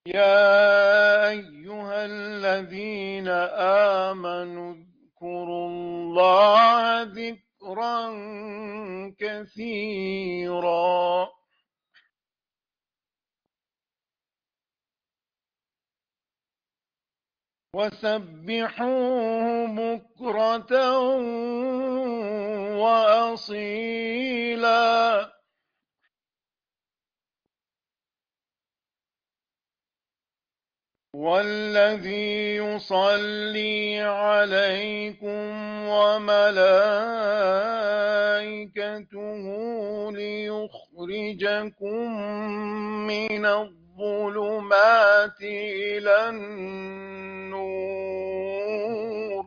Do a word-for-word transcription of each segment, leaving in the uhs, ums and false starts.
يا أيها الذين آمنوا اذكروا الله ذكرا كثيرا وسبحوه بكرة وأصيلا والذي يصلي عليكم وملائكته ليخرجكم من الظلمات إلى النور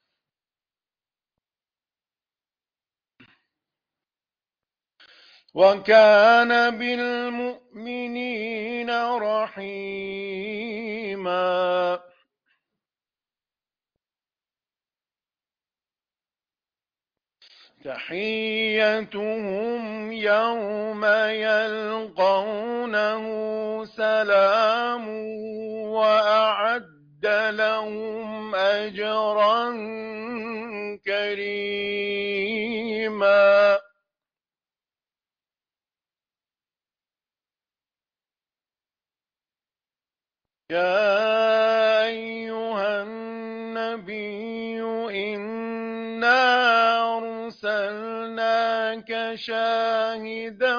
وكان بالمؤمنين رحيما تحيتهم يوم يلقونه سلام وأعد لهم أجرا كريما يا أيها النبي إنا أرسلناك شاهدا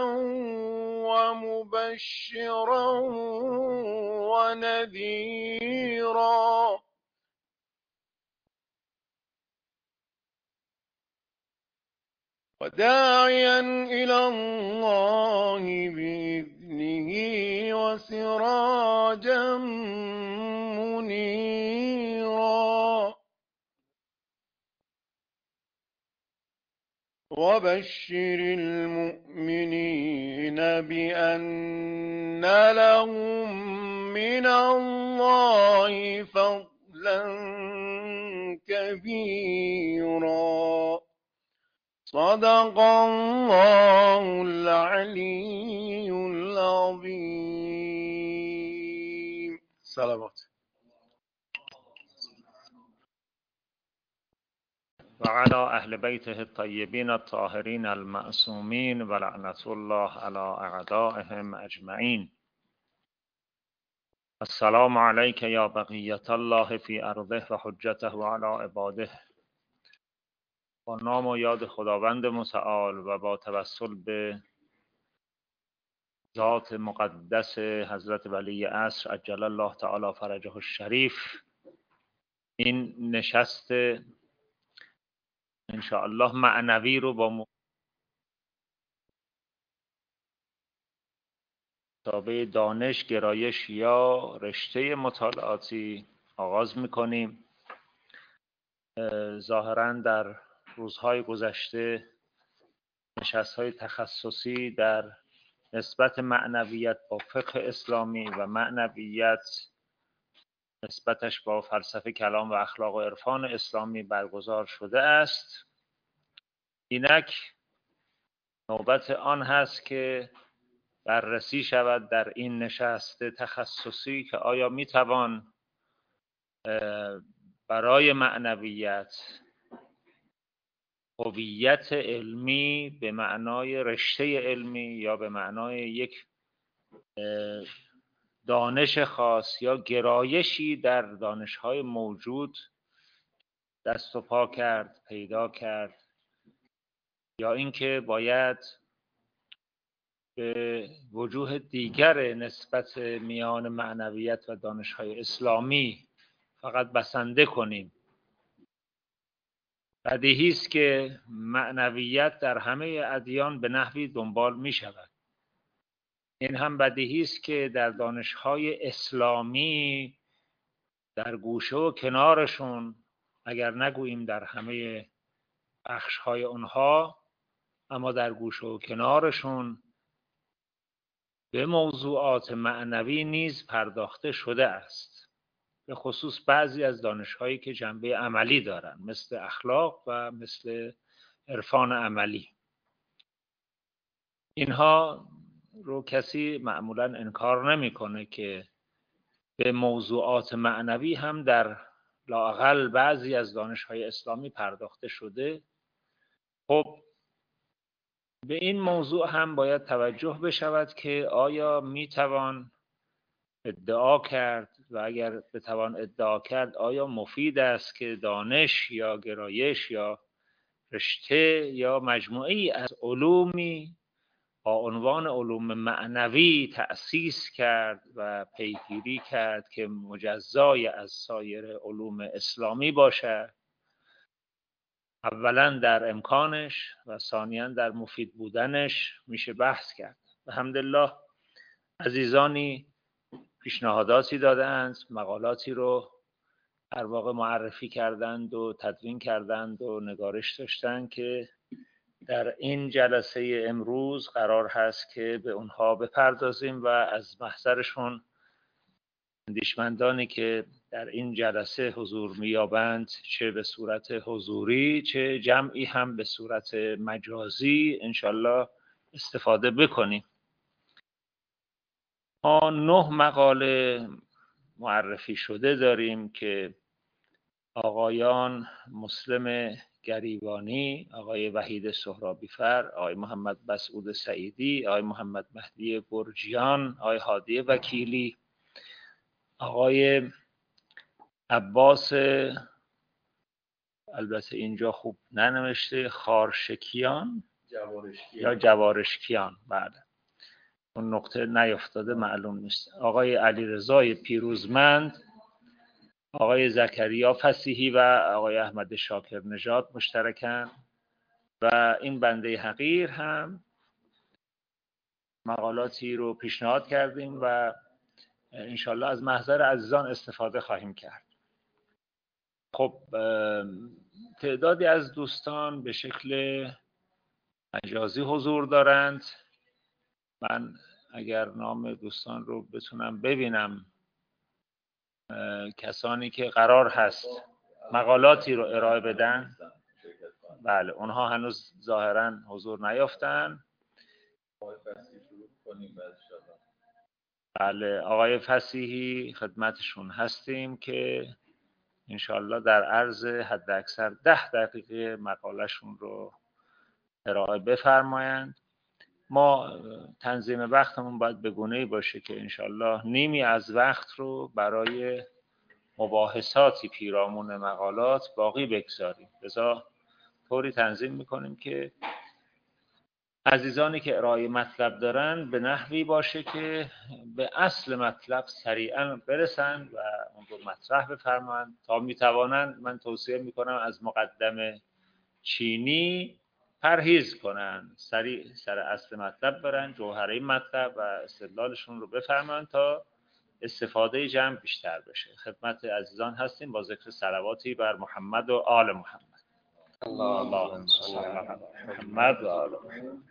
ومبشرا ونذيرا وداعيا إلى الله بإذنه وسراجا منيرا وبشر المؤمنين بأن لهم من الله فضلا كبيرا صدق الله العلي العظيم. سلامات. وعلى أهل بيته الطيبين الطاهرين المعصومين ولعنة الله على أعدائهم أجمعين. السلام عليك يا بقية الله في أرضه و حجته على عباده. با نام و یاد خداوند متعال و با توسل به ذات مقدس حضرت ولی عصر عجل الله تعالی فرجه الشریف، این نشست انشاءالله معنوی رو با مطابق دانش، گرایش یا رشته مطالعاتی آغاز میکنیم. ظاهراً در روزهای گذشته نشست‌های تخصصی در نسبت معنویت با فقه اسلامی و معنویت نسبتش با فلسفه کلام و اخلاق و عرفان اسلامی برگزار شده است. اینک نوبت آن هست که بررسی شود در این نشست تخصصی که آیا میتوان برای معنویت هویت علمی به معنای رشته علمی یا به معنای یک دانش خاص یا گرایشی در دانش‌های موجود دست و پا کرد، پیدا کرد، یا اینکه باید به وجوه دیگر نسبت میان معنویت و دانش‌های اسلامی فقط بسنده کنیم. بدیهی است که معنویت در همه ادیان به نحوی دنبال می شود. این هم بدیهی است که در دانش‌های اسلامی در گوشه و کنارشون، اگر نگوییم در همه بخش‌های اونها، اما در گوشه و کنارشون به موضوعات معنوی نیز پرداخته شده است، به خصوص بعضی از دانش‌هایی که جنبه عملی دارن، مثل اخلاق و مثل عرفان عملی. اینها رو کسی معمولاً انکار نمی‌کنه که به موضوعات معنوی هم در لااقل بعضی از دانش‌های اسلامی پرداخته شده. خب به این موضوع هم باید توجه بشود که آیا میتوان ادعا کرد و اگر بتوان ادعا کرد آیا مفید است که دانش یا گرایش یا رشته یا مجموعی از علومی با عنوان علوم معنوی تأسیس کرد و پیگیری کرد که مجزای از سایر علوم اسلامی باشد؟ اولا در امکانش و ثانیا در مفید بودنش میشه بحث کرد. الحمدلله عزیزانی پیشنهاداتی دادند، مقالاتی رو در واقع معرفی کردند و تدوین کردند و نگارش داشتند که در این جلسه امروز قرار هست که به اونها بپردازیم و از محضرشون اندیشمندانی که در این جلسه حضور میابند چه به صورت حضوری چه جمعی هم به صورت مجازی انشالله استفاده بکنیم. ما نه مقاله معرفی شده داریم که آقایان مسلم گریبانی، آقای وحید سهرابیفر، آقای محمد مسعود سعیدی، آقای محمد مهدی برجیان، آقای هادی وکیلی، آقای عباس، البته اینجا خوب ننوشته، خارشکیان جوارشکیان. یا جوارشکیان، بله اون نقطه نیفتاده معلوم نیست، آقای علیرضا پیروزمند، آقای زکریا فصیحی و آقای احمد شاکر نژاد مشترکن و این بنده حقیر هم مقالاتی رو پیشنهاد کردیم و انشالله از محضر عزیزان استفاده خواهیم کرد. خب تعدادی از دوستان به شکل مجازی حضور دارند. من اگر نام دوستان رو بتونم ببینم، کسانی که قرار هست مقالاتی رو ارائه بدن، بله اونها هنوز ظاهرا حضور نیافتن. بله آقای فصیحی خدمتشون هستیم که انشالله در عرض حد اکثر ده دقیقه مقالهشون رو ارائه بفرمایند. ما تنظیم وقتمون باید به گونه‌ای باشه که انشالله نیمی از وقت رو برای مباحثاتی پیرامون مقالات باقی بگذاریم. لذا طوری تنظیم میکنیم که عزیزانی که ارائه مطلب دارن به نحوی باشه که به اصل مطلب سریعا برسن و اون رو مطرح بفرمایند تا میتوانند. من توصیه میکنم از مقدمه چینی پرهیز کنن، سریع سر اصل مطلب برن، جوهره مطلب و استدلالشون رو بفرمایند تا استفاده جمع بیشتر بشه. خدمت عزیزان هستیم با ذکر صلواتی بر محمد و آل محمد. اللهم صل علی محمد و آل محمد.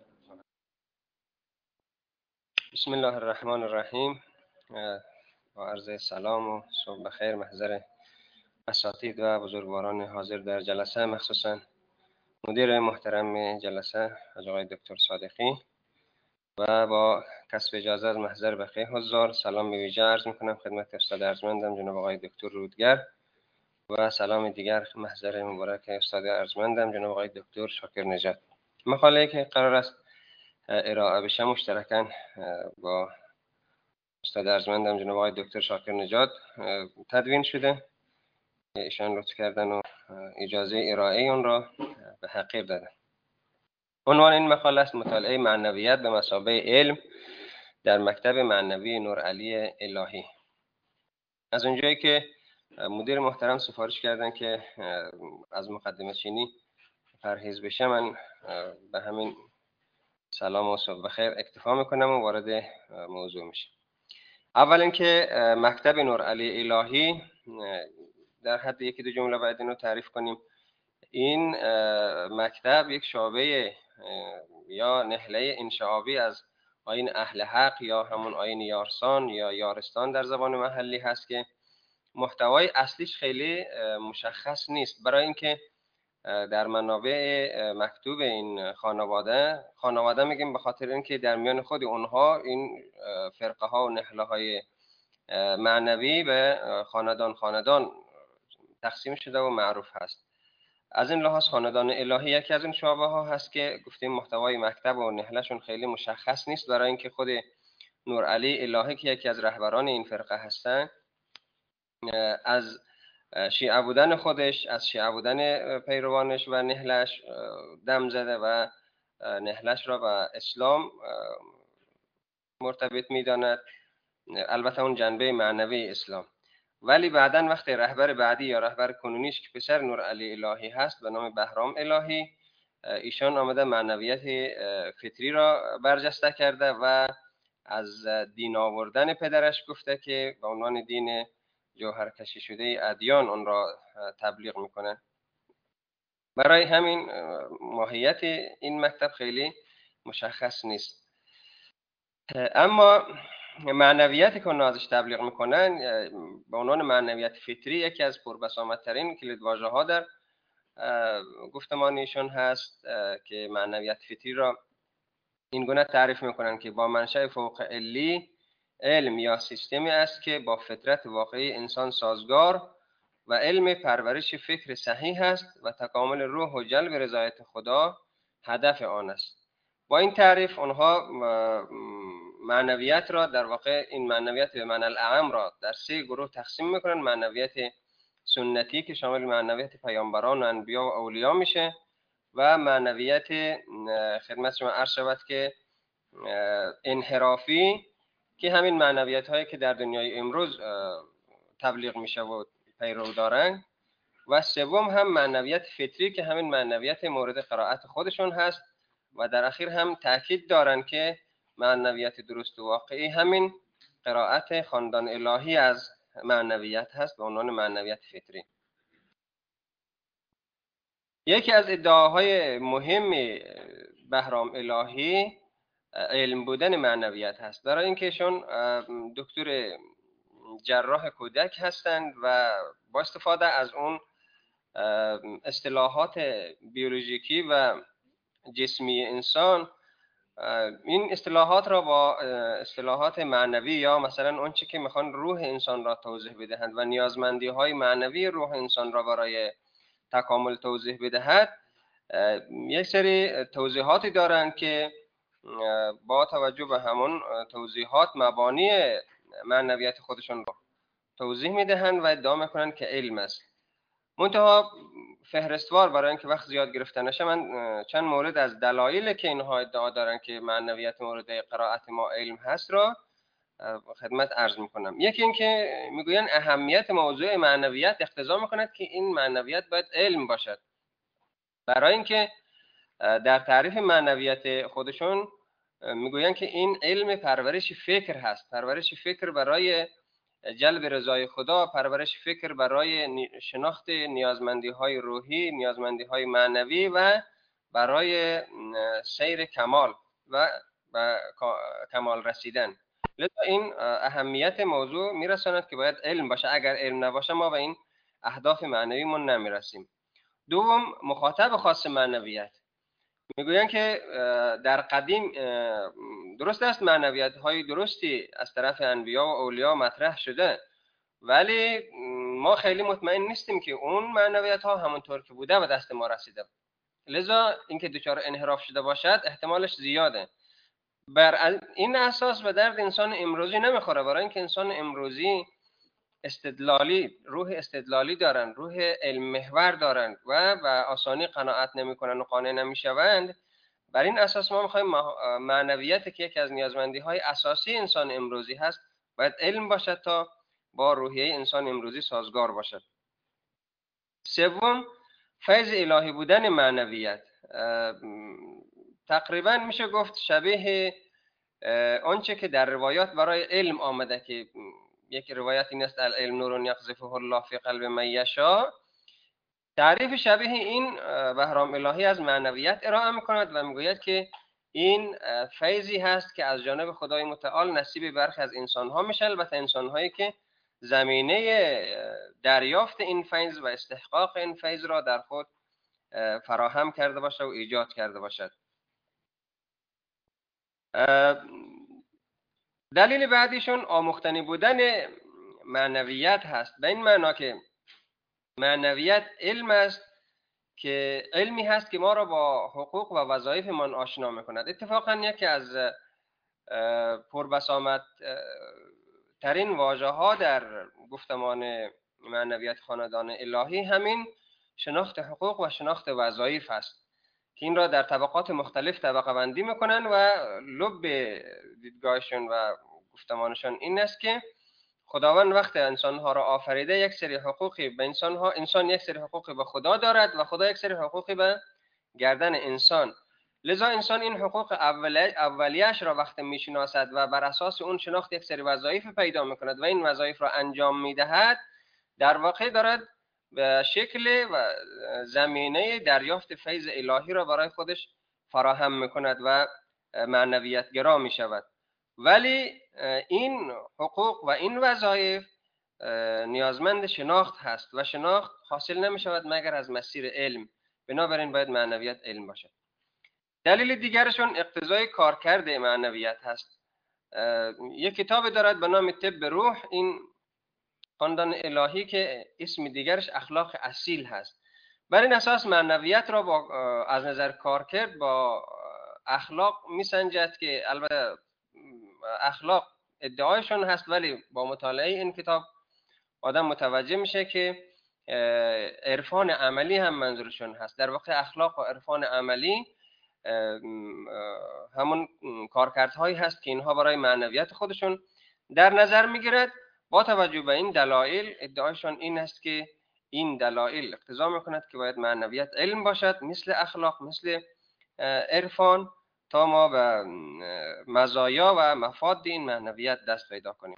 بسم الله الرحمن الرحیم. با عرض سلام و صبح بخیر محضر اساتید و بزرگواران حاضر در جلسه، مخصوصا مدیر محترم جلسه آقای دکتر صادقی و با کسب اجازه از محضر بقیه حضار سلام به ویژه عرض میکنم خدمت استاد ارجمندم جناب آقای دکتر رودگر و سلام دیگر محضر مبارک استاد ارجمندم جناب آقای دکتر شاکر نژاد. مقاله‌ای که قرار است ارائه بشه مشترکاً با استاد ارجمندم جناب آقای دکتر شاکر نژاد تدوین شده. ایشان لطف کردن و اجازه ارائه اون را به حقیر دادن. عنوان این مقاله است مطالعه معنویت به مثابه علم در مکتب معنوی نورعلی الهی. از اونجایی که مدیر محترم سفارش کردن که از مقدمه چینی پرهیز بشه، من به همین سلام و صبح بخیر اکتفا میکنم و وارد موضوع میشم. اول اینکه مکتب نورعلی الهی، در حد یکی دو جمله باید اینو تعریف کنیم. این مکتب یک شعبه یا نهله انشعابی از آیین اهل حق یا همون آیین یارسان یا یارستان در زبان محلی هست که محتوای اصلیش خیلی مشخص نیست. برای اینکه در منابع مکتوب این خانواده خانواده میگیم به خاطر اینکه در میان خود اونها این فرقه ها و نهله های معنوی به خاندان خاندان تقسیم شده و معروف هست. از این لحاظ خاندان الهی یکی از این شعبه ها هست که گفتیم محتوای مکتب و نهلشون خیلی مشخص نیست، برای اینکه خود نور علی الهی که یکی از رهبران این فرقه هستن از شیعه بودن خودش، از شیعه بودن پیروانش و نهلش دم زده و نهلش را به اسلام مرتبط می‌داند، البته اون جنبه معنوی اسلام. ولی بعداً وقتی رهبر بعدی یا رهبر کنونیش که پسر نور علی الهی هست به نام بهرام الهی، ایشان آمده معنویت فطری را برجسته کرده و از دین آوردن پدرش گفته که به عنوان دین جوهرکشی شده ادیان اون را تبلیغ میکنه. برای همین ماهیت این مکتب خیلی مشخص نیست. اما معنویتی که اونا ازش تبلیغ میکنن به عنوان معنویت فطری یکی از پربسامدترین کلیدواژه ها در گفتمانیشون هست که معنویت فطری را این گونه تعریف میکنن که با منشأ فوق علی علم یا سیستمی است که با فطرت واقعی انسان سازگار و علم پرورش فکر صحیح است و تکامل روح و جلب رضایت خدا هدف آن است. با این تعریف اونها معنویت را در واقع این معنویت به معنی الاعم را در سه گروه تقسیم میکنن. معنویت سنتی که شامل معنویت پیامبران و انبیا و اولیا میشه و معنویت خدمت شما عرض شود که انحرافی که همین معنویت هایی که در دنیای امروز تبلیغ میشه و پیرو دارن، و سوم هم معنویت فطری که همین معنویت مورد قرائت خودشون هست و در اخیر هم تاکید دارن که معنویت درست و واقعی همین قرائت خاندان الهی از معنویت هست به عنوان معنویت فطری. یکی از ادعاهای مهم بهرام الهی علم بودن معنویت هست، برای اینکه ایشون دکتر جراح کودک هستند و با استفاده از اون اصطلاحات بیولوژیکی و جسمی انسان این اصطلاحات را با اصطلاحات معنوی یا مثلا اون چی که میخوان روح انسان را توضیح بدهند و نیازمندی های معنوی روح انسان را برای تکامل توضیح بدهد، یک سری توضیحاتی دارند که با توجه به همون توضیحات مبانی معنویت خودشون را توضیح میدهند و ادعا میکنند که علم است. منتها فهرستوار برای اینکه وقت زیاد گرفته نشه من چند مورد از دلایل که اینها ادعا دارن که معنویت مورد قرائت ما علم هست را خدمت عرض میکنم. یکی این که میگوین اهمیت موضوع معنویت اقتضا میکند که این معنویت باید علم باشد، برای اینکه در تعریف معنویت خودشون میگوین که این علم پرورش فکر هست، پرورش فکر برای جلب رضای خدا، پرورش فکر برای شناخت نیازمندی های روحی، نیازمندی های معنوی و برای سیر کمال و کمال رسیدن. لذا این اهمیت موضوع میرساند که باید علم باشه، اگر علم نباشه ما به این اهداف معنوی من نمیرسیم. دوم، مخاطب خاص معنویت میگویند که در قدیم درست است معنویت های درستی از طرف انبیا و اولیا مطرح شده، ولی ما خیلی مطمئن نیستیم که اون معنویت ها همونطور که بوده به دست ما رسیده. لذا اینکه دچار انحراف شده باشد احتمالش زیاده. بر این اساس به درد انسان امروزی نمیخوره، برای اینکه انسان امروزی استدلالی، روح استدلالی دارن، روح علم محور دارن و به آسانی قناعت نمیکنن و قانع نمیشوند. بر این اساس ما میخوایم معنویت که یکی از نیازمندی های اساسی انسان امروزی هست باید علم باشد تا با روحیه انسان امروزی سازگار باشد. سوم، فیض الهی بودن معنویت تقریبا میشه گفت شبیه آنچه که در روایات برای علم آمده که یک روایت این است العلم نور یقذفه الله فی قلب من یشاء. تعریف شبیه این بهرام الهی از معنویت ارائه میکند و میگوید که این فیضی هست که از جانب خدای متعال نصیب برخی از انسانها میشه، البته انسانهایی که زمینه دریافت این فیض و استحقاق این فیض را در خود فراهم کرده باشه و ایجاد کرده باشد. دلیل بعدیشون آموختنی بودن معنویت هست، به این معنا که معنویت علم است که علمی هست که ما را با حقوق و وظایفمان آشنا میکند. اتفاقا یکی از پربسامد ترین واژه ها در گفتمان معنویت خاندان الهی همین شناخت حقوق و شناخت وظایف است که این را در طبقات مختلف طبقه بندی میکنن و لب دیدگاهشون و گفتمانشون این است که خداوند وقت انسان ها را آفریده یک سری حقوقی به انسان ها، انسان یک سری حقوقی به خدا دارد و خدا یک سری حقوقی به گردن انسان. لذا انسان این حقوق اولیش را وقت میشناسد و بر اساس اون شناخت یک سری وظایف پیدا میکند و این وظایف را انجام میدهد، در واقع دارد به شکل و زمینه دریافت فیض الهی را برای خودش فراهم میکند و معنویت گرا میشود. ولی این حقوق و این وظایف نیازمند شناخت هست و شناخت حاصل نمی شود مگر از مسیر علم. بنابراین باید معنویت علم باشد. دلیل دیگرشون اقتضای کارکرد معنویت هست. یک کتاب دارد به نام طب روح، این خاندان الهی که اسم دیگرش اخلاق اصیل هست. بر این اساس معنویت را با از نظر کارکرد با اخلاق میسنجد که البته اخلاق ادعایشون هست، ولی با مطالعه این کتاب آدم متوجه میشه که عرفان عملی هم منظورشون هست. در واقع اخلاق و عرفان عملی همون کارکردهایی هست که اینها برای معنویت خودشون در نظر میگیرد. با توجه به این دلایل ادعایشون این است که این دلایل اقتضا میکند که باید معنویت علم باشد مثل اخلاق مثل عرفان تا ما به مزایا و مفاد این معنویت دست پیدا کنیم.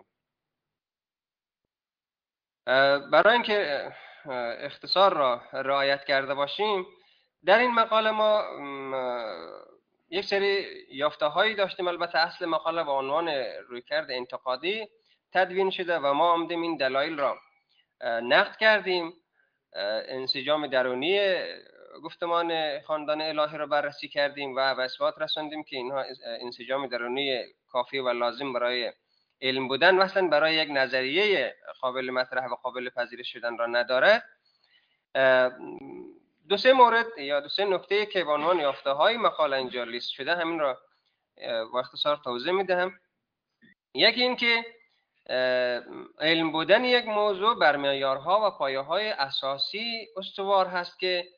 برای اینکه اختصار را رعایت کرده باشیم، در این مقاله ما یک سری یافته هایی داشتیم. البته اصل مقاله با عنوان رویکرد انتقادی تدوین شده و ما آمدیم این دلایل را نقد کردیم، انسجام درونی گفتمان خاندان الهی را بررسی کردیم و به اثبات رساندیم که اینها انسجام درونی کافی و لازم برای علم بودن و اصلا برای یک نظریه قابل مطرح و قابل پذیرش شدن را ندارد. دو سه مورد یا دو سه نکته که به عنوان یافته های مقاله اینجا لیست شده همین را با اختصار توضیح میدهم. یکی این که علم بودن یک موضوع بر معیارها و پایه‌های اساسی استوار هست که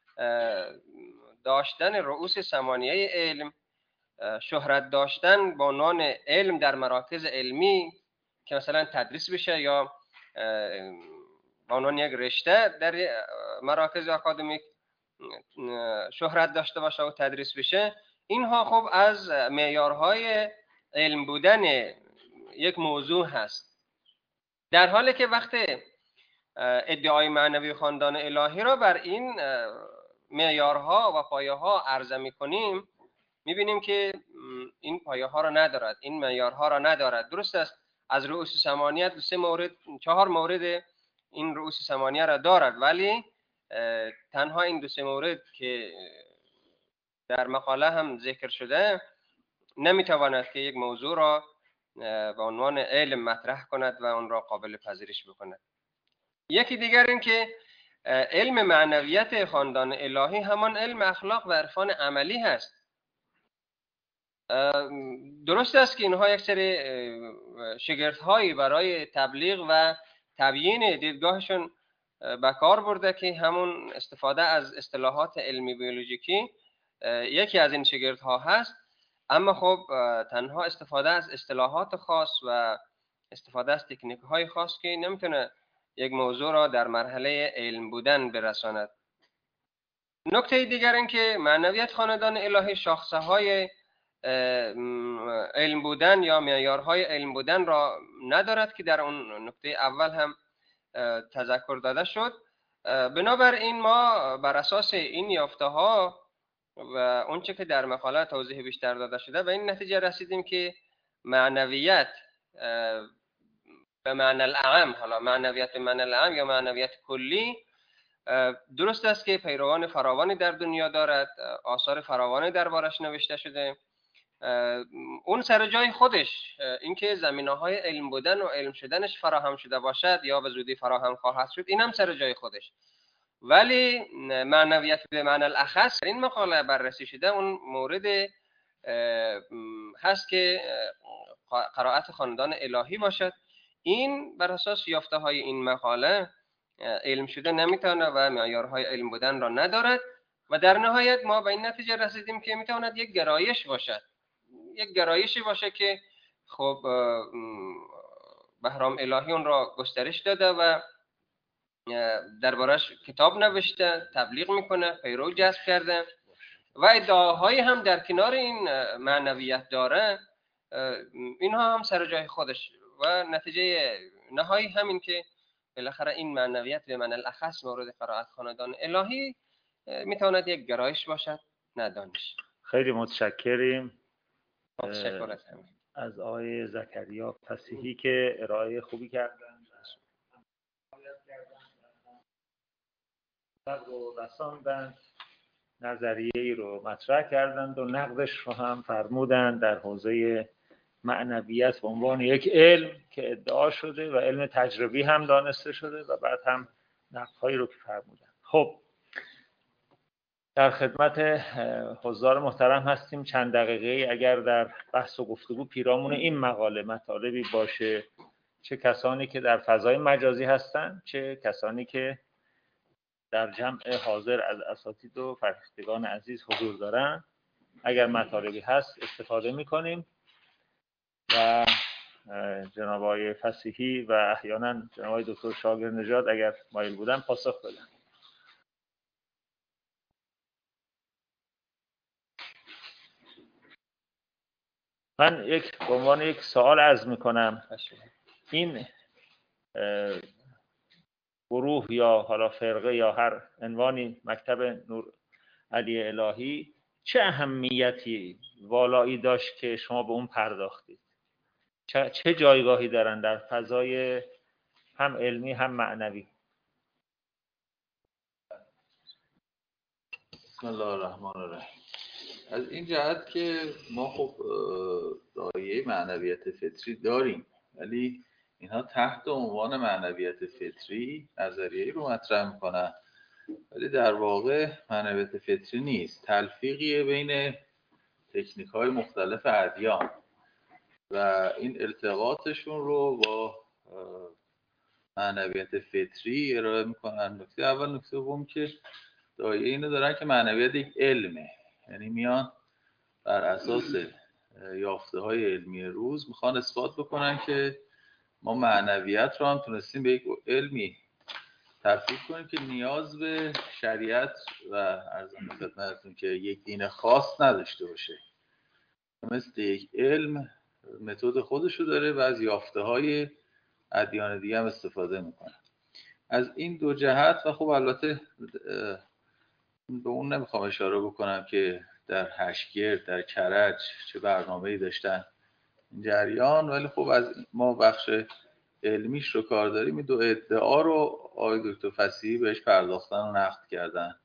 داشتن رؤوس ثمانیه علم، شهرت داشتن با عنوان علم در مراکز علمی که مثلا تدریس بشه یا با عنوان یک رشته در مراکز اکادمیک شهرت داشته باشه و تدریس بشه، اینها خب از معیارهای علم بودن یک موضوع هست. در حالی که وقتی ادعای معنوی خاندان الهی را بر این معیارها و پایه‌ها عرضه می‌کنیم، می‌بینیم که این پایه‌ها را ندارد، این معیارها را ندارد. درست است از رؤوس ثمانیه دو سه مورد چهار مورد این رؤوس ثمانیه را دارد، ولی تنها این دو سه مورد که در مقاله هم ذکر شده نمیتواند که یک موضوع را به عنوان علم مطرح کند و اون را قابل پذیرش بکند. یکی دیگر این که علم معنویت خاندان الهی همان علم اخلاق و عرفان عملی هست. درست است که اینها یک سری شگردهایی برای تبلیغ و تبیین دیدگاهشون به کار برده که همون استفاده از اصطلاحات علمی بیولوژیکی یکی از این شگردها هست، اما خب تنها استفاده از اصطلاحات خاص و استفاده از تکنیک های خاص که نمیتونه یک موضوع را در مرحله علم بودن برساند. نکته دیگر این که معنویت خاندان الهی شاخصه های علم بودن یا معیارهای علم بودن را ندارد که در اون نکته اول هم تذکر داده شد. بنابراین ما بر اساس این یافته ها و اونچه که در مقاله توضیح بیشتر داده شده به این نتیجه رسیدیم که معنویت به معنی الاعم، حالا معنویت به معنی الاعم یا معنویت کلی، درست است که پیروان فراوانی در دنیا دارد، آثار فراوانی دربارش نوشته شده، اون سر جای خودش، اینکه زمینه‌های علم بودن و علم شدنش فراهم شده باشد یا به زودی فراهم خواهد شد، این هم سر جای خودش. ولی معنویت به معنی الاخص این مقاله بررسی شده اون مورد هست که قرائت خاندان الهی باشد. این بر اساس یافته های این مقاله علم شده نمیتونه و معیارهای علم بودن را ندارد و در نهایت ما به این نتیجه رسیدیم که میتواند یک گرایش باشد، یک گرایشی باشه که خب بهرام الهی اون را گسترش داده و دربارش کتاب نوشته، تبلیغ میکنه، پیرو جذب کرده و ادعاهایی هم در کنار این معنویت داره. اینها هم سر جای خودش و نتیجه نهایی همین که بالاخره این معنویت به معنی الاخص مورد قرائت خاندان الهی میتواند یک گرایش باشد، نه دانش. خیلی متشکریم متشکرم از آقای زکریا فصیحی که ارائه خوبی کردن رو رساندند، نظریه ای رو مطرح کردند و نقدش رو هم فرمودند در حوزه معنویت به عنوان یک علم که ادعا شده و علم تجربی هم دانسته شده و بعد هم نقدهایی رو که فرمودند. خب در خدمت حضار محترم هستیم. چند دقیقه اگر در بحث و گفتگو پیرامون این مقاله مطالبی باشه، چه کسانی که در فضای مجازی هستند، چه کسانی که در جمع حاضر از اساتید و فرهیختگان عزیز حضور دارن، اگر مطالبی هست استفاده میکنیم و جناب آقای فصیحی و احیانا جناب آقای دکتر شاگرنژاد اگر مایل بودن پاسخ بدن. من یک به عنوان یک سوال عرض میکنم، این گروه یا حالا فرقه یا هر عنوانی مکتب نور علی الهی چه اهمیتی والایی داشت که شما به اون پرداختید؟ چه جایگاهی دارن در فضای هم علمی هم معنوی؟ بسم الله الرحمن الرحیم. از این جهت که ما خب دایره معنویت فطری داریم، ولی اینها تحت عنوان معنویت فطری نظریه‌ای رو مطرح میکنن، ولی در واقع معنویت فطری نیست، تلفیقیه بین تکنیک‌های مختلف ادیان و این التقاطشون رو با معنویت فطری ارائه میکنن. نکته اول، نکته دوم که دایره اینو دارن که معنویت یک علمه، یعنی میان بر اساس یافته های علمی روز میخوان اثبات بکنن که ما معنویت رو هم تونستیم به یک علمی تبدیل کنیم که نیاز به شریعت و عرضم خدمتتون که یک دین خاص نداشته باشه، مثل یک علم متد خودشو داره و از یافته های ادیان دیگه هم استفاده میکنه. از این دو جهت و خب البته به اون نمیخوام اشاره بکنم که در هشگرد در کرج چه برنامه‌ای داشتن این جریان، ولی خب از ما بخش علمیش رو کار داریم. این دو ادعا رو آقای دکتر فصیحی بهش پرداختن و نقد کردن.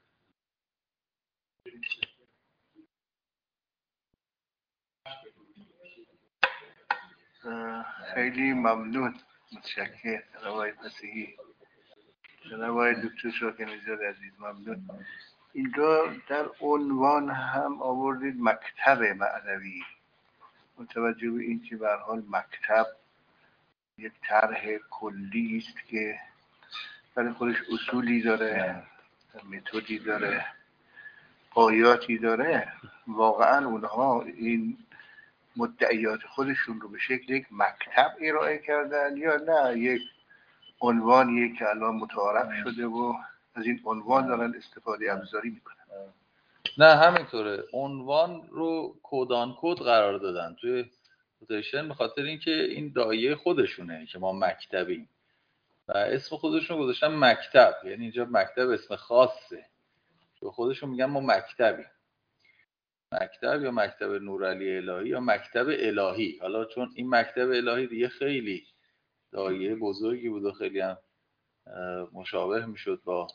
خیلی ممنون، متشکرم جناب آقای فصیحی. جناب آقای دکتر شاگرنژاد عزیز ممنون. اینجا در عنوان هم آوردید مکتب معنوی. متوجه به این که به هر حال مکتب یک طرح کلی است که برای خودش اصولی داره، متدی داره، آیاتی داره، واقعا اونها این مدعیات خودشون رو به شکل یک مکتب ارائه کردن یا نه یک عنوانیه که الان متعارف شده و از این عنوان دارن استفاده ابزاری میکنن؟ نه همینطوره، عنوان رو کدان کد قرار دادن توی کوتیشن به خاطر اینکه این دایره خودشونه که ما مکتبیم و اسم خودشون گذاشتن مکتب، یعنی اینجا مکتب اسم خاصه، تو خودشون میگن ما مکتبیم، مکتب یا مکتب نورعلی الهی یا مکتب الهی. حالا چون این مکتب الهی دیگه خیلی دایره بزرگی بود و خیلی هم مشابه میشد با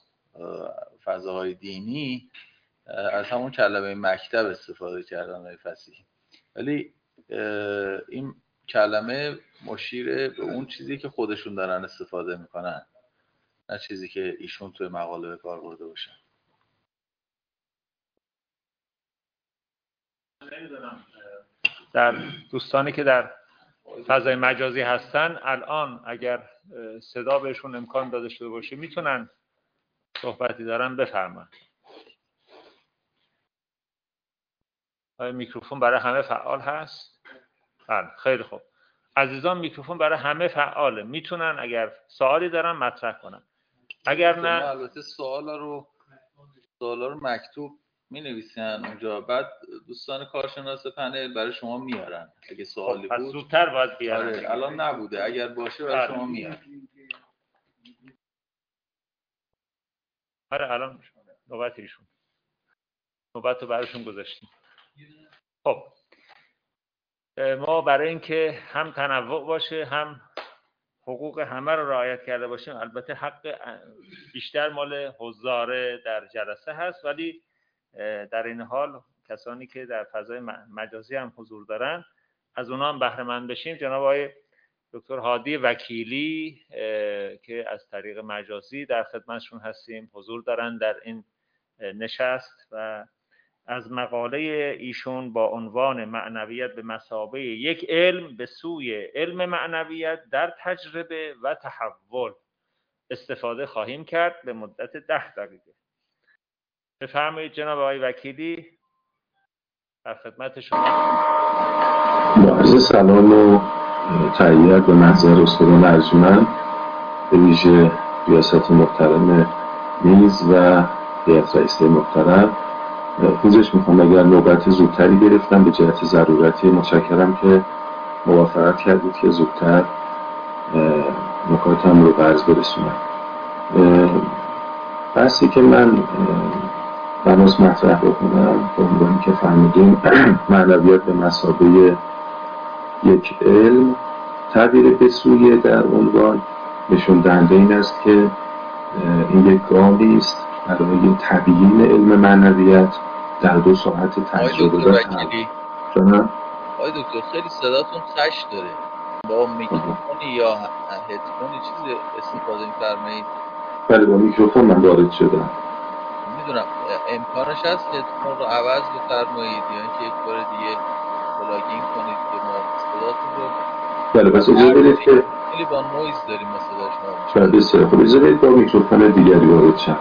فضاهای دینی، از همون کلمه مکتب استفاده کردن های فصیحی. ولی این کلمه مشیر به اون چیزی که خودشون دارن استفاده میکنن، نه چیزی که ایشون توی مقاله به کار برده باشن. در دوستانی که در فضای مجازی هستن الان اگر صدا بهشون امکان داده شده باشه میتونن صحبتی دارن بفرمایید. آیا میکروفون برای همه فعال هست؟ بله، خیلی خوب. عزیزان میکروفون برای همه فعاله، میتونن اگر سوالی دارن مطرح کنن. اگر نه البته سوالا رو سوالا رو مکتوب می نویسن اونجا، بعد دوستان کارشناس پنل برای شما میارن اگه سوالی خب، پس بود. زودتر باید بیارن. آره الان نبوده، اگر باشه برای شما میارن. آره الان نوبت ایشون، نوبت رو براشون گذاشتیم. خب ما برای اینکه هم تنوع باشه هم حقوق همه رو رعایت کرده باشیم، البته حق بیشتر مال حضار در جلسه هست، ولی در این حال کسانی که در فضای مجازی هم حضور دارن از اونها هم بهره مند بشیم. جناب آقای دکتر هادی وکیلی که از طریق مجازی در خدمتشون هستیم حضور دارن در این نشست و از مقاله ایشون با عنوان معنویت به مثابه یک علم به سوی علم معنویت در تجربه و تحول استفاده خواهیم کرد به مدت ده دقیقه. بفرمایید جناب آقای وکیلی، در خدمت شما. با عرض سلام و تحیت و محضر استادان ارجمند، به ویژه ریاست محترم میز و هیئت رئیسه محترم، پوزش میخوام اگر نوبت زودتری گرفتم به جهت ضرورتی. متشکرم که موافقت کردید که زودتر نکاتم رو به عرض برسونم. بحثی که من بناس مطرح بکنم به عنوانی که فهمیدیم معنویات به مثابه یک علم، تعبیر به سوی در عنوان نشون دهنده این است که این یک گامی است برای تبیین علم معنویت در دو ساعت تجربه و وکیلی. جانم آقای دکتر خیلی صداتون خش داره، با میکروفونی یا هدفونی چیزی استفاده می‌فرمایید؟ بله با میکروفون من وارد شدم. میدونم امکانش هست هدفون رو عوض بفرمایید یا اینکه یک بار دیگه پلاگین کنید که ما صداتون رو. بله بس اجازه بدید که خیلی با نویز داریم ما صدا شما. بله بسیار خوب، اجازه بدید با میکروفون دیگری وارد شم.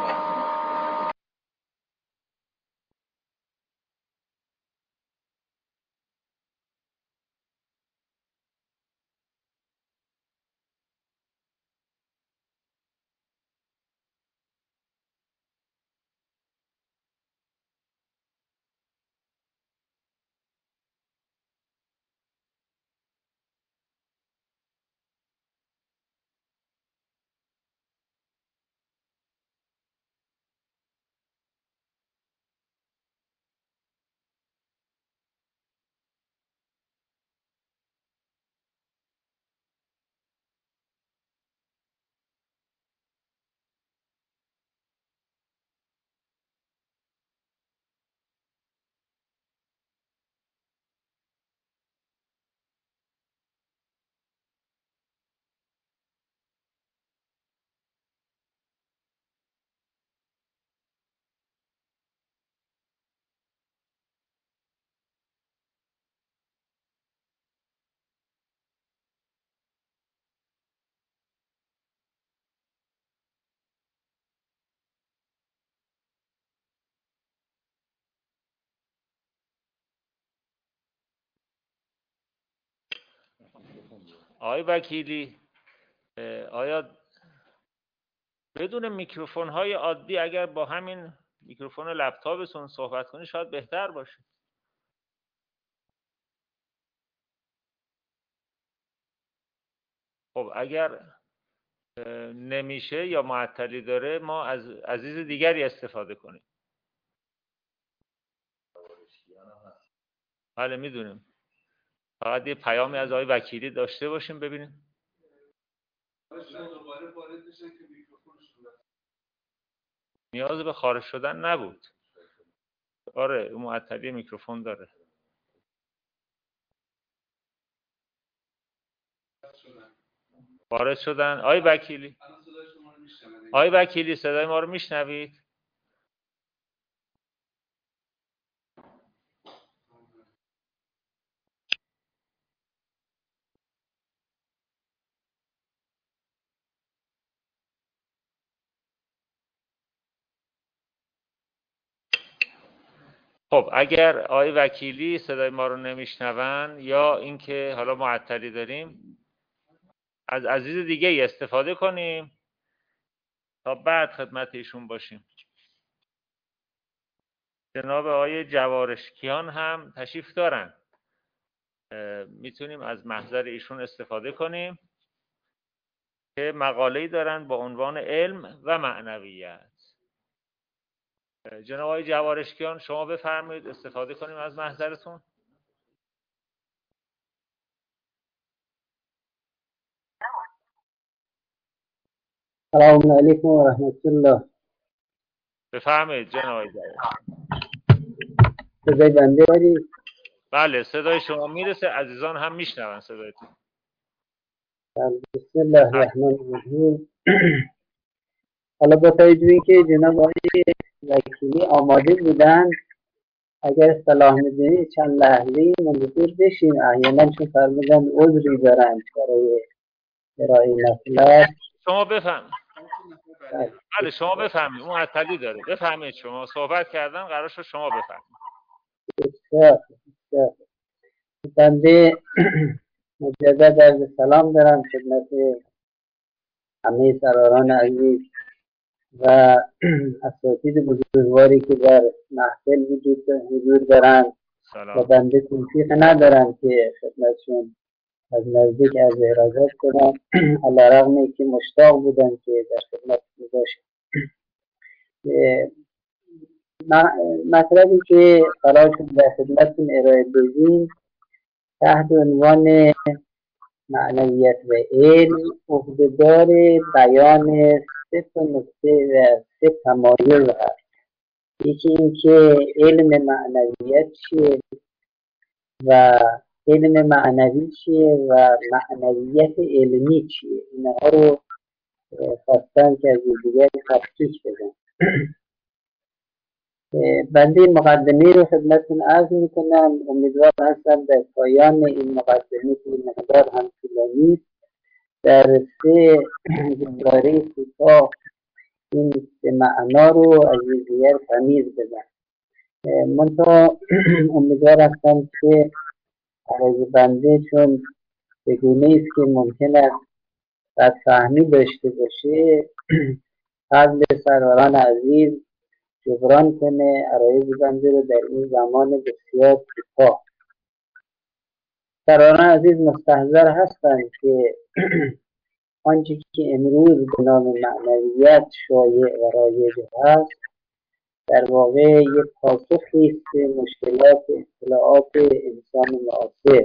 آقای وکیلی، آیا بدون میکروفون های عادی اگر با همین میکروفون لپتاپتون صحبت کنید شاید بهتر باشه؟ خب اگر نمیشه یا معطلی داره ما از عزیز دیگری استفاده کنیم. بله میدونیم، فقط یه پیامی از آقای وکیلی داشته باشیم ببینیم. نیاز به خارج شدن نبود. آره معطلی میکروفون داره. وارد شدن. آقای وکیلی آقای وکیلی صدای ما رو میشنوید؟ خب اگر آقای وکیلی صدای ما رو نمیشنون یا اینکه حالا معطلی داریم، از عزیز دیگه ای استفاده کنیم تا بعد خدمت ایشون باشیم. جناب آقای جوارشکیان هم تشریف دارن، میتونیم از محضر ایشون استفاده کنیم که مقاله‌ای دارن با عنوان علم و معنویت. جناب آقای جوارشکیان شما بفرمایید استفاده کنیم از محضرتون. السلام علیکم و رحمت الله. بفرمایید جناب آقای جوارشکیان. صدای بنده داری؟ بله صدای شما میرسه، عزیزان هم میشنون صدایتون. بسم الله الرحمن الرحیم. حالا با توجه که جناب آقای وکیلی آماده بودن، اگر صلاح می‌دونید چند لحظه منتظر بشیم، احیانا چون فرمودن عذری دارن برای ارائه مطلب. شما بفرمایید. بله شما بفرمایید، اون معطلی داره. بفرمایید شما صحبت کردن، قرار شد شما بفرمایید. بسیار بسیار. بنده مجدد عرض سلام دارم خدمت همه سروران عزیز و اساتید بزرگواری که در محفل وجود حضور دارند و بنده توفیق ندارم که خدمتشون از نزدیک از ارادت کنم، علیرغم که مشتاق بودم که در خدمت باشم. مطلبی که قرار شد در خدمتتون ارائه بدیم تحت عنوان معنویت و علم عهده‌دار بیان سه تا نکته و سه تمایل هست. یکی این که علم معنویت چیه و علم معنوی چیه و معنویت علمی چیه. اینها رو خواستم که از دیگر تفکیک بدم. بنده مقدمه رو خدمتتون عرض میکنم. امیدوار هستم در پایان این مقدمه که مقدار هم طولانی در سه گزاره کوتاه این سه معنا رو از دیگر تمیز بدم. منتها امیدوار هستم که عرض بنده چون به گونه است که ممکن است بدفهمی داشته باشه قبل سروران عزیز جبران کنه عرایض بنده رو در این زمان بسیار کوتاه. سروران عزیز مستحضر هستند که آنچه که امروز به نام معنویت شایع و رایج هست در واقع یک پاسخی است به مشکلات اطلاعات انسان معاصر.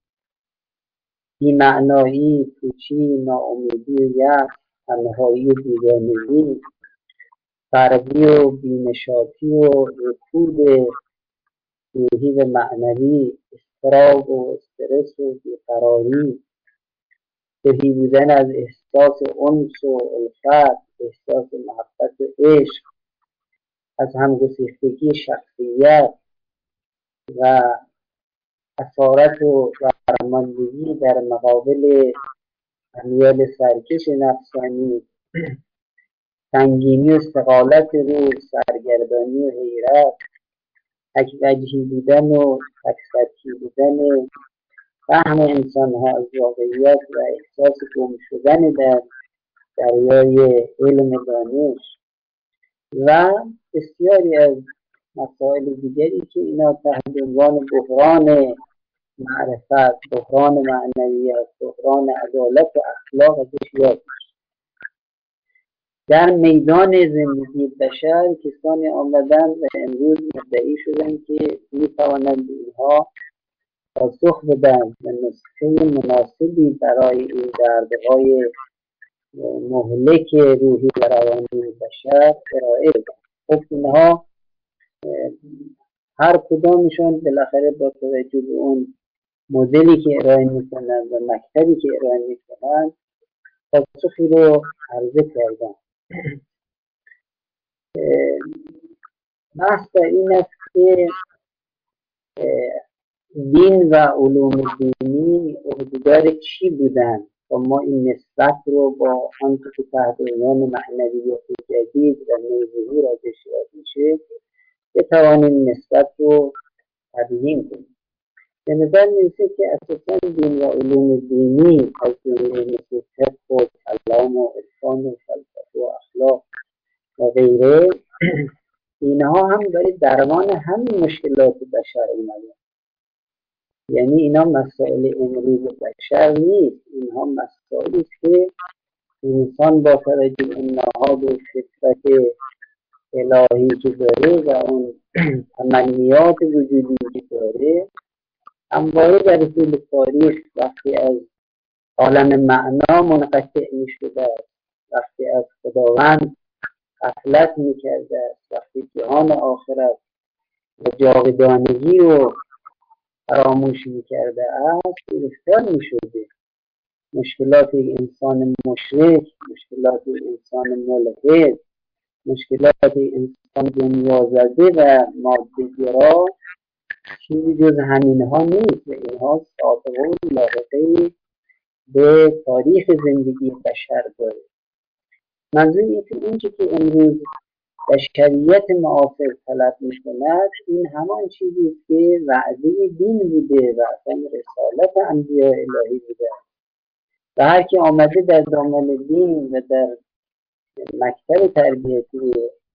بی‌معنایی، پوچی، ناامیدی و یأس، تنهایی و بیگانگی، فردی و بینشاطی و رکود روحی و معنوی، اضطراب و استرس و بیقراری، تهی بودن از احساس انس و الفت، احساس محبت و عشق، از همگسیختگی شخصیت و اسارت و درماندگی در مقابل امیال سرکش نفسانی، سنگینی و ثقالت روح، سرگردانی و حیرت، تک وجهی بودن و تک سطحی بودن فهم انسان ها از واقعیت و احساس گم شدن در دریای علم دانش و بسیاری از مسائل دیگری که اینا تحت عنوان بحران معرفت، بحران معنویت، بحران عدالت و اخلاق ازش یاد میشه. در میدان زندگی بشر کسانی آمدن و امروز مدعی شدن که میتوانند اینها پاسخ بدن و نسخه مناسبی برای این دردهای مهلک روحی و روانی بشر ارائه بدن. خب اینها هر کدامشون بالاخره با توجه به اون مدلی که ارائه میکنن و مکتبی که ارائه میکنن پاسخی رو عرضه کردم. بحث در این است که دین و علوم دینی عهدهدار چی بودن و ما این نسبت رو با آنچه که تحت عنوان معنویت جدید و نوظهور ازش یاد میشه بتوانیم نسبت رو تبیین کنیم. به نظر میرسه که اساسا دین و علوم دینی از جمله مثل فقه و کلام و عرفان و فلسفه و اخلاق و غیره اینها هم برای درمان همین مشکلات بشر اومده. یعنی اینا مسائل امروز بشر نیست، اینها مسائلی است که انسان با توجه به نهاد و فطرت الهی که داره و اون تمنیات وجودی که داره همواره در طول تاریخ وقتی از عالم معنا منقطع می شده، وقتی از خداوند غفلت می کرده، وقتی جهان آخرت و جاودانگی رو فراموش می کرده است گرفتار می شده. مشکلات انسان مشرک، مشکلات انسان ملحد، مشکلات انسان دنیا زده و ماده گرا چیزی جز همینها نیست و اینها سابقه و لاحقه به تاریخ زندگی بشر داره. منظور این که اونچه که امروز بشریت معاصر طلب می‌کند این همان چیزی است که وعده دین بوده و اصلا رسالت انبیاء الهی بوده و هر کی آمده در دامن دین و در مکتب تربیتی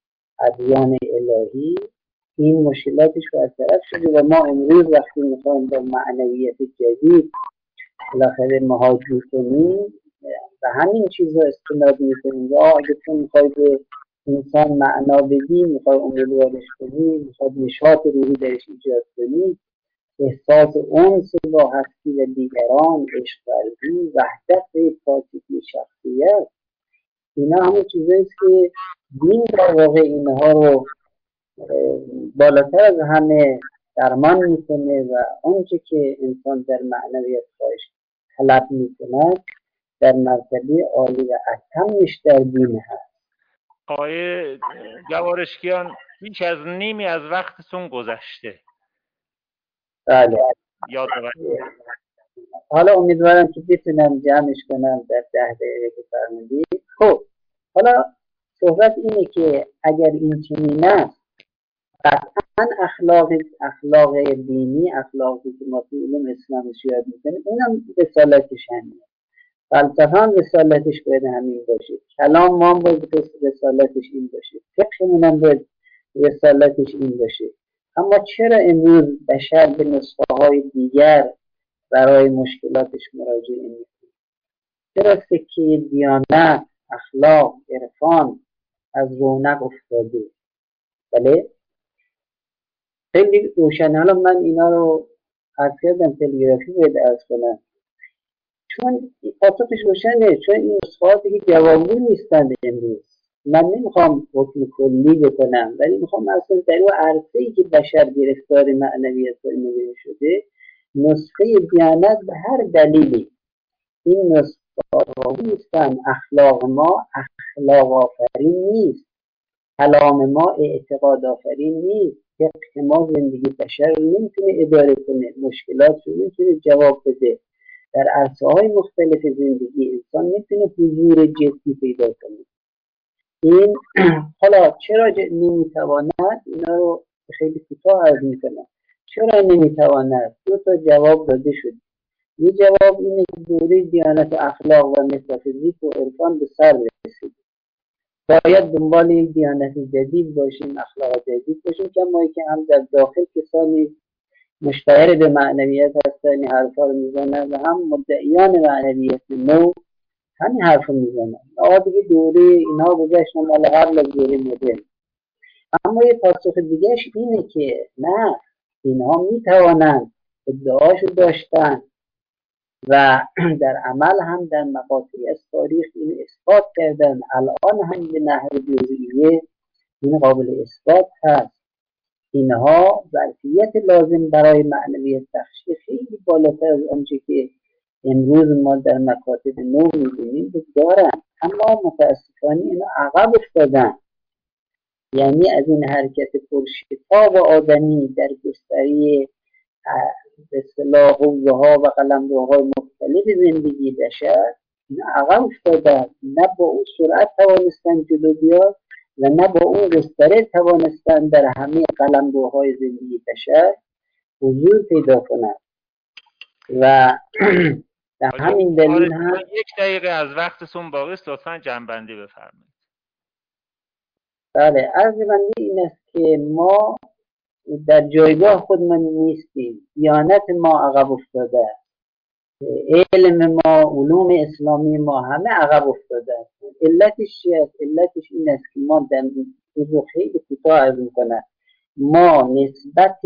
ادیان الهی این مشکلاتش برطرف شده و ما امروز وقتی میخوایم با معنویت جدید بالاخره مهاجر کنیم و همین چیزا استناد میکنیم. یا اگه تو میخوای به انسان معنا بدی، میخوای امیدوارش کنی، میخوای نشاط روحی درش ایجاد کنی، احساس انس با هستی و دیگران، عشق ورزی، وحدت و پاکیزگی شخصیت، اینا همون چیزایی است که دین در واقع اینها رو بالاتر از همه درمان میکنه و آنچه که انسان در معنویت خواهش طلب میکند در مرتبه عالی و اتمش در دین هست. آقای جوارشکیان بیش از نیمی از وقتتون گذشته. بله. یاد ببرید. حالا امیدوارم که بتونم جمعش کنم در ده دقیقه که فرمودید. خب حالا صحبت اینه که اگر این چنین است قطعا اخلاق اخلاق دینی، اخلاقی که ما تو علوم اسلام یاد میکنیم اونم رسالتش همینه. فلسفه هم رسالتش باید همین باشه، کلام ما هم باید رسالتش این باشه، فقهمون هم باید رسالتش این باشه. اما چرا امروز بشر به نسخه های دیگر برای مشکلاتش مراجعه میکنه؟ چرا سکه دیانت، اخلاق، عرفان از رونق افتاده؟ بله خیلی روشنه. حالا من اینا رو عرض کردم تلگرافی باید عرض کنم چون پاسخش روشنه، چون این نسخاتی که جوابگو نیستند امروز. من نمیخوام حکم کلی بکنم ولی میخوام اصلا در اون عرصه‌ای که بشر گرفتار معنویت علمی شده نسخه دیانت به هر دلیلی این نسخه نیستن. اخلاق ما اخلاق آفرین نیست، کلام ما اعتقاد آفرین نیست، فقه ما زندگی بشر رو نمیتونه اداره کنه، مشکلات رو نمیتونه جواب بده. در عرصه‌های مختلف زندگی انسان میتونه حضور جدی پیدا کنه. این حالا چرا نمیتواند؟ اینا رو خیلی کوتاه عرض میکنم. چرا نمیتواند؟ دو تا جواب داده شد. یه جواب اینه که دوره دیانت اخلاق و متافیزیک و عرفان به سر رسید. باید دنبال یک دیانت جدید باشیم، اخلاق جدید باشیم، کما که هم در داخل کسانی مشتهر به معنویت هستن این حرفا رو میزنن و هم مدعیان معنویت نو همین حرف رو میزنن. آقا دیگه دوره اینها گذشتن مال قبل از دوره مدرن. اما یه پاسخ دیگهش اینه که نه، اینها میتوانند ادعاشو داشتن و در عمل هم در مقاطعی از تاریخ این اثبات کردن. الان هم به نحو جزئیه این قابل اثبات هست. اینها ظرفیت لازم برای معنویت بخشی خیلی بالاتر از آنچه که امروز ما در مکاتب نو می‌بینیم دارن، اما متاسفانه اینا عقب افتادن. یعنی از این حرکت پرشتاب آدمی در گستری به اصطلاح حوزه‌ها و قلمروهای مختلف زندگی بشر اینا عقب افتادن، نه با اون سرعت توانستن جلو بیاد و نه با اون گستره توانستن در همه قلمروهای زندگی بشر حضور پیدا کنند. و در همین دلیل هم یک دقیقه از وقتتون باقی است، لطفاً جنبندی بفرمایید. بله، عرض بنده این است که ما در جایگاه خودمان نیستیم، دیانت ما عقب افتاده، علم ما، علوم اسلامی ما همه عقب افتاده است. علتش چی است؟ علتش این است که ما در این خیلی کوتاه عرض می‌کنم، ما نسبت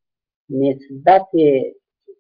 نسبت به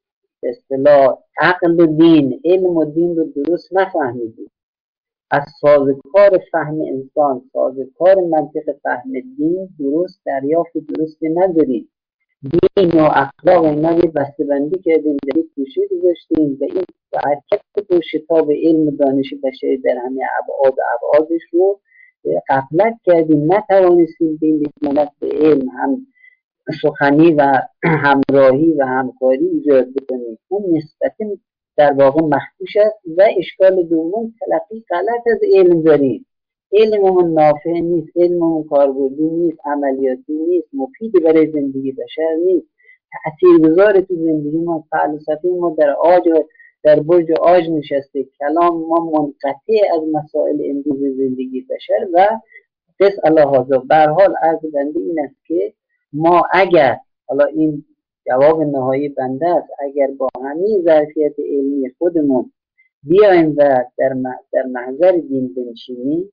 اصطلاح عقل و دین، علم و دین رو درست نفهمیدیم. از سازوکار فهم انسان، سازوکار منطق فهم دین درست دریافت درستی نداریم. دین و اخلاق اینا رو بسته‌بندی کردیم، در یک گوشه گذاشتیم و این حرکت و شتاب علم و دانش بشری در همه ابعاد و ابعادش رو غفلت کردیم، نتوانستیم به این نسبت به علم هم سخنی و همراهی و همکاری ایجاد بکنیم. اون نسبت در واقع مخدوش است. و اشکال دوم تلقی غلط از علم داریم. علممون نافع نیست، علممون کاربردی نیست، عملیاتی نیست، مفید برای زندگی بشر نیست، تأثیرگذار تو زندگی ما. فلسفه ما در آج در برج آج نشسته، کلام ما منقطع از مسائل امروز زندگی بشر و قص الهازا. به هر حال عرض بنده این است که ما اگر، حالا این جواب نهایی بنده است، اگر با همین ظرفیت علمی خودمون بیایم و در در محضر دین بنشینیم،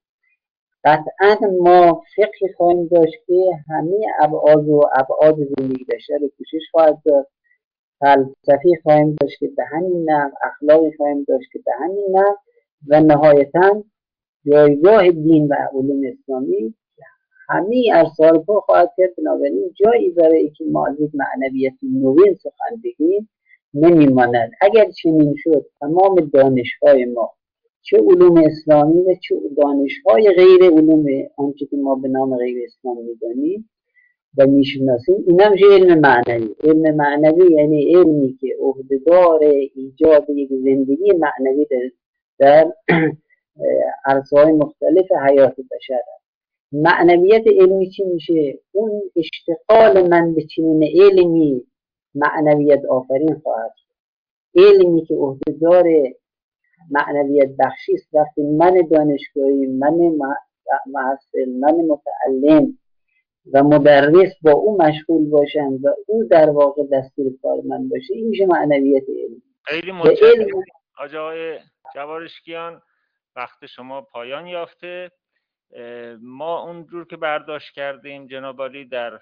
قطعا ما فقه خواهیم داشت که همه ابعاد و ابعاد زندگی بشر رو پوشش خواهد داد. فلسفی خواهیم داشت که به همین نحو، اخلاقی خواهیم داشت که به همین نحو و نهایتاً جایگاه دین و علوم اسلامی همه ارسال پا خواهد کرد. بنابراین جایی برای اینکه ما از یک معنویت نوین سخن بگیم نمیماند. اگر چنین شد تمام دانش‌های ما، چه علوم اسلامی و چه دانش‌های غیر علوم آنچه که ما به نام غیر اسلام می‌دانیم و میشناسیم، این هم علم معنوی. علم معنوی یعنی علمی که عهده‌دار ایجاد یک زندگی معنوی در عرصه‌های مختلف حیات بشر است. معنویت علمی چی میشه؟ اون اشتغال من به چنین علمی معنویت آفرین خواهد شد. علمی که عهده‌دار معنویت بخشی است. وقتی من دانشگاهی، من محصل، من متعلم و مدرس با او مشغول باشم و او در واقع دستور کار من باشه، این میشه معنویت علمی. خیلی متشکرم آقای جوارشکیان، وقت شما پایان یافته. ما اونجور که برداشت کردیم جناب عالی در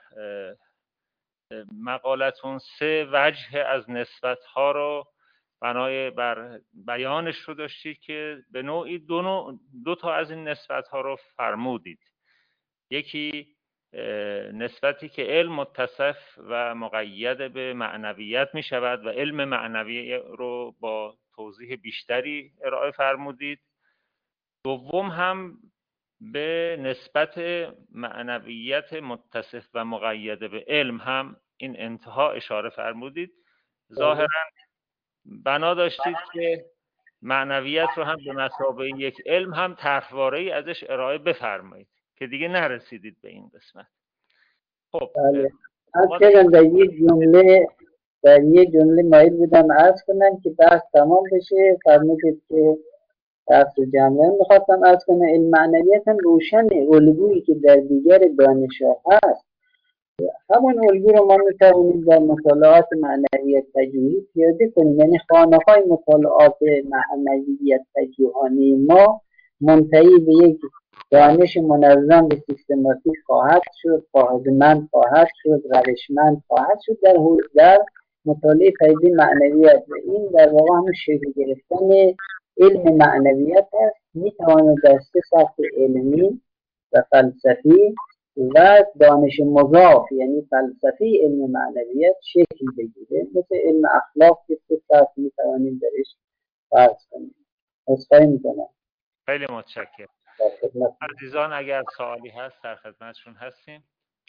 مقالتون سه وجه از نسبت‌ها رو بنای بر بیانش رو داشتید که به نوعی دو, نوع دو تا از این نسبت‌ها رو فرمودید. یکی نسبتی که علم متصف و مقید به معنویت می شود و علم معنوی رو با توضیح بیشتری ارائه فرمودید. دوم هم به نسبت معنویت متصف و مقید به علم هم این انتها اشاره فرمودید. ظاهراً بنا داشتید که معنویت رو هم به مثابه یک علم هم طرحواره‌ای ازش ارائه بفرمایید که دیگه نرسیدید به این قسمت. خب اصلا در یک جمله در یک جمله مایل بودم عرض کنم که بحث تمام بشه. فرمودید که بحث جمعه میخواستم عرض کنم علم معنویت هم روشنه، الگویی که در دیگر دانش‌ها هست، همون الگو رو ما میتوانیم در مطالعات معنویت پژوهی پیاده کنیم. یعنی خانه‌های مطالعات معنویت پژوهانی ما منتهی به یک دانش منظم و سیستماتیک خواهد شد، خواهدمند خواهد شد، روشمند خواهد شد در در مطالعه فیضی معنویت. و این در واقع هم شکل گرفتن علم معنویت است. میتواند در سه سطح علمی و فلسفی و دانش مضاف یعنی فلسفی علم معنویت شکل بگیره. مثل علم اخلاق که سه سطح میتوانیم درش فرض کنیم. عذرخواهی میکنم. خیلی متشکرم. در خدمت عزیزان اگر سوالی هست در خدمتشون هستیم.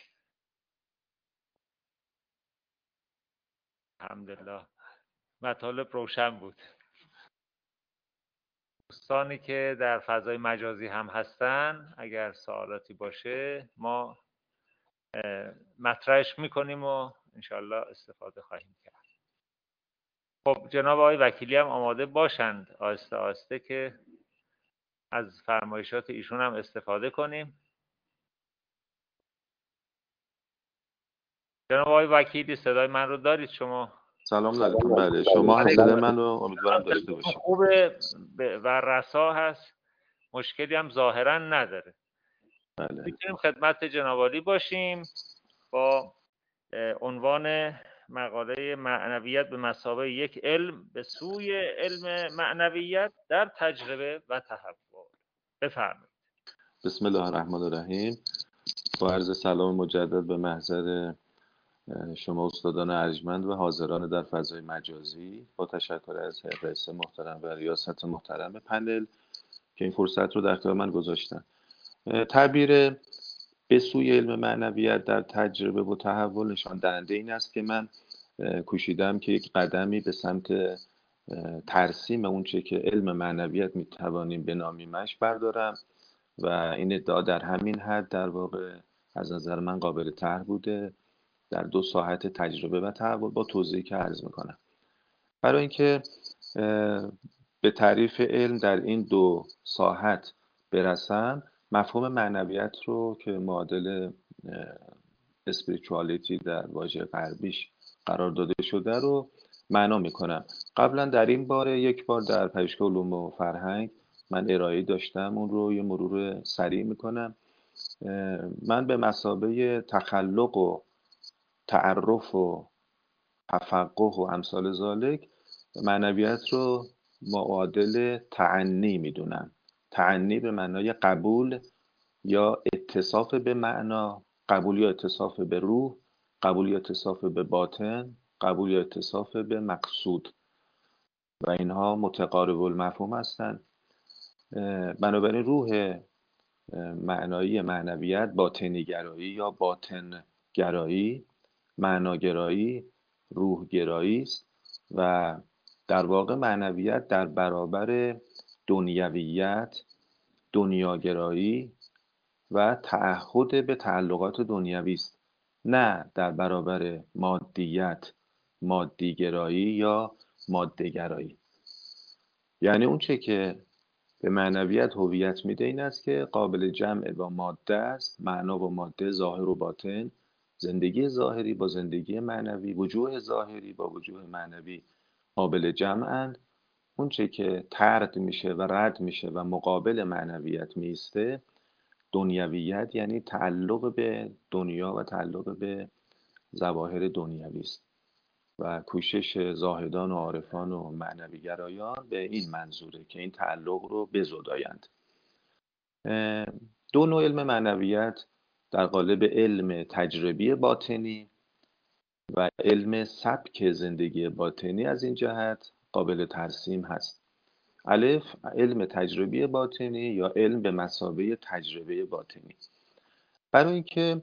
الحمدلله مطالب روشن بود. دوستانی که در فضای مجازی هم هستن اگر سوالاتی باشه ما مطرحش میکنیم و انشالله استفاده خواهیم کرد. خب جناب آقای وکیلی هم آماده باشند آهسته آهسته که از فرمایشات ایشون هم استفاده کنیم. جناب آقای وکیلی صدای من رو دارید شما؟ سلام علیکم. بله شما هم صدای من رو امیدوارم داشته باشید. خوبه و رسا هست، مشکلی هم ظاهرا نداره. بله میتونیم خدمت جناب عالی باشیم با عنوان مقاله معنویت به مثابه یک علم به سوی علم معنویت در تجربه و تحول. بفرمایید. بسم الله الرحمن الرحیم. با عرض سلام مجدد به محضر شما استادان ارجمند و حاضران در فضای مجازی، با تشکر از رئیس محترم و ریاست محترم پنل که این فرصت رو در اختیار من گذاشتن. تعبیر به سوی علم معنویت در تجربه و تحول نشان دهنده این است که من کوشیدم که یک قدمی به سمت ترسیم اون چه که علم معنویت میتوانیم بنامیمش بردارم و این ادعا در همین حد در واقع از نظر من قابل طرح بوده در دو ساحت تجربه و تحول با توضیحی که عرض میکنم. برای اینکه به تعریف علم در این دو ساحت برسم، مفهوم معنویت رو که معادل اسپریچوالیتی در واژه غربیش قرار داده شده رو معنا میکنم. قبلا در این باره یک بار در پژوهشگاه علوم و فرهنگ من ارائه داشتم، اون رو یه مرور سریع میکنم. من به مثابه تخلق و تعرف و تفقه و امثال ذالک معنویت رو معادل تعنی میدونم. تعنی به معنای قبول یا اتصاف به معنا، قبول یا اتصاف به روح، قبول یا اتصاف به باطن، قبول یا اتصاف به مقصود و اینها متقارب المفهوم هستند. بنابراین روح معنایی معنویت باطنی گرایی یا باطن گرایی، معناگرایی، روح گرایی است و در واقع معنویت در برابر دنیویت، دنیاگرایی و تعهد به تعلقات دنیوی است، نه در برابر مادیت، مادیگرایی یا ماده‌گرایی. یعنی اون چه که به معنویت هویت میده این است که قابل جمع با ماده است، معنا و ماده، ظاهر و باطن، زندگی ظاهری با زندگی معنوی، وجوه ظاهری با وجوه معنوی قابل جمعند. اون چه که طرد میشه و رد میشه و مقابل معنویت میسته دنیویت، یعنی تعلق به دنیا و تعلق به ظواهر دنیوی است و کوشش زاهدان و عارفان و معنوی گرایان به این منظوره که این تعلق رو بزدایند. دو نوع علم معنویت در قالب علم تجربی باطنی و علم سبک زندگی باطنی از این جهت قابل ترسیم هست. الف، علم تجربی باطنی یا علم به مثابه تجربه باطنی. برای اینکه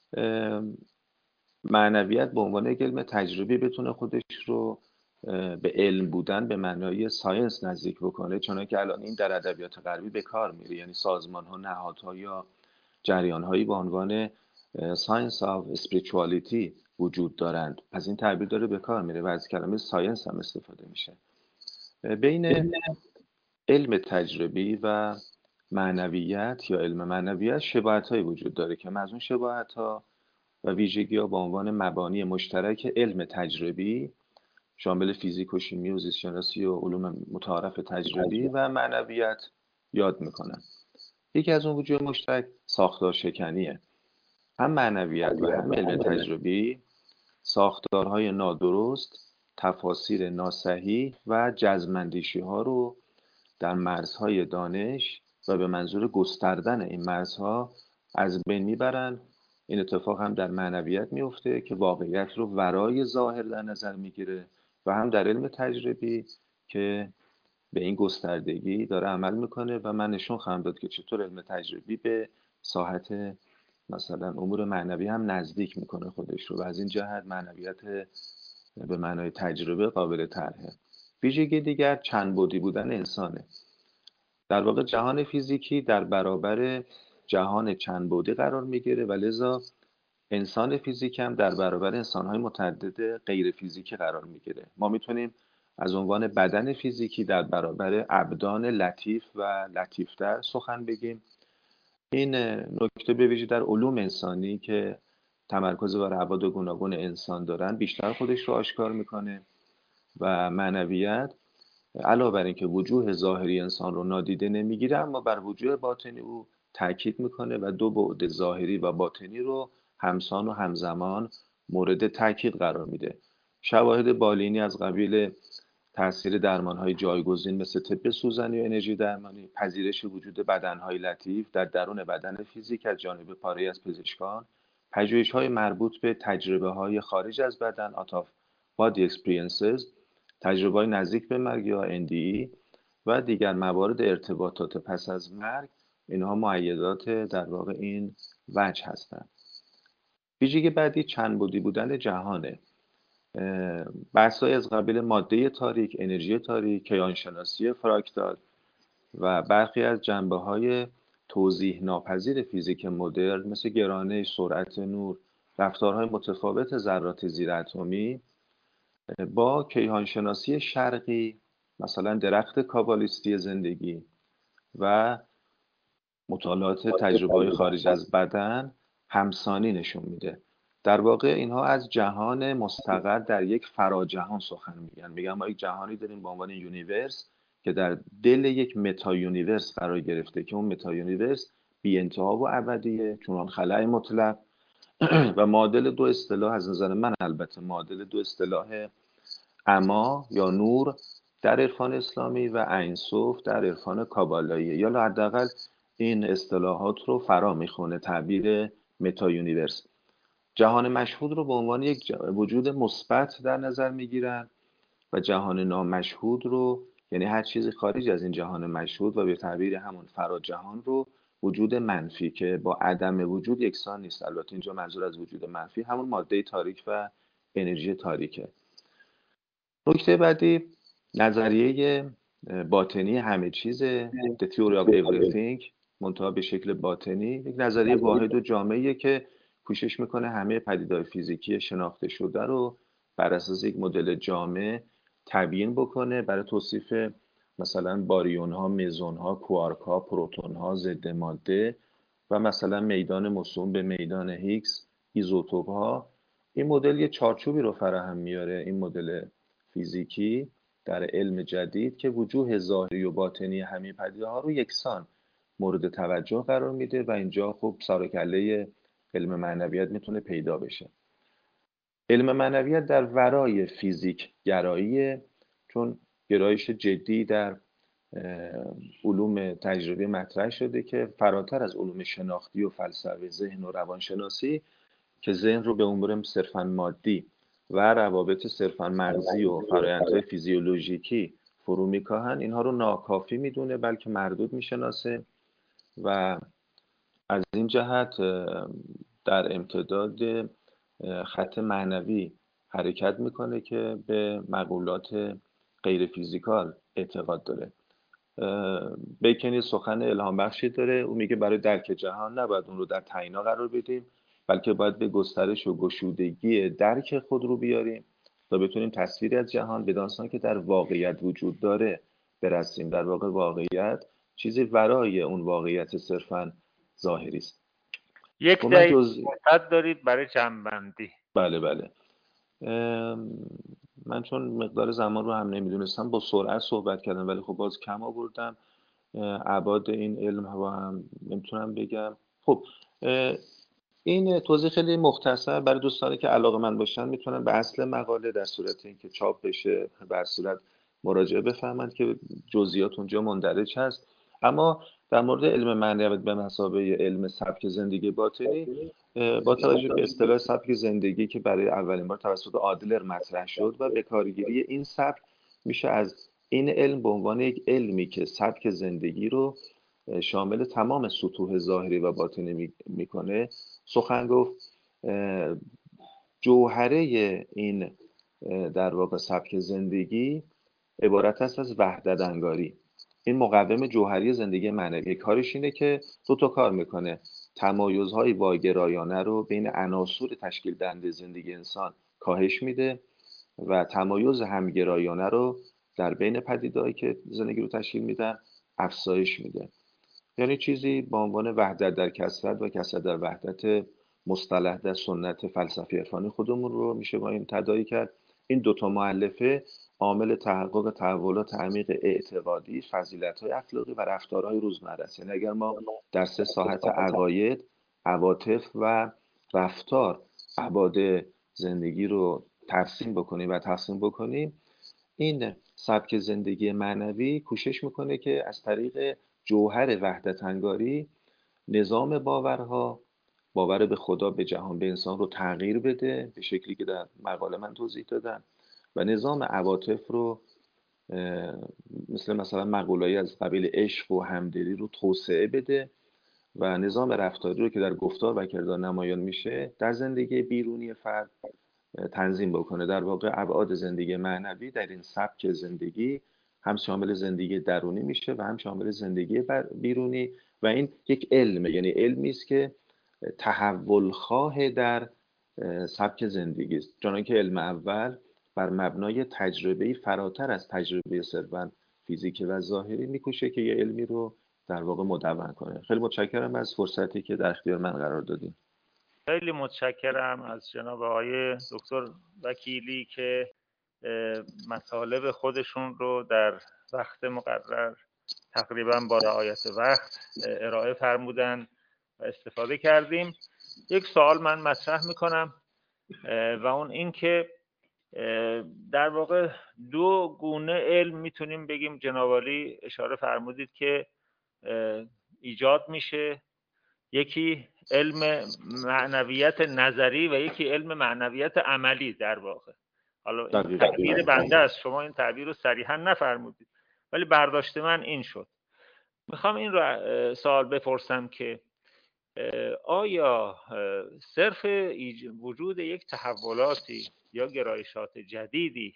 معنویت به عنوان یک علم تجربی بتونه خودش رو به علم بودن به معنای ساینس نزدیک بکنه، چون که الان این در ادبیات غربی به کار میره، یعنی سازمان ها، نهادها یا جریان هایی با عنوان ساینس آف اسپریچوالیتی وجود دارند. از این تعبیر داره به کار میره و از کلمه ساینس هم استفاده میشه. بین علم تجربی و معنویت یا علم معنویت شباهت هایی وجود داره که از اون شباهت ها و ویژگی ها با عنوان مبانی مشترک علم تجربی شامل فیزیک و شیمی و زیست شناسی و علوم متعارف تجربی و معنویت یاد میکنن. یکی از اون وجوه مشترک ساختار شکنیه. هم معنویت و هم علم تجربی ساختارهای نادرست، تفاسیر ناصحیح و جزم‌اندیشی ها رو در مرزهای دانش و به منظور گستردن این مرزها از بین میبرن. این اتفاق هم در معنویت میفته که واقعیت رو ورای ظاهر در نظر میگیره و هم در علم تجربی که به این گستردگی داره عمل میکنه و من نشون خواهم داد که چطور علم تجربی به ساحت مثلا امور معنوی هم نزدیک میکنه خودش رو و از این جهت معنویت به معنای تجربه قابل طرحه. ویژگی دیگر چند بعدی بودن انسانه. در واقع جهان فیزیکی در برابر جهان چند بعدی قرار میگیره و لذا انسان فیزیک هم در برابر انسان‌های متعدد غیر فیزیکی قرار میگیره. ما میتونیم از عنوان بدن فیزیکی در برابر ابدان لطیف و لطیفتر سخن بگیم. این نکته به ویژه در علوم انسانی که تمرکز بر ابعاد گوناگون انسان دارن بیشتر خودش رو آشکار میکنه و معنویت علاوه بر اینکه وجوه ظاهری انسان رو نادیده نمیگیره اما بر وجوه باطنی او تاکید میکنه و دو بعد ظاهری و باطنی رو همسان و همزمان مورد تاکید قرار میده. شواهد بالینی از قبیل تاثیر درمانهای جایگزین مثل طب سوزنی و انرژی درمانی، پذیرش وجود بدنهای لطیف در درون بدن فیزیک از جانب پاره از پزشکان، پژوهش‌های مربوط به تجربه‌های خارج از بدن out of body experiences، تجربه‌های نزدیک به مرگ یا ان دی ای و دیگر موارد ارتباطات پس از مرگ، اینها مؤیدات در واقع این وجه هستند. ویژگی بعدی چند بعدی بودن جهانه. بحث‌های از قبیل ماده تاریک، انرژی تاریک، کیهانشناسی فراکتال و برخی از جنبه‌های توضیح ناپذیر فیزیک مدرن مثل گرانه، سرعت نور، رفتارهای متفاوت ذرات زیراتمی با کیهانشناسی شرقی مثلا درخت کابالیستی زندگی و مطالعات تجربه‌های خارج از بدن همسانی نشون میده. در واقع اینها از جهان مستقر در یک فراجهان سخن میگن. میگن ما یک جهانی داریم به عنوان یونیورس که در دل یک متا یونیورس قرار گرفته که اون متا یونیورس بی انتها و ابدیه چون خلأ مطلق و معادل دو اصطلاح از نظر من البته معادل دو اصطلاح اما یا نور در عرفان اسلامی و عین‌صوف در عرفان کابالایی یا حداقل این اصطلاحات رو فرا میخونه تعبیر متا یونیورس. جهان مشهود رو به عنوان یک وجود مثبت در نظر میگیرن و جهان نامشهود رو یعنی هر چیزی خارج از این جهان مشهود و به تعبیر همون فراجهان رو وجود منفی که با عدم وجود یکسان نیست. البته اینجا منظور از وجود منفی همون ماده تاریک و انرژی تاریکه. نکته بعدی نظریه باطنی همه چیزه The Theory of Everything منتها به شکل باطنی، یک نظریه واحد و جامعیه که کوشش میکنه همه پدیده‌های فیزیکی شناخته شده رو بر اساس یک مدل جامع تبیین بکنه برای توصیف مثلا باریون ها، مزون ها، کوارک ها، پروتون ها، ضد ماده و مثلا میدان موسوم به میدان هیگز، ایزوتوپ ها. این مدل یه چارچوبی رو فراهم میاره این مدل فیزیکی در علم جدید که وجوه ظاهری و باطنی همه پدیده ها رو یکسان مورد توجه قرار میده و اینجا خب سر و کله علم معنویت میتونه پیدا بشه. علم معنویت در ورای فیزیک گراییه چون گرایش جدی در علوم تجربی مطرح شده که فراتر از علوم شناختی و فلسفه ذهن و روانشناسی که ذهن رو به امور صرفاً مادی و روابط صرفاً مغزی و فرآیندهای فیزیولوژیکی فرو میکاهن اینها رو ناکافی میدونه بلکه مردود میشناسه و از این جهت در امتداد خط معنوی حرکت میکنه که به مقولات غیر فیزیکال اعتقاد داره. بیکن سخن الهام بخشی داره، او میگه برای درک جهان نباید اون رو در تعیینا قرار بدیم بلکه باید به گسترش و گشودگی درک خود رو بیاریم تا بتونیم تصویری از جهان بدانسان که در واقعیت وجود داره برسیم. در واقع واقعیت چیزی ورای اون واقعیت صرفاً ظاهری است. یک دقیقه جز... دارید برای جمع‌بندی. بله بله. من چون مقدار زمان رو هم نمیدونستم با سرعت صحبت کردم ولی خب باز کم آوردم ابعاد این علم رو هم نمیتونم بگم. خب این توضیح خیلی مختصر برای دوستانی که علاقه‌مند باشن میتونن به اصل مقاله در صورت اینکه چاپ بشه به صورت مراجعه بفهمند که جزئیات اونجا مندرج هست. اما در مورد علم معنویت به مثابه علم سبک زندگی باطنی با توجه به اصطلاح سبک زندگی که برای اولین بار توسط آدلر مطرح شد و به کارگیری این سبک میشه از این علم به عنوان یک علمی که سبک زندگی رو شامل تمام سطوح ظاهری و باطنی میکنه سخن گفت. جوهره این در واقع سبک زندگی عبارت است از وحدت انگاری. این مقوم جوهری زندگی معنوی. کارش اینه که دو تا کار میکنه: تمایزهای واگرایانه رو بین عناصر تشکیل دهنده زندگی انسان کاهش میده و تمایز همگرایانه رو در بین پدیده‌ای که زندگی رو تشکیل میدن افزایش میده. یعنی چیزی با عنوان وحدت در کثرت و کثرت در وحدت، مصطلح در سنت فلسفی عرفانی خودمون رو میشه با این تداعی کرد. این دوتا مؤلفه عامل تحقق تحولات عمیق اعتقادی، فضیلت‌های اخلاقی و رفتارهای روزمره است. یعنی اگر ما در سه ساحت عقاید، عواطف و رفتار ابعاد زندگی رو ترسیم بکنیم و تقسیم بکنیم، این سبک زندگی معنوی کوشش میکنه که از طریق جوهر وحدت انگاری نظام باورها، باور به خدا، به جهان، به انسان رو تغییر بده به شکلی که در مقاله من توضیح دادم و نظام عواطف رو مثل مثلا مقوله‌ای از قبیل عشق و همدلی رو توسعه بده و نظام رفتاری رو که در گفتار و کردار نمایان میشه در زندگی بیرونی فرد تنظیم بکنه. در واقع ابعاد زندگی معنوی در این سبک زندگی هم شامل زندگی درونی میشه و هم شامل زندگی بیرونی و این یک علمه. یعنی علمی است که تحول خواه در سبک زندگی است، چون که علم اول بر مبنای تجربه فراتر از تجربه صرفاً فیزیکی و ظاهری میکوشه که یه علمی رو در واقع مدون کنه. خیلی متشکرم از فرصتی که در اختیار من قرار دادین. خیلی متشکرم از جناب آقای دکتر وکیلی که مطالب خودشون رو در وقت مقرر تقریبا با رعایت وقت ارائه فرمودن و استفاده کردیم. یک سوال من مطرح میکنم و اون این که در واقع دو گونه علم میتونیم بگیم، جناب عالی اشاره فرمودید که ایجاد میشه، یکی علم معنویت نظری و یکی علم معنویت عملی. در واقع حالا این تعبیر بنده است، شما این تعبیر رو صریحا نفرمودید ولی برداشت من این شد. میخوام این رو سوال بپرسم که آیا صرف وجود یک تحولاتی یا گرایشات جدیدی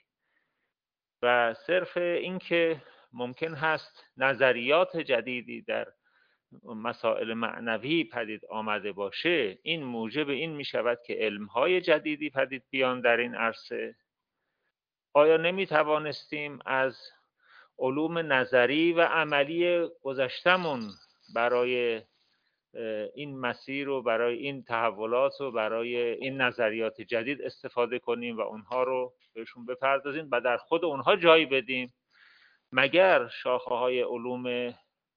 و صرف اینکه ممکن هست نظریات جدیدی در مسائل معنوی پدید آمده باشه، این موجب این می شود که علمهای جدیدی پدید بیان در این عرصه؟ آیا نمی توانستیم از علوم نظری و عملی گذشتمون برای این مسیر و برای این تحولات و برای این نظریات جدید استفاده کنیم و اونها رو بهشون بپردازیم و در خود اونها جای بدیم؟ مگر شاخه های علوم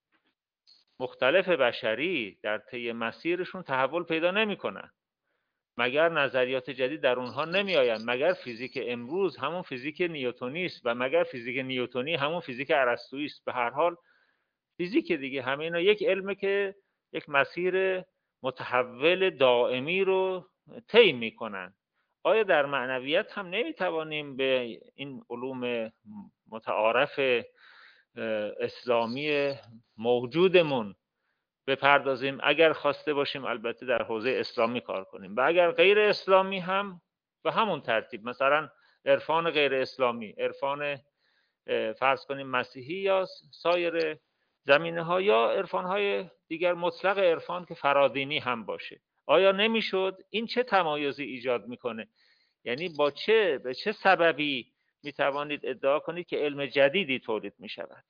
مختلف بشری در طی مسیرشون تحول پیدا نمی‌کنن؟ مگر نظریات جدید در اونها نمی آیند؟ مگر فیزیک امروز همون فیزیک نیوتنی است و مگر فیزیک نیوتنی همون فیزیک ارسطویی است؟ به هر حال فیزیک دیگه، همه اینا یک علمه که یک مسیر متحول دائمی رو طی می‌کنن. آیا در معنویت هم نمی‌توانیم به این علوم متعارف اسلامی موجودمون بپردازیم اگر خواسته باشیم؟ البته در حوزه اسلامی کار کنیم و اگر غیر اسلامی هم به همون ترتیب، مثلا عرفان غیر اسلامی، عرفان فرض کنیم مسیحی یا سایر زمینه ها، یا عرفان های دیگر مطلق عرفان که فرادینی هم باشه. آیا نمیشد؟ این چه تمایزی ایجاد میکنه؟ یعنی با چه به چه سببی میتوانید ادعا کنید که علم جدیدی تولید میشود؟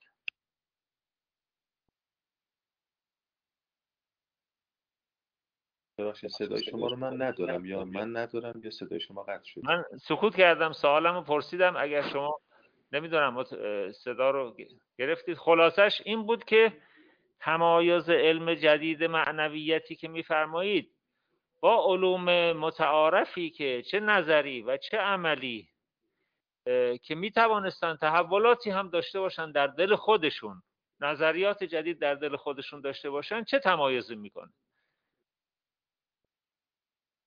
ببخشید صدای شما رو من ندارم، یا من ندارم یا صدای شما قطع شد. من سکوت کردم، سوالمو پرسیدم، اگر شما نمیدونم صدا رو گرفتید. خلاصش این بود که تمایز علم جدید معنویتی که میفرمایید با علوم متعارفی که چه نظری و چه عملی که میتوانستن تحولاتی هم داشته باشن در دل خودشون، نظریات جدید در دل خودشون داشته باشن، چه تمایزی میکنه؟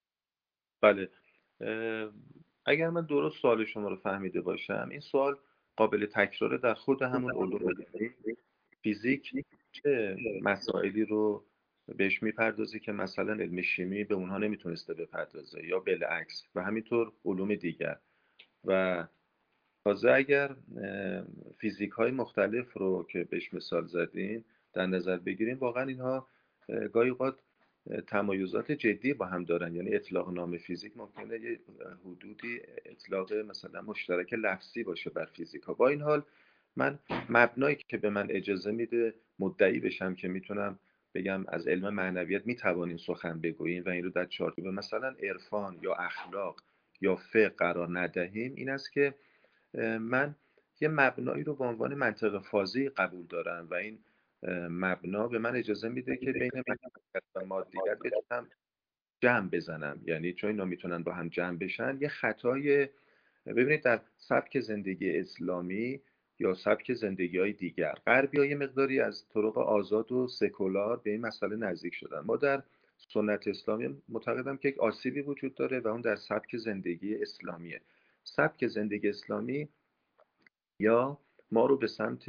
بله، اگر من درست سوال شما رو فهمیده باشم، این سوال قابل تکراره در خود همون علوم. فیزیک چه مسائلی رو بهش میپردازه که مثلا علم شیمی به اونها نمیتونسته بپردازه یا بالعکس، و همینطور علوم دیگر. و تازه اگر فیزیک های مختلف رو که بهش مثال زدین در نظر بگیریم، واقعا اینها گاهی اوقات تمایزات جدی با هم دارن. یعنی اطلاق نام فیزیک ممکنه یه حدودی اطلاق مثلا مشترک لفظی باشه بر فیزیک ها. با این حال من مبنایی که به من اجازه میده مدعی بشم که میتونم بگم از علم معنویت میتوانیم سخن بگوییم و این رو در چارچوب مثلا عرفان یا اخلاق یا فقه قرار ندهیم، این است که من یه مبنایی رو به عنوان منطق فاضی قبول دارم و این مبنا به من اجازه میده که بین معنویت و مادیت بتونم جمع بزنم. یعنی چون اینا میتونن با هم جمع بشن، یه خطای ببینید در سبک زندگی اسلامی یا سبک زندگی های دیگر، غربی ها یه مقداری از طرق آزاد و سکولار به این مسئله نزدیک شدن. ما در سنت اسلامی معتقدم که یک آسیبی وجود داره و اون در سبک زندگی اسلامیه. سبک زندگی اسلامی یا ما رو به سمت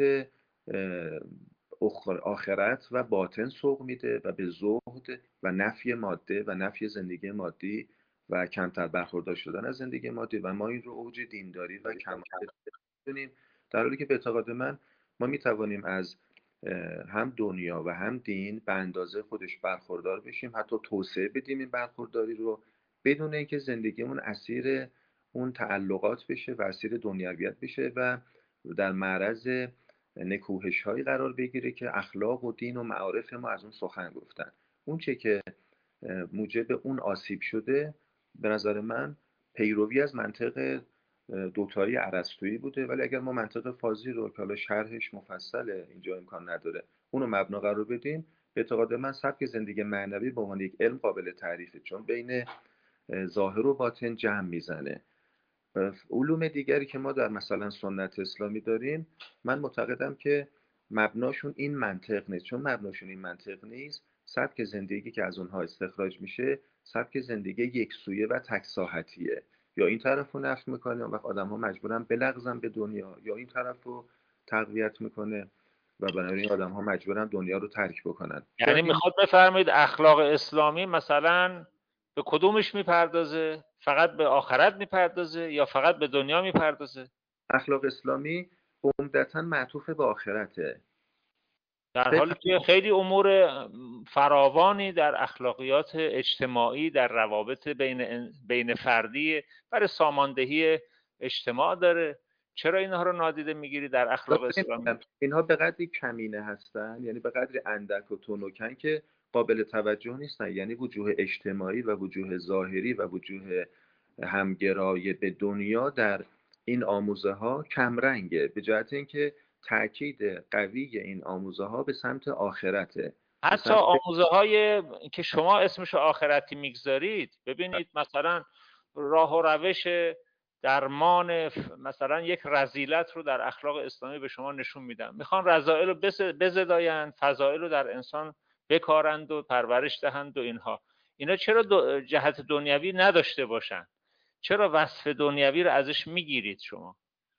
آخرت و باطن سوق میده و به زهد و نفی ماده و نفی زندگی مادی و کمتر برخوردار شدن از زندگی مادی، و ما این رو اوج دینداری و کمال بدونیم، در حالی که به اعتقاد من ما میتوانیم از هم دنیا و هم دین به اندازه خودش برخوردار بشیم، حتی توسعه بدیم این برخورداری رو، بدون اینکه زندگیمون اسیر اون تعلقات بشه و اسیر دنیویت بشه و در معرض نکوهش هایی قرار بگیره که اخلاق و دین و معارف ما از اون سخن گفتن. اون چه که موجب اون آسیب شده به نظر من پیروی از منطق دوتایی ارسطویی بوده. ولی اگر ما منطق فاضی رو که حالا شرحش مفصله اینجا امکان نداره اونو مبنا قرار بدیم، به اعتقاد من سبک زندگی معنوی به عنوان یک علم قابل تعریفه، چون بین ظاهر و باطن جمع میزنه. علوم دیگری که ما در مثلا سنت اسلامی داریم، من معتقدم که مبناشون این منطق نیست. چون مبناشون این منطق نیست، سبک زندگی که از اونها استخراج میشه سبک زندگی یک سویه و تک ساحتیه. یا این طرف رو نفی میکنه و آدم ها مجبورن بلغزن به دنیا، یا این طرف رو تقویت میکنه و بنابراین آدم ها مجبورن دنیا رو ترک بکنن. یعنی میخواد بفرمایید اخلاق اسلامی مثلا به کدومش میپردازه؟ فقط به آخرت میپردازه یا فقط به دنیا میپردازه؟ اخلاق اسلامی عمدتاً معطوف به آخرته، در حالی که خیلی امور فراوانی در اخلاقیات اجتماعی، در روابط بین بین فردی برای ساماندهی اجتماع داره. چرا اینها رو نادیده میگیری در اخلاق اسلامی؟ اینها به قدری کمینه هستن، یعنی به قدری اندک و تونوکن که قابل توجه نیستن. یعنی وجوه اجتماعی و وجوه ظاهری و وجوه همگرای به دنیا در این آموزه ها کمرنگه، به جهت اینکه تأکید قوی این آموزه ها به سمت آخرته. حتی سمت... آموزه های که شما اسمش آخرتی میگذارید، ببینید مثلا راه و روش درمان مثلا یک رذیلت رو در اخلاق اسلامی به شما نشون میدن. میخوان رذائل رو بزدایند، فضائل رو در انسان بکارند و پرورش دهند و اینها. اینا چرا دو جهت دنیوی نداشته باشن؟ چرا وصف دنیوی رو ازش میگیرید شما؟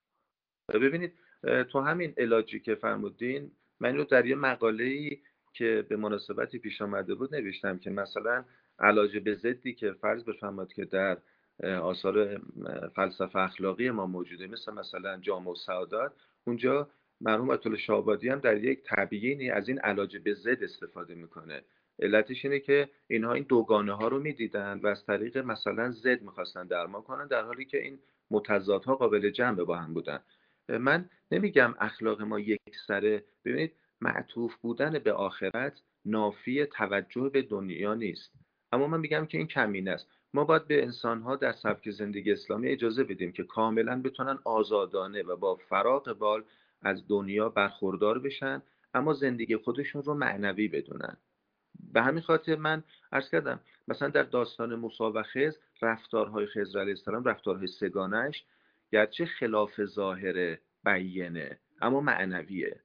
ببینید تو همین علاجی که فرمودین، من رو در یه مقاله‌ای که به مناسبتی پیش آمده بود نوشتم که مثلا علاج به ضدی که فرض بفرمایید که در آثار فلسفه اخلاقی ما موجوده، مثل مثلا جامع السعادات، اونجا مرحوم آیت الله شاهآبادی هم در یک تبیینی از این علاج به ضد استفاده میکنه. علتش اینه که اینها این دوگانه ها رو میدیدن و از طریق مثلا ضد میخواستن درمان کنن، در حالی که این متضادها قابل جمع با هم بودن. من نمیگم اخلاق ما یک سره. ببینید معطوف بودن به آخرت نافی توجه به دنیا نیست، اما من میگم که این کمینه است. ما باید به انسان‌ها در سبک زندگی اسلامی اجازه بدیم که کاملا بتونن آزادانه و با فراغ بال از دنیا برخوردار بشن، اما زندگی خودشون رو معنوی بدونن. به همین خاطر من عرض کردم مثلا در داستان موسی و خضر، رفتارهای خضر علیه السلام، رفتارهای سگانش، گرچه خلاف ظاهر بیینه اما معنویه.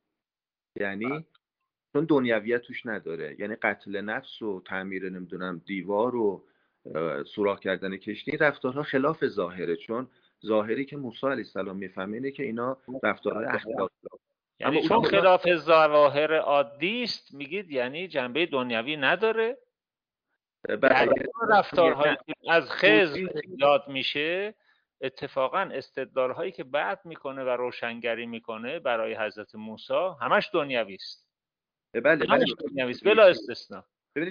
یعنی چون دنیویت توش نداره، یعنی قتل نفس و تعمیر نمیدونم دیوار و سوراخ کردن کشتی، رفتارها خلاف ظاهره، چون ظاهری که موسی علیه السلام میفهمه اینه که اینا رفتارهای اخلاقی، یعنی چون خلاف ظواهر عادی است میگید یعنی جنبه دنیوی نداره. در رفتارهایی که از خضر یاد میشه اتفاقا استدلال‌هایی که بعد میکنه و روشنگری میکنه برای حضرت موسی همش دنیوی است. بله همش دنیوی است بلا استثناء.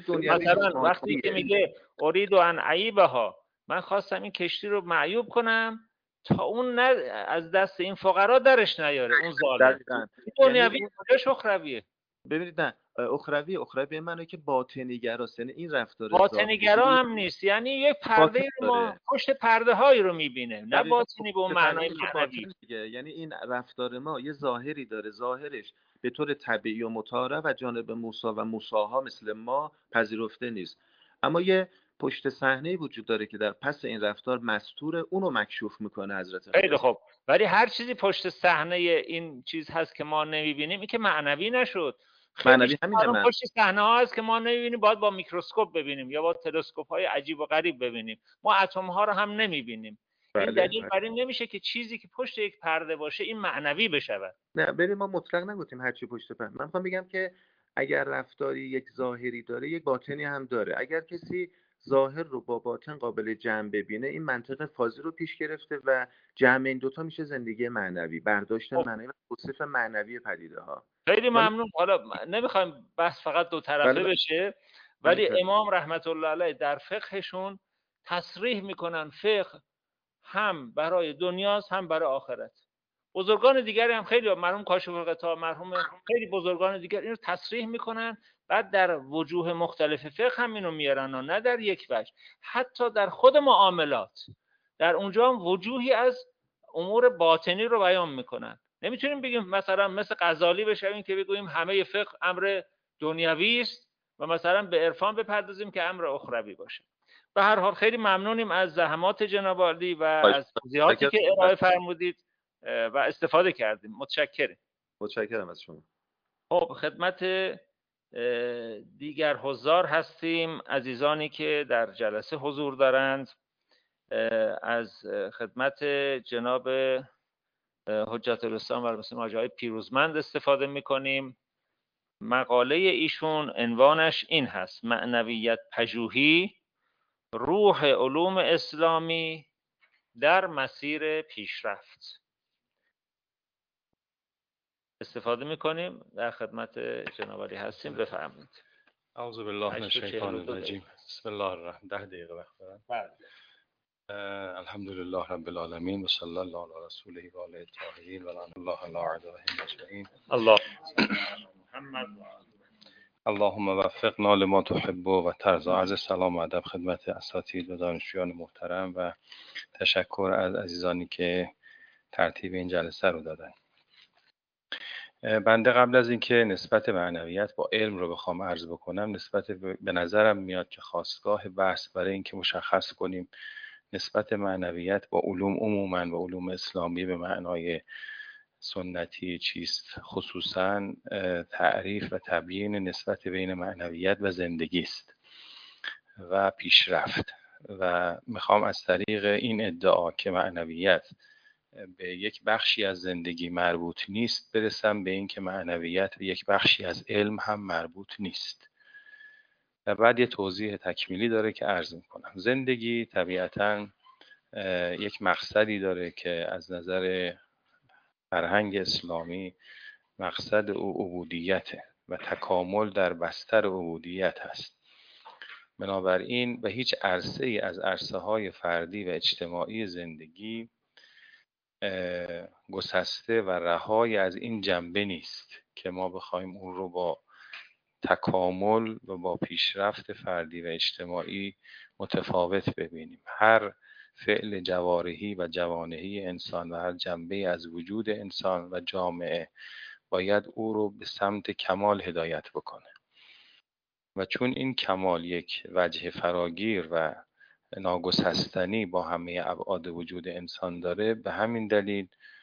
مثلا وقتی که میگه ارید ان اعیبها، من خواستم این کشتی رو معیوب کنم تا اون نه از دست این فقرا درش نیاره اون ظالم. دنیوی کجاش اخرویه؟ ببینید نه اخروی اخروی منو که باطنی‌گراست، یعنی این رفتار باطنی‌گرا هم نیست، یعنی یک پرده رو ما پشت پرده هایی رو میبینه، نه باطنی به اون معنای معنوی. یعنی این رفتار ما یه ظاهری داره، ظاهرش به طور طبیعی و متعارف و جانب موسی و موساها مثل ما پذیرفته نیست، اما یه پشت صحنه وجود داره که در پس این رفتار مستوره، اونو مکشوف میکنه حضرت. خیلی خوب، ولی هر چیزی پشت صحنه این چیز هست که ما نمیبینیم این که معنوی نشد. معنوی همینه، من پشت صحنه ها هست که ما نمیبینیم، باید با میکروسکوپ ببینیم یا با تلسکوپ های عجیب و غریب ببینیم. ما اتم ها رو هم نمیبینیم. بله، این دلیل بله. بر این نمیشه که چیزی که پشت یک پرده باشه این معنوی بشود. نه ببین ما مطلق نگفتیم هر چی پشت پرده. من میخوام بگم که اگر رفتاری یک ظاهری داره یک باطنی هم داره. اگر کسی ظاهر رو با باطن قابل جمع ببینه این منطق فاضی رو پیش گرفته و جمع این دوتا میشه زندگی معنوی، برداشت معنوی و توصیف معنوی پدیده ها. خیلی ممنون. حالا نمیخوایم بحث فقط دو طرفه بله بشه، ولی بله امام رحمت الله علیه در فقهشون تصریح میکنن فقه هم برای دنیاست هم برای آخرت. بزرگان دیگری هم خیلی مرحوم کاشف الغطا، مرحوم خیلی بزرگان دیگر اینو تصریح میکنن، بعد در وجوه مختلف فقه هم اینو میارن و نه در یک وجه. حتی در خود معاملات در اونجا هم وجوهی از امور باطنی رو بیان میکنن. نمیتونیم بگیم مثلا مثل غزالی بشویم که بگوییم همه فقه امر دنیوی است و مثلا به عرفان بپردازیم که امر اخروی باشه. به هر حال خیلی ممنونیم از زحمات جناب عالی و از توضیحاتی که ارائه فرمودید و استفاده کردیم. متشکرم. متشکرم از شما. خب خدمت دیگر حضار هستیم، عزیزانی که در جلسه حضور دارند. از خدمت جناب حجت الاسلام و المسلمین حاجی پیروزمند استفاده می‌کنیم. مقاله ایشون عنوانش این هست: معنویت پژوهی، روح علوم اسلامی در مسیر پیشرفت. استفاده میکنیم، در خدمت جناب عالی هستیم. بفرمایید. اعوذ بالله من الشیطان الرجیم. بسم الله الرحمن. ده دقیقه وقت دارم. بله. الحمدلله رب العالمین و صلی الله علی رسوله و آله الطاهرین و لعن الله علی اعدائهم اجمعین. الله محمد اللهم وفقنا لما تحب و ترضى. عرض سلام و ادب خدمت اساتید و دانشجویان محترم و تشکر از عزیزانی که ترتیب این جلسه رو دادن. بنده قبل از اینکه نسبت معنویت با علم رو بخوام عرض بکنم، نسبت به نظرم میاد که خواستگاه بحث برای اینکه مشخص کنیم نسبت معنویت با علوم عموما و علوم اسلامی به معنای سنتی چیست، خصوصا تعریف و تبیین نسبت بین معنویت و زندگی است و پیشرفت. و میخوام از طریق این ادعا که معنویت به یک بخشی از زندگی مربوط نیست برسم به این که معنویت به یک بخشی از علم هم مربوط نیست و بعد یه توضیح تکمیلی داره که عرض میکنم. زندگی طبیعتاً یک مقصدی داره که از نظر فرهنگ اسلامی مقصد او عبودیته و تکامل در بستر عبودیت هست. بنابراین به هیچ عرصه ای از عرصه های فردی و اجتماعی زندگی گسسته و رهای از این جنبه نیست که ما بخوایم اون رو با تکامل و با پیشرفت فردی و اجتماعی متفاوت ببینیم. هر فعل جوارحی و جوانحی انسان و هر جنبه از وجود انسان و جامعه باید او رو به سمت کمال هدایت بکنه و چون این کمال یک وجه فراگیر و ناگسستنی با همه ابعاد وجود انسان داره، به همین دلیل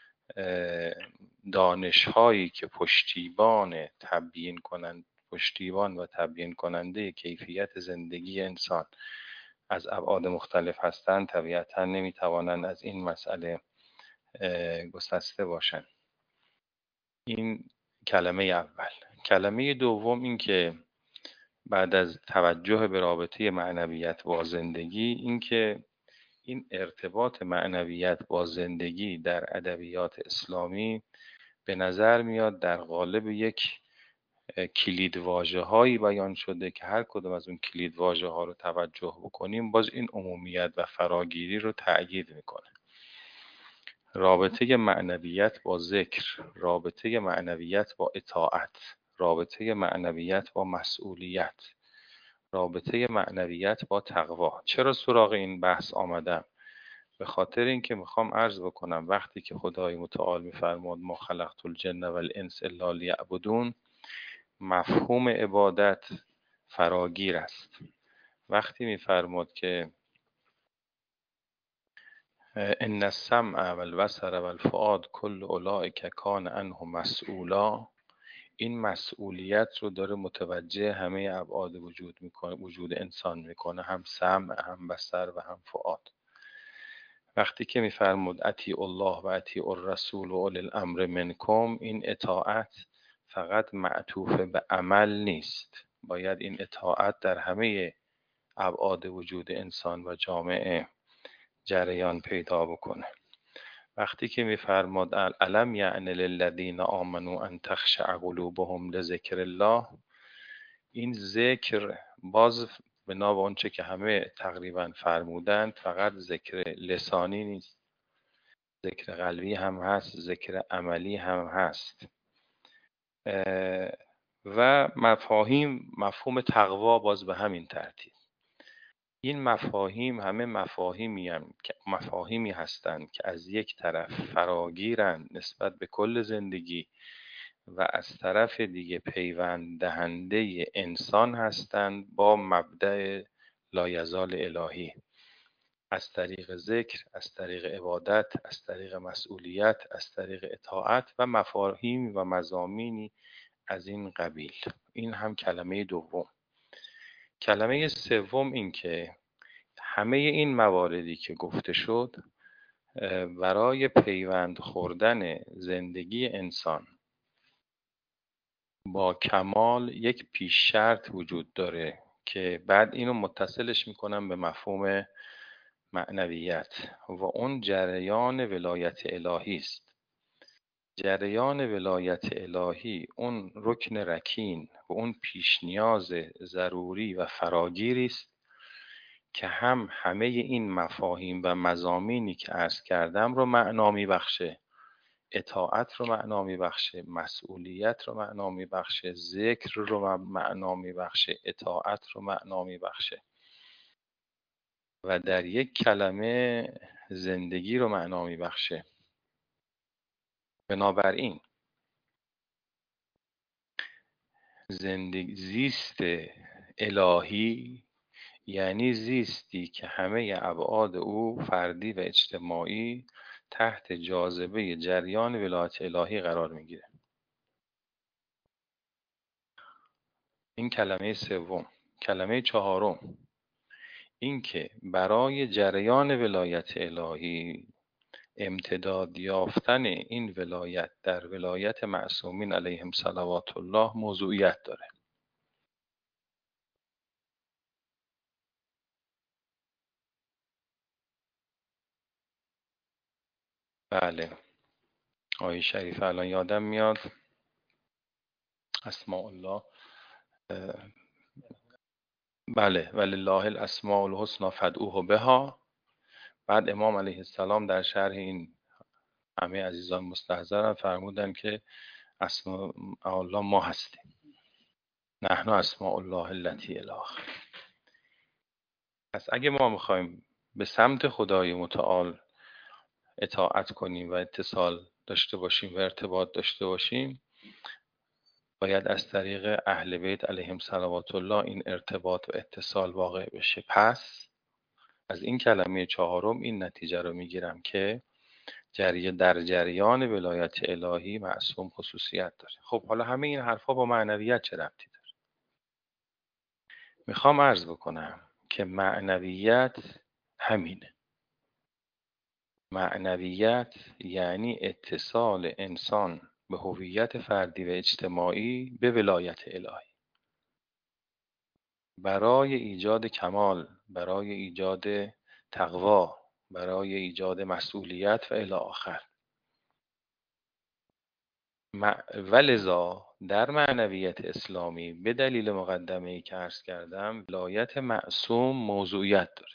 دانش‌هایی که پشتیبان تبیین کنند پشتیبان و تبیین کننده کیفیت زندگی انسان از ابعاد مختلف هستند طبیعتا نمیتوانند از این مسئله گسسته باشند. این کلمه اول. کلمه دوم این که بعد از توجه به رابطه معنویت با زندگی، این که این ارتباط معنویت با زندگی در ادبیات اسلامی به نظر میاد در قالب یک کلید واژه هایی بیان شده که هر کدوم از اون کلید واژه ها رو توجه بکنیم باز این عمومیت و فراگیری رو تأکید میکنه. رابطه معنویت با ذکر، رابطه معنویت با اطاعت، رابطه معنویت با مسئولیت، رابطه معنویت با تقوا. چرا سراغ این بحث آمدم؟ به خاطر اینکه میخوام عرض بکنم وقتی که خدای متعال میفرماد ما خلقت الجن و الانس الا لیعبدون، مفهوم عبادت فراگیر است. وقتی میفرماد که ان السمع والبصر والفؤاد کل اولئک کان عنه مسئولا، این مسئولیت رو داره متوجه همه ابعاد وجود میکنه، وجود انسان میکنه، هم سمع، هم بصر و هم فؤاد. وقتی که میفرمود اطیعوا الله و اطیعوا الرسول و اولی الامر منکم، این اطاعت فقط معطوف به عمل نیست، باید این اطاعت در همه ابعاد وجود انسان و جامعه جریان پیدا بکنه. وقتی که میفرماد الم یعن للذین آمنوا ان تخشع قلوبهم لذکر الله، این ذکر باز بنا به اونچه که همه تقریبا فرمودند فقط ذکر لسانی نیست، ذکر قلبی هم هست، ذکر عملی هم هست. و مفاهیم، مفهوم تقوا باز به همین ترتیب. این مفاهیم همه مفاهیمی هم که مفاهیمی هستند که از یک طرف فراگیرند نسبت به کل زندگی و از طرف دیگه پیوند دهنده انسان هستند با مبدأ لایزال الهی، از طریق ذکر، از طریق عبادت، از طریق مسئولیت، از طریق اطاعت و مفاهیم و مضامینی از این قبیل. این هم کلمه دوم. کلمه سوم این که همه این مواردی که گفته شد برای پیوند خوردن زندگی انسان با کمال یک پیش شرط وجود داره که بعد اینو متصلش میکنم به مفهوم معنویت و اون جریان ولایت الهی است. جریان ولایت الهی اون رکن رکین و اون پیش نیاز ضروری و فراگیری است که هم همه این مفاهیم و مضامینی که عرض کردم رو معنا میبخشه، اطاعت رو معنا میبخشه، مسئولیت رو معنا میبخشه، ذکر رو معنا میبخشه، اطاعت رو معنا میبخشه و در یک کلمه زندگی رو معنا میبخشه. بنابراین زندگی زیست الهی یعنی زیستی که همه ابعاد او فردی و اجتماعی تحت جاذبه جریان ولایت الهی قرار میگیره. این کلمه سوم. کلمه چهارم این که برای جریان ولایت الهی امتداد یافتن این ولایت در ولایت معصومین علیهم صلوات الله موضوعیت داره. بله آیه شریف الان یادم میاد، اسماء الله، بله ولله الاسماء الحسنی فادعوه بها. بعد امام علیه السلام در شرح این همه عزیزان مستحضرن فرمودن که اسماء الله ما هستیم، نحن اسماء الله التي الی آخر. پس اگه ما میخوایم به سمت خدای متعال اطاعت کنیم و اتصال داشته باشیم و ارتباط داشته باشیم، باید از طریق اهل بیت علیهم صلوات الله این ارتباط و اتصال واقع بشه. پس از این کلمه چهارم این نتیجه رو میگیرم که جریه در جریان ولایت الهی معصوم خصوصیت داره. خب حالا همه این حرفا با معنویت چه ربطی داره؟ میخوام عرض بکنم که معنویت همینه. معنویت یعنی اتصال انسان به هویت فردی و اجتماعی به ولایت الهی برای ایجاد کمال، برای ایجاد تقوا، برای ایجاد مسئولیت و الی آخر. ولذا در معنویت اسلامی به دلیل مقدمه‌ای که عرض کردم ولایت معصوم موضوعیت داره.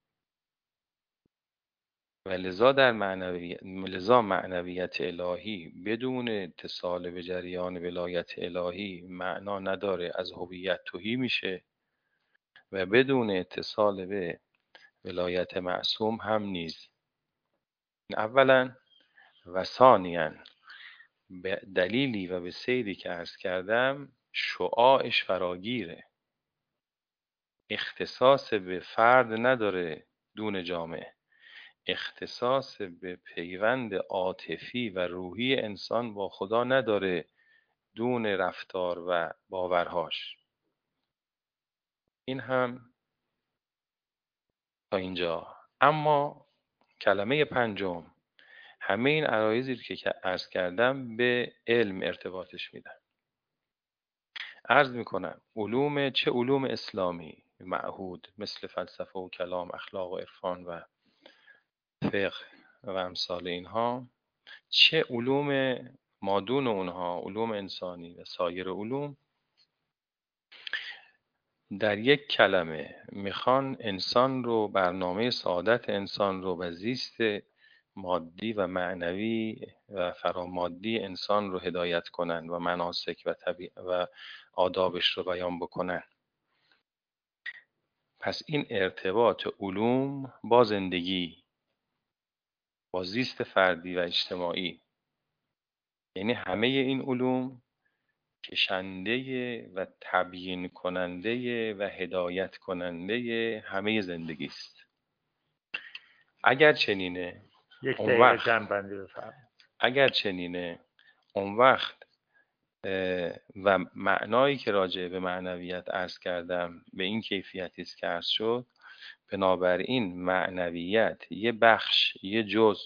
ولذا در معنویت لذا معنویت الهی بدون اتصال به جریان ولایت الهی معنا نداره، از هویت تهی میشه، و بدون اتصال به ولایت معصوم هم نیز. اولا و ثانیاً به دلیلی و به سیری که عرض کردم شعاعش فراگیره، اختصاص به فرد نداره دون جامعه، اختصاص به پیوند عاطفی و روحی انسان با خدا نداره دون رفتار و باورهاش. این هم تا اینجا. اما کلمه پنجم، همه این عرایضی که عرض کردم به علم ارتباطش میدن. عرض میکنم علوم، چه علوم اسلامی معهود مثل فلسفه و کلام، اخلاق و عرفان و فقه و امثال اینها، چه علوم مادون اونها، علوم انسانی و سایر علوم، در یک کلمه میخوان انسان رو، برنامه سعادت انسان رو و زیست مادی و معنوی و فرامادی انسان رو هدایت کنن و مناسک و طبیع و آدابش رو بیان بکنن. پس این ارتباط علوم با زندگی، با زیست فردی و اجتماعی، یعنی همه این علوم کشنده و تبیین کننده و هدایت کننده همه زندگی است. اگر چنینه یک اون دقیقه وقت جنبندی بفرمایید. اگر چنینه اون وقت و معنایی که راجع به معنویت عرض کردم به این کیفیتی است که عرض شد، بنابراین معنویت یه بخش، یه جزء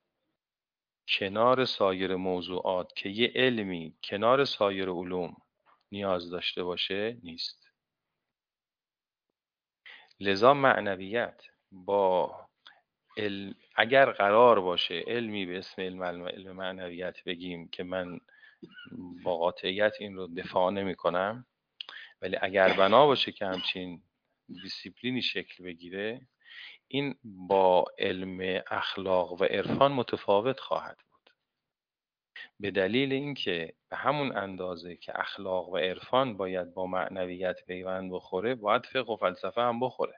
کنار سایر موضوعات که یه علمی کنار سایر علوم نیاز داشته باشه نیست. لذا معنویت با علم، اگر قرار باشه علمی به اسم علم, علم معنویت بگیم که من با قاطعیت این رو دفاع نمی کنم، ولی اگر بنا باشه که همچین دیسیپلینی شکل بگیره، این با علم اخلاق و عرفان متفاوت خواهد بود، به دلیل اینکه به همون اندازه که اخلاق و عرفان باید با معنویت پیوند بخوره، باید فقه و فلسفه هم بخوره.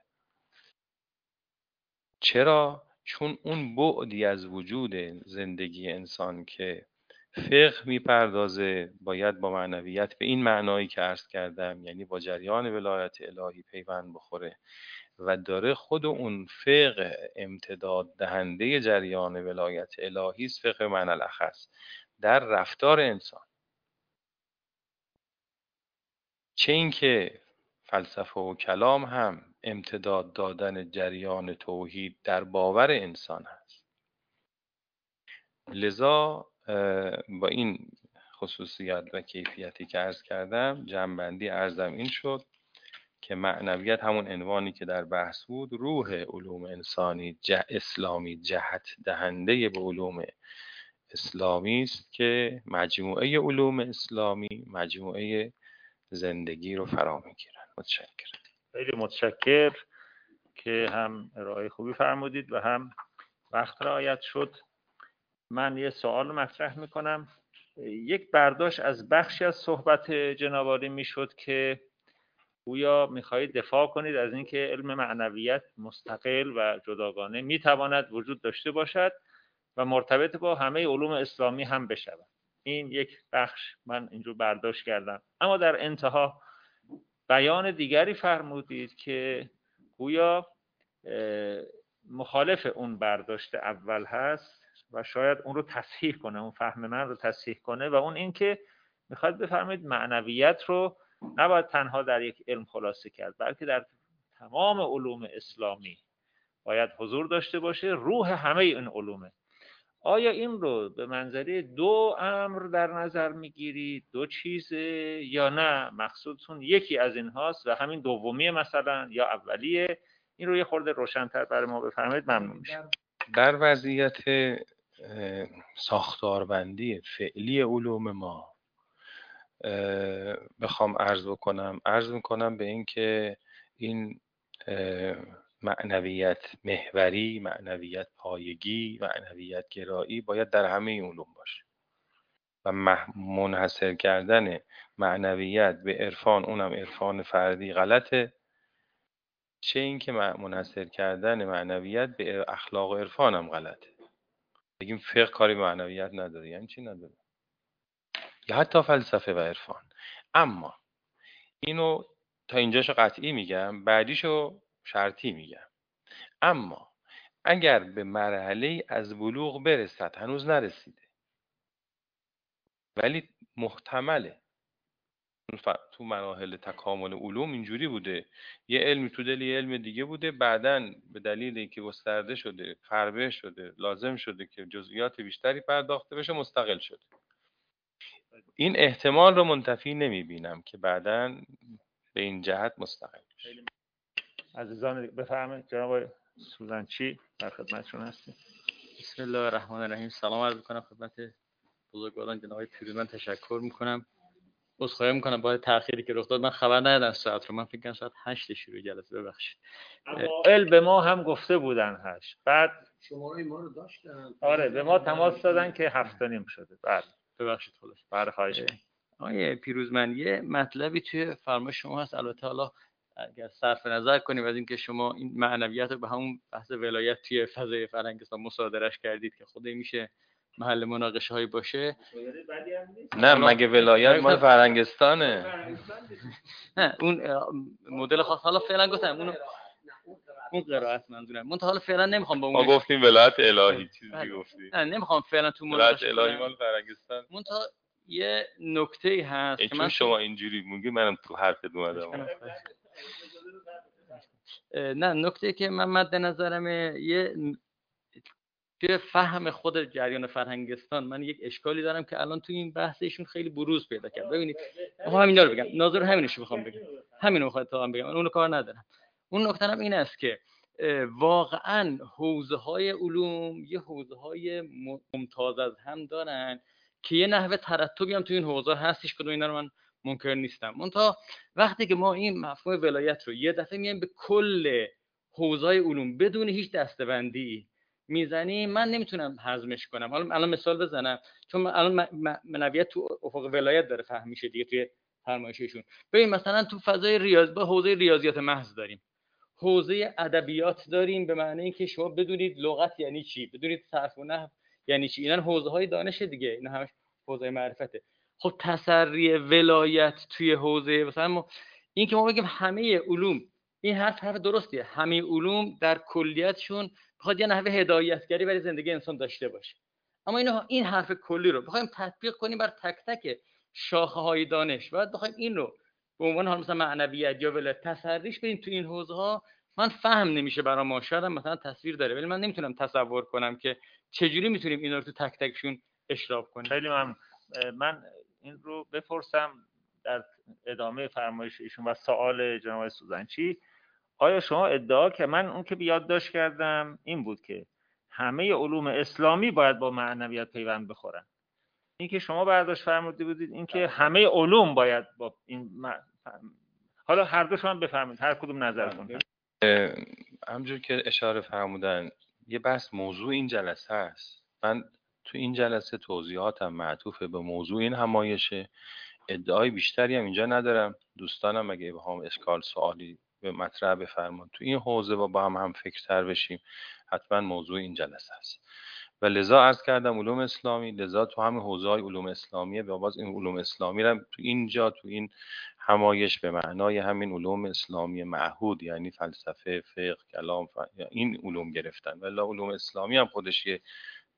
چرا؟ چون اون بعدی از وجود زندگی انسان که فقه میپردازه باید با معنویت به این معنایی که عرض کردم، یعنی با جریان ولایت الهی پیوند بخوره و داره خود اون فقه امتداد دهنده جریان ولایت الهی است، فقه معنی الاخص در رفتار انسان. چه این که فلسفه و کلام هم امتداد دادن جریان توحید در باور انسان هست. لذا با این خصوصیت و کیفیتی که عرض کردم، جنبندی عرضم این شد که معنویت همون عنوانی که در بحث بود، روح علوم انسانی جه اسلامی، جهت دهنده به علوم اسلامی است که مجموعه علوم اسلامی مجموعه زندگی رو فرا میگیرن. متشکرم. خیلی متشکر که هم ارائه خوبی فرمودید و هم وقت رعایت شد. من یه سوال مطرح میکنم. یک برداشت از بخشی از صحبت جناب عالی میشد که گویا میخواهید دفاع کنید از اینکه علم معنویت مستقل و جداگانه میتواند وجود داشته باشد و مرتبط با همه علوم اسلامی هم بشود. این یک بخش من اینجور برداشت کردم. اما در انتها بیان دیگری فرمودید که گویا مخالف اون برداشت اول هست و شاید اون رو تصحیح کنه، اون فهم من رو تصحیح کنه، و اون این که میخواد بفرمایید معنویت رو نباید تنها در یک علم خلاصه کرد، بلکه در تمام علوم اسلامی باید حضور داشته باشه، روح همه این علومه. آیا این رو به منظره دو امر در نظر میگیرید، دو چیزه، یا نه مقصودتون یکی از این هاست و همین دومیه مثلا یا اولیه؟ این رو یه خورده روشن‌تر برای ما بفرمایید ممنون میشم. در وضعیت ساختاربندی فعلی علوم ما بخوام عرض بکنم عرض میکنم به این که این معنویت محوری، معنویت پایگی، معنویت گرایی باید در همه این علوم باشه و منحصر کردن معنویت به عرفان، اونم عرفان فردی، غلطه. چه این که منحصر کردن معنویت به اخلاق و عرفان هم غلطه. بگیم فقه کاری معنویت نداره، یعنی چی نداره؟ یا حتی فلسفه و عرفان. اما اینو تا اینجاشو قطعی میگم، بعدیشو شرطی میگم. اما اگر به مرحله از بلوغ برسد، هنوز نرسیده ولی محتمله، تو مراحل تکامل علوم اینجوری بوده، یه علمی تو دل یه علم دیگه بوده، بعدن به دلیل اینکه گسترده شده، فربه شده، لازم شده که جزئیات بیشتری پرداخته بشه، مستقل شده. این احتمال رو منتفی نمیبینم که بعدن به این جهت مستقل بشه. عزیزان بفرمایید. جناب سوزنچی در خدمتتون هستیم. بسم الله الرحمن الرحیم. سلام عرض می‌کنم خدمت بزرگواران جناب پیروزمند، تشکر می‌کنم. عذرخواهی می‌کنم با تأخیری که رخ داد، من خبر ندادم ساعت رو، من فکر کنم ساعت هشت شروع جلسه، ببخشید. اوائل به ما هم گفته بودن هشت، بعد شماره ما رو داشتن، آره به ما تماس دادن که هفت و نیم شده. بعد ببخشید خلاص. بعد خواهش می‌کنم. آقای پیروزمند یه مطلبی توی فرمان شما هست، البته حالا اگر صرف نظر کنیم از اینکه شما این معنویت رو به همون بحث ولایت توی فضای فرهنگستان مصادرهش کردید که خود میشه محل مناقشه هایی باشه. نه مگه ولایت مال فرهنگستانه؟ نه اون مدل خاص، حالا فعلا گفتم اونو اون قرائت منظورم. من تا حالا فعلا نمیخوام با اون ما گفتیم ولایت الهی، چیزی گفتیم. نه نمیخوام فعلا تو مناقشه ولایت الهی مال فرهنگستان. من تا یه نکته‌ای هست که من شما اینجوری میگی منم تو حرفت اومدم. نه نکته که من مد نظرمه، یه توی فهم خود جریان فرهنگستان من یک اشکالی دارم که الان توی این بحث ایشون خیلی بروز پیدا کرد. ببینید ما همینا رو بگم، ناظر همینش میخوام بگم، همینو میخوام تا بگم، من اونو کار ندارم. اون نکته هم این است که واقعا حوزه‌های علوم یه حوزه‌های ممتاز از هم دارن که یه نحوه ترتبی هم توی این حوزه هستش، کدوم اینا رو من منکر نیستم. منتها وقتی که ما این مفهوم ولایت رو یه دفعه میایم به کل حوزه‌های علوم بدون هیچ دسته‌بندی میزنیم، من نمیتونم هضمش کنم. حالا الان مثال بزنم، چون الان معنویت تو افق ولایت داره فهم میشه دیگه توی فرمایششون. ببین مثلا تو فضای ریاض با حوزه ریاضیات محض داریم، حوزه ادبیات داریم، به معنی اینکه شما بدونید لغت یعنی چی، بدونید صرف و نحو یعنی چی. اینا حوزه‌های دانش دیگه، اینا همش حوزه معرفته. خب تسری ولایت توی حوزه مثلا ما این که ما بگیم همه علوم، این حرف حرف درستیه، همه علوم در کلیتشون بخواد یه نحوه هدایتگری برای زندگی انسان داشته باشه، اما اینو این حرف کلی رو بخوایم تطبیق کنیم بر تک تک شاخه‌های دانش، بعد بخوایم این رو به عنوان حالا مثلا معنویت یا ولایت تسریش بدیم تو این حوزه‌ها، من فهم نمیشه برام. ما شاید مثلا تصویر داره ولی من نمیتونم تصور کنم که چجوری میتونیم اینا رو تو تک تکشون اشراف کنیم. خیلی ممنون. من این رو بپرسم در ادامه فرمایش ایشون و سوال جناب سوزنچی، آیا شما ادعا که من اون که یادداشت کردم این بود که همه علوم اسلامی باید با معنویت پیوند بخورن، این که شما برداشت فرموده بودید این که همه علوم باید با این م... حالا هر دو شما بفرمایید هر کدوم نظرتون. همونجور که اشاره فرمودن یه بحث موضوع این جلسه است. من تو این جلسه توضیحاتم معطوف به موضوع این همایشه، ادعای بیشتری هم اینجا ندارم. دوستانم اگه بخوام اشکال سوالی به مطرح بفرمایید تو این حوزه و با هم هم فکرتر بشیم، حتما موضوع این جلسه است. و لذا عرض کردم علوم اسلامی، لذا تو همین حوزه‌های علوم اسلامیه و باز این علوم اسلامی رو تو اینجا تو این همایش به معنای همین علوم اسلامی معهود، یعنی فلسفه، فقه، کلام، ف... این علوم گرفتن. ولی علوم اسلامی هم خودش یه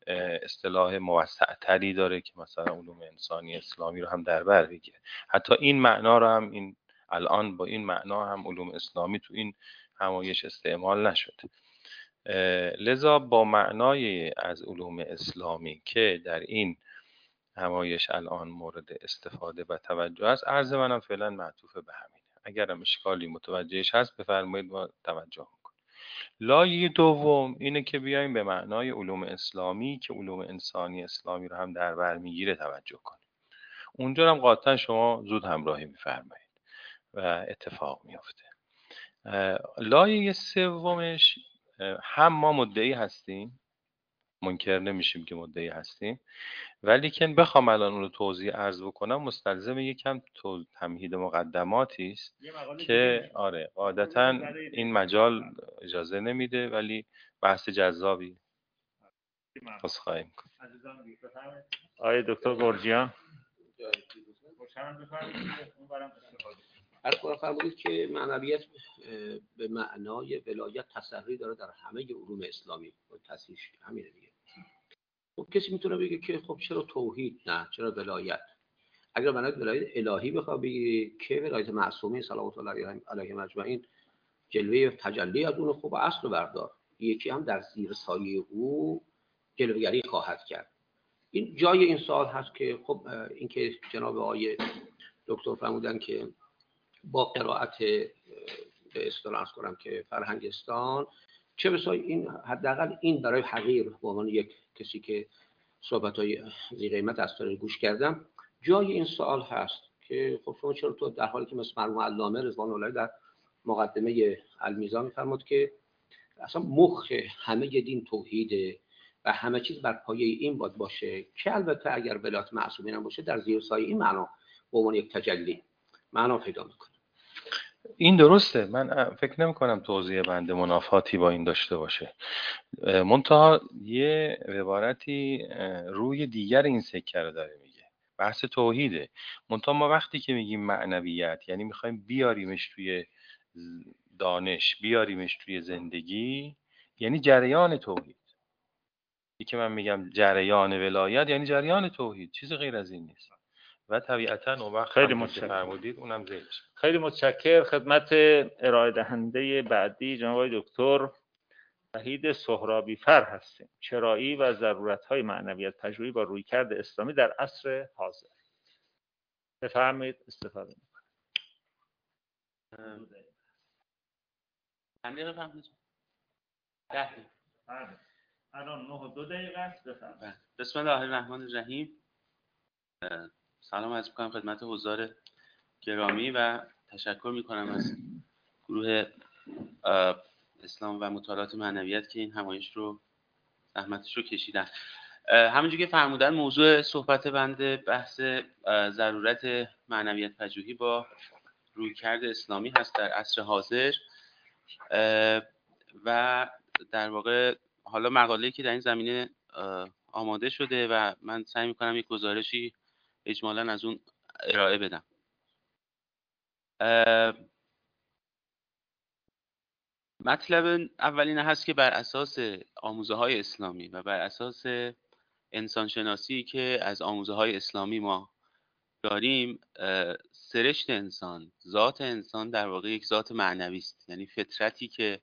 اصطلاح موسع‌تری داره که مثلا علوم انسانی اسلامی رو هم در بر بگیره. حتی این معنا رو هم این الان با این معنا هم علوم اسلامی تو این همایش استعمال نشده. لذا با معنای از علوم اسلامی که در این همایش الان مورد استفاده و توجه است، عرض منم فعلا معطوف به همینه. اگرم اشکالی متوجهش هست بفرمایید ما توجه میکنیم. لایه دوم اینه که بیایم به معنای علوم اسلامی که علوم انسانی اسلامی رو هم در بر میگیره توجه کنیم. اونجا هم قاطعا شما زود همراهی میفرمایید و اتفاق میفته. لایه سومش هم ما مدعی هستیم، منکر نمیشیم که مدعی هستیم، ولی که بخوام الان اون رو توضیح عرض بکنم مستلزم یکم تمهید مقدماتی است که آره عادتا این مجال اجازه نمیده، ولی بحث جذابی پس خواهیم کنیم. آقای دکتر گرجیان هر کار فرمودید که معنویت به معنای ولایت تسری داره در همه علوم اسلامی. تصحیحش همینه دیگه. خب کسی میتونه بگه که خب چرا توحید نه، چرا ولایت؟ اگر معنای ولایت الهی بخواد بگی که ولایت معصومین صلوات الله علیهم اجمعین جلوه تجلی از اون خوب اصل رو بردار، یکی هم در زیر سایه او جلوگری خواهد کرد. این جای این سوال هست که خب اینکه جناب آقای دکتر فرمودن که با قرائت به اصطلاح عرض کنم که فرهنگستان چه بسای این حداقل این برای حقیر به عنوان یک کسی که صحبت‌های ذی قیمت از طریق گوش کردم، جای این سوال هست که خب شما چرا تو در حالی که مثل مرحوم علامه رضوان الله در مقدمه المیزان می‌فرمود که اصلا مخ همه دین توحیده و همه چیز بر پایه این باید باشه که البته اگر ولایت معصومین هم باشه در زیر سایه این معنا به عنوان یک تجلی معنا پیدا میکنه. این درسته، من فکر نمی کنم توضیح بنده منافاتی با این داشته باشه. منتها یه عبارتی روی دیگر این سکه رو داره میگه، بحث توحیده. منتها ما وقتی که میگیم معنویت یعنی میخوایم بیاریمش توی دانش، بیاریمش توی زندگی، یعنی جریان توحید. که من میگم جریان ولایت یعنی جریان توحید، چیز غیر از این نیست. و طبیعتاً اون وقت خیلی متشکرم فرمودید اونم زیرش. خیلی متشکر. خدمت ارائه دهنده بعدی جناب آقای دکتر وحید سهرابی فر هستیم، چرایی و ضرورت‌های معنویت پژوهی با رویکرد اسلامی در عصر حاضر. بفرمایید استفاده می‌کنم. همین بفرمایید. الان نه و دو دقیقه است. بفرمایید. بسم الله الرحمن الرحیم. سلام عرض می‌کنم خدمت حضار گرامی و تشکر می‌کنم از گروه اسلام و مطالعات معنویت که این همایش رو زحمتش رو کشیدن. همونجوری که فرمودن موضوع صحبت بنده بحث ضرورت معنویت پژوهی با رویکرد اسلامی هست در عصر حاضر و در واقع حالا مقاله‌ای که در این زمینه آماده شده و من سعی می‌کنم یک گزارشی اجمالاً از اون ارائه بدم. مطلب اولین هست که بر اساس آموزه‌های اسلامی و بر اساس انسانشناسی که از آموزه‌های اسلامی ما داریم، سرشت انسان، ذات انسان در واقع یک ذات معنوی است. یعنی فطرتی که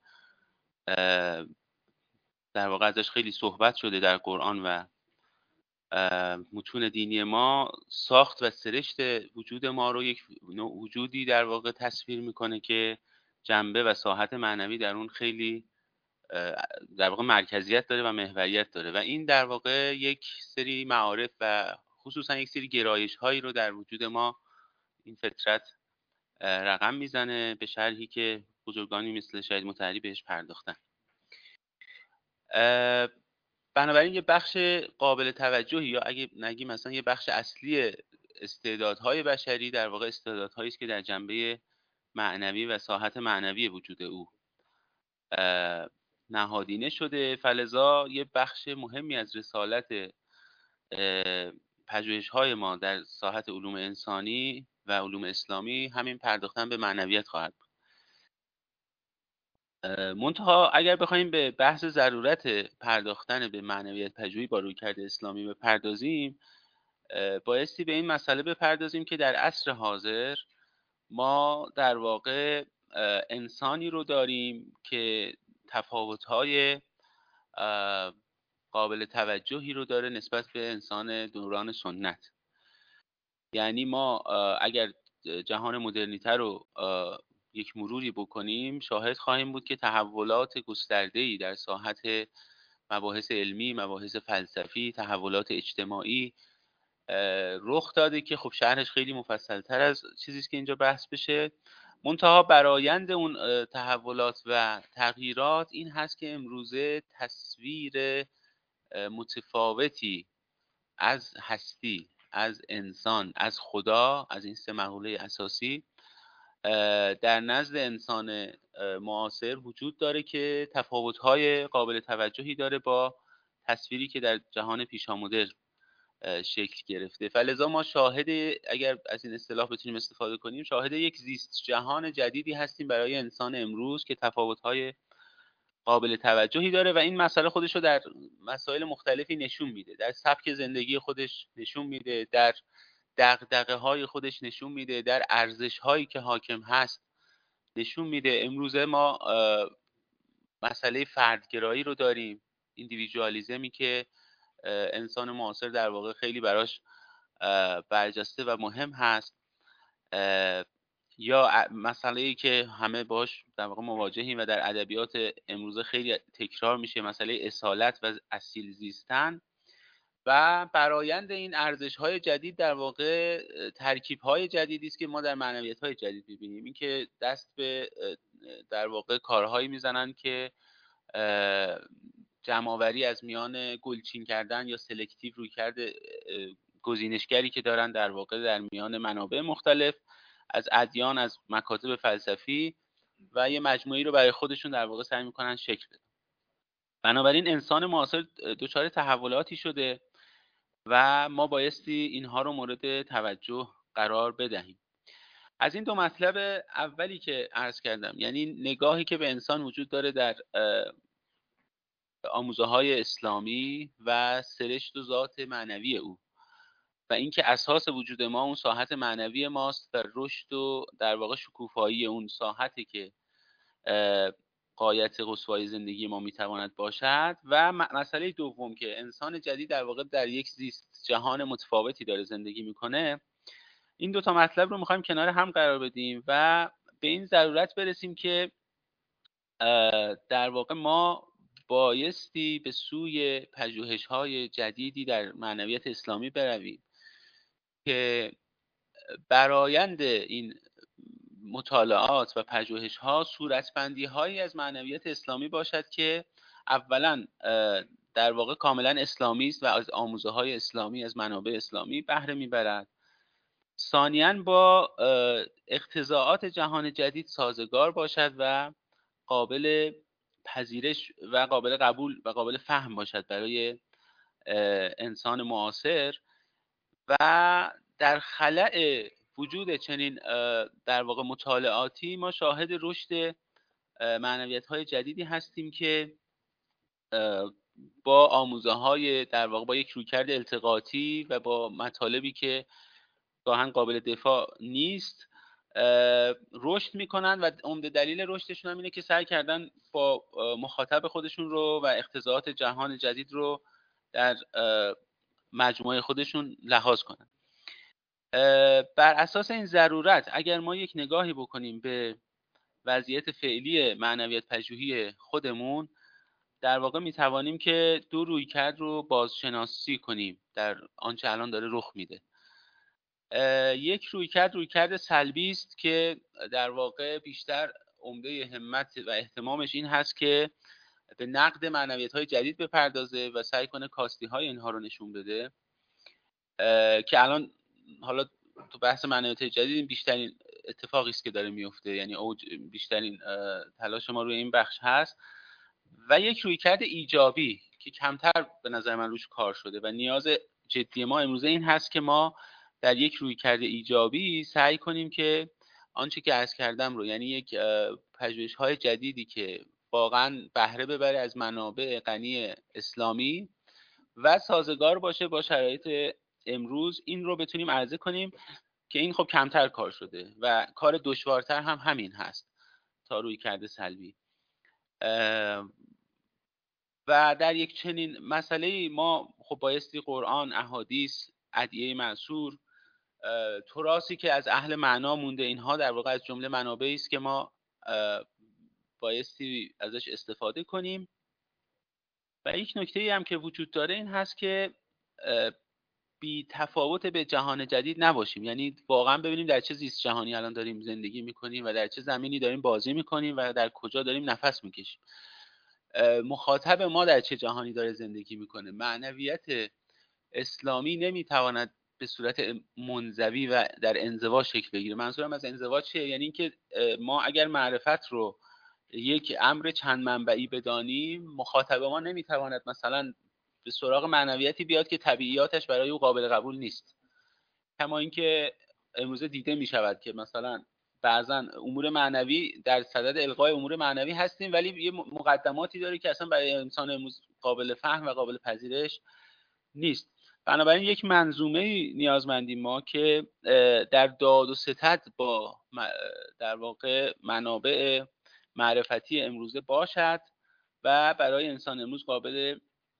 در واقع ازش خیلی صحبت شده در قرآن و متون دینی ما، ساخت و سرشت وجود ما رو یک نوع وجودی در واقع تصویر میکنه که جنبه و ساحت معنوی در اون خیلی در واقع مرکزیت داره و محوریت داره و این در واقع یک سری معارف و خصوصا یک سری گرایش هایی رو در وجود ما این فطرت رقم میزنه به شرحی که بزرگانی مثل شهید مطهری بهش پرداختن. بنابراین یه بخش قابل توجهی یا اگه نگیم مثلا یه بخش اصلی استعدادهای بشری در واقع استعدادهایی است که در جنبه معنوی و ساحت معنوی وجود او نهادینه شده. فلذا یه بخش مهمی از رسالت پژوهش‌های ما در ساحت علوم انسانی و علوم اسلامی همین پرداختن به معنویت خواهد بود. منتها اگر بخوایم به بحث ضرورت پرداختن به معنویت پژوهی با رویکرد اسلامی بپردازیم، بایستی به این مسئله بپردازیم که در عصر حاضر ما در واقع انسانی رو داریم که تفاوت‌های قابل توجهی رو داره نسبت به انسان دوران سنت. یعنی ما اگر جهان مدرنیته رو یک مروری بکنیم شاهد خواهیم بود که تحولات گسترده‌ای در ساحت مباحث علمی، مباحث فلسفی، تحولات اجتماعی رخ داده که خب شرحش خیلی مفصل‌تر از چیزی است که اینجا بحث بشه. منتها برآیند اون تحولات و تغییرات این هست که امروزه تصویر متفاوتی از هستی، از انسان، از خدا، از این سه مقوله اساسی در نزد انسان معاصر وجود داره که تفاوت‌های قابل توجهی داره با تصویری که در جهان پیشامدرن شکل گرفته. فلذا ما شاهد، اگر از این اصطلاح بتونیم استفاده کنیم، شاهد یک زیست جهان جدیدی هستیم برای انسان امروز که تفاوت‌های قابل توجهی داره و این مسئله خودش رو در مسائل مختلفی نشون میده، در سبک زندگی خودش نشون میده، در دغدغه‌های خودش نشون میده، در ارزش‌هایی که حاکم هست نشون میده. امروزه ما مسئله فردگرایی رو داریم، ایندیویدوالیسمی که انسان معاصر در واقع خیلی براش برجسته و مهم هست، یا مسئله‌ای که همه باش در واقع مواجهیم و در ادبیات امروزه خیلی تکرار میشه، مسئله اصالت و اصیل زیستن. و برآیند این ارزش‌های جدید در واقع ترکیب‌های جدیدی است که ما در معنویت‌های جدید می‌بینیم. این که دست به در واقع کارهایی میزنن که جمع‌آوری از میان گلچین کردن یا سلکتیو روی کرده گزینشگری که دارن در واقع در میان منابع مختلف از ادیان، از مکاتب فلسفی و یه مجموعی رو برای خودشون در واقع سعی می‌کنن شکل بدن. بنابراین انسان معاصر دچار تحولاتی شده و ما بایستی اینها رو مورد توجه قرار بدهیم. از این دو مطلب اولی که عرض کردم، یعنی نگاهی که به انسان وجود داره در آموزه‌های اسلامی و سرشت و ذات معنوی او و اینکه اساس وجود ما اون ساحت معنوی ماست و رشد و در واقع شکوفایی اون ساحتی که غایت قصوای زندگی ما میتواند باشد. و مسئله دوم که انسان جدید در واقع در یک زیست جهان متفاوتی داره زندگی میکنه، این دو تا مطلب رو میخوایم کنار هم قرار بدیم و به این ضرورت برسیم که در واقع ما بایستی به سوی پژوهش‌های جدیدی در معنویت اسلامی برویم که برآیند این مطالعات و پژوهش‌ها صورتبندی‌هایی از معنویت اسلامی باشد که اولا در واقع کاملا اسلامی است و از آموزه‌های اسلامی، از منابع اسلامی بهره میبرد. ثانیاً با اقتضاعات جهان جدید سازگار باشد و قابل پذیرش و قابل قبول و قابل فهم باشد برای انسان معاصر. و در خلأ وجود چنین در واقع مطالعاتی ما شاهد رشد معنویت‌های جدیدی هستیم که با آموزه‌های در واقع با یک رویکرد التقاطی و با مطالبی که گاهن قابل دفاع نیست رشد میکنن و عمده دلیل رشدشون هم اینه که سعی کردن با مخاطب خودشون رو و اقتضاعات جهان جدید رو در مجموعه خودشون لحاظ کنن. بر اساس این ضرورت اگر ما یک نگاهی بکنیم به وضعیت فعلی معنویت پژوهی خودمون، در واقع میتوانیم که دو رویکرد رو بازشناسی کنیم در آنچه الان داره رخ میده. یک رویکرد رویکرد سلبی است که در واقع بیشتر عمده همت و اهتمامش این هست که به نقد معنویت‌های جدید بپردازه و سعی کنه کاستی‌های اینها رو نشون بده که الان حالا تو بحث معنویت جدید این بیشترین اتفاقی است که داره میفته، یعنی اوج بیشترین تلاش ما روی این بخش هست. و یک رویکرد ایجابی که کمتر به نظر من روش کار شده و نیاز جدی ما امروزه این هست که ما در یک رویکرد ایجابی سعی کنیم که آنچه که عرض کردم رو، یعنی یک پژوهش‌های جدیدی که واقعا بهره ببره از منابع غنی اسلامی و سازگار باشه با شرایط امروز، این رو بتونیم عرضه کنیم که این خب کمتر کار شده و کار دشوارتر هم همین هست. تا روی کرده سلبی. و در یک چنین مسئله ما خب بایستی قرآن، احادیث، ادعیه منصور، تراثی که از اهل معنا مونده، اینها در واقع از جمله منابعی است که ما بایستی ازش استفاده کنیم. و یک نکته‌ای هم که وجود داره این هست که بی تفاوت به جهان جدید نباشیم، یعنی واقعا ببینیم در چه زیست جهانی الان داریم زندگی میکنیم و در چه زمینی داریم بازی میکنیم و در کجا داریم نفس میکشیم. مخاطب ما در چه جهانی داره زندگی میکنه. معنویت اسلامی نمیتواند به صورت منزوی و در انزوا شکل بگیره. منظورم از انزوا چیه؟ یعنی اینکه ما اگر معرفت رو یک امر چند منبعی بدانیم، مخاطب ما نمیتواند مثلا به سراغ معنویتی بیاد که طبیعیاتش برای او قابل قبول نیست. کما اینکه امروزه دیده میشود که مثلا بعضا امور معنوی در صدد القای امور معنوی هستیم، ولی یه مقدماتی داره که اصلا برای انسان امروز قابل فهم و قابل پذیرش نیست. بنابراین یک منظومه نیازمندیم ما که در داد و ستد با در واقع منابع معرفتی امروزه باشد و برای انسان امروز قابل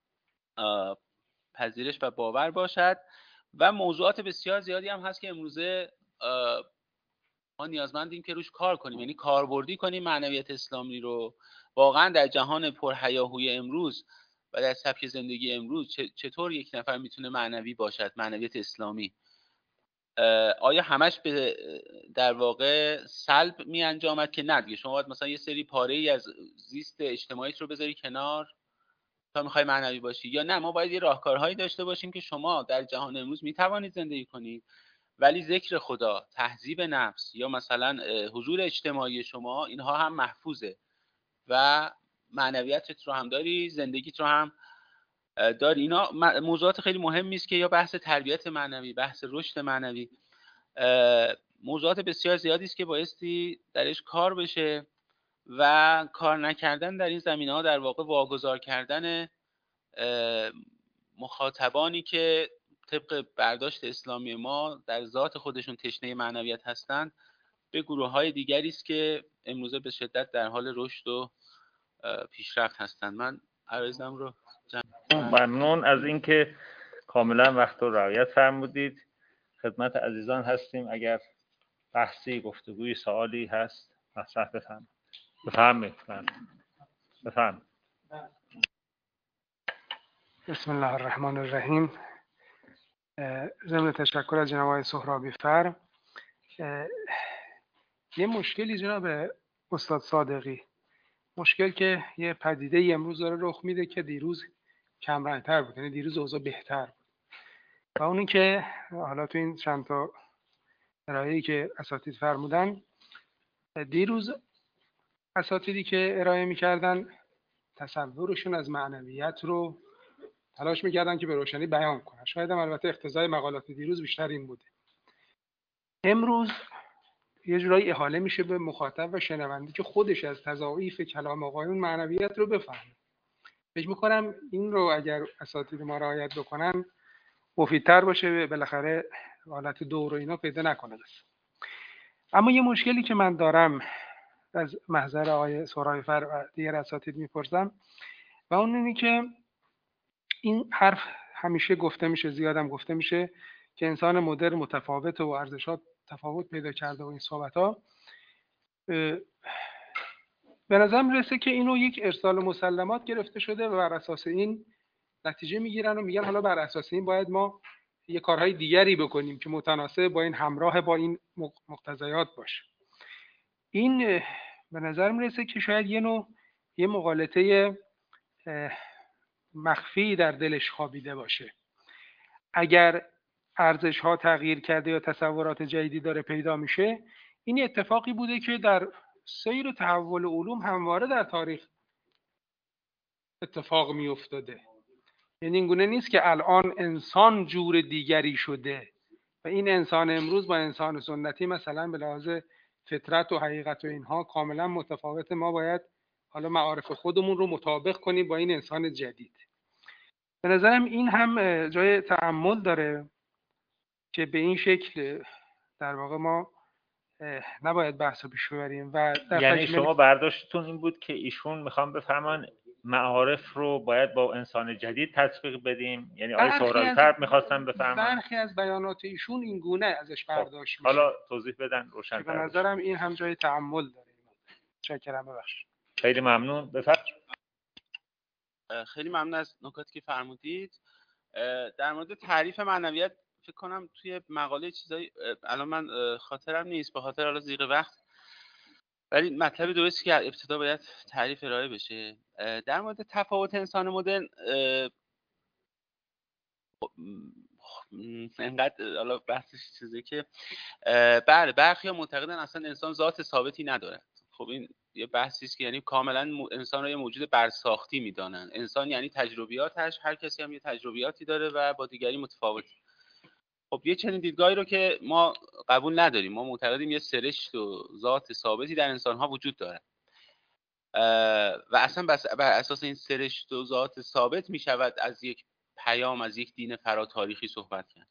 پذیرش و باور باشد. و موضوعات بسیار زیادی هم هست که امروزه ما نیازمندیم که روش کار کنیم، یعنی کاربردی کنیم معنویت اسلامی رو. واقعا در جهان پرهیاهوی امروز و در سبک زندگی امروز چطور یک نفر میتونه معنوی باشد، معنویت اسلامی؟ آیا همش به در واقع سلب می انجامد که نه دیگه؟ شما باید مثلا یه سری پاره ای از زیست اجتماعیت رو بذاری کنار تا میخوای معنوی باشی، یا نه ما باید یه راهکارهایی داشته باشیم که شما در جهان امروز میتوانید زندگی کنید ولی ذکر خدا، تهذیب نفس یا مثلا حضور اجتماعی شما اینها هم محفوظه و معنویتت رو هم داری، زندگیت رو هم داری. اینا موضوعات خیلی مهمی است که یا بحث تربیت معنوی، بحث رشد معنوی، موضوعات بسیار زیادی است که بایستی درش کار بشه و کار نکردن در این زمینه‌ها در واقع واگذار کردن مخاطبانی که طبق برداشت اسلامی ما در ذات خودشون تشنه معنویت هستند به گروه‌های دیگری است که امروزه به شدت در حال رشد و پیشرفت هستند. من عرضم رو ممنون از اینکه کاملا وقت رو رعایت فرمودید. خدمت عزیزان هستیم، اگر بحثی، گفتگوی، سوالی هست مطرح بفرمایید. بفرمایید. بفرمایید. بسم الله الرحمن الرحیم. ضمن تشکر از جناب آقای سهرابی فر، یه مشکلی جناب استاد صادقی، مشکل که یه پدیده امروز داره رخ میده که دیروز کمرنگ‌تر بود، یعنی دیروز اوضاع بهتر بود، و اونی که حالا تو این چند تا ارائه‌ای که اساتید فرمودن، دیروز اساتیدی که ارائه میکردن تصورشون از معنویت رو تلاش میکردن که به روشنی بیان کنن. شاید هم البته اقتضای مقالات دیروز بیشتر این بوده. امروز یه جورایی احاله میشه به مخاطب و شنونده که خودش از تضاعیف کلام آقایون معنویت رو بفهمه. فکر میکنم این رو اگر اساتید ما رعایت بکنن مفیدتر باشه، بالاخره حالت دور و اینا پیدا نکنه بس. اما یه مشکلی که من دارم از محضر آقای سهرابی فر و دیگر اساتید میپرسم و اون اینه که این حرف همیشه گفته میشه، زیادم گفته میشه که انسان مدرن متفاوت و ارزشات تفاوت پیدا کرده و این صحبت ها. به نظر میرسه که اینو یک ارسال مسلمات گرفته شده و بر اساس این نتیجه میگیرن و میگن حالا بر اساس این باید ما یه کارهای دیگری بکنیم که متناسب با این، همراه با این مقتضیات باشه. این به نظر میرسه که شاید یه نوع یه مغالطه مخفی در دلش خوابیده باشه. اگر ارزش ها تغییر کرده یا تصورات جدیدی داره پیدا میشه، این اتفاقی بوده که در سیر و تحول علوم همواره در تاریخ اتفاق می افتاده. یعنی اینگونه نیست که الان انسان جور دیگری شده و این انسان امروز با انسان سنتی مثلا به لحاظ فطرت و حقیقت و اینها کاملا متفاوت. ما باید حالا معارف خودمون رو مطابق کنیم با این انسان جدید. به نظرم این هم جای تأمل داره که به این شکل در واقع ما نباید بحث رو پیش ببریم و در یعنی تکمیل شما برداشتتون این بود که ایشون میخوان بفرمان معارف رو باید با انسان جدید تطبیق بدیم، یعنی آیه برخی سهراب از طرف میخواستن بفرمان؟ برخی از بیانات ایشون این گونه ازش برداشت میشه. حالا توضیح بدن که به روشن‌تر بشه. نظرم این هم جای تأمل داره. متشکرم. ببخشید. خیلی ممنون. بفرمایید. خیلی ممنون از نکاتی که فرمودید. در مورد تعریف معنویت فکر کنم توی مقاله چیزایی الان من خاطرم نیست به خاطر حالا ضیق وقت، ولی مطلب درستی که ابتدا باید تعریف ارائه بشه. در مورد تفاوت انسان مدرن انقدر حالا بحثش چیزه که بله برخی ها معتقدن اصلا انسان ذات ثابتی نداره. خب این یه بحثی است که یعنی کاملا انسان رو یه موجود برساختی میدانن. انسان یعنی تجربیاتش، هر کسی هم یه تجربیاتی داره و با دیگری متفاوته. خب یه چنین دیدگاهی رو که ما قبول نداریم. ما معتقدیم یه سرشت و ذات ثابتی در انسان ها وجود داره و اصلا بر اساس این سرشت و ذات ثابت می شود از یک پیام، از یک دین فراتاریخی صحبت کرد.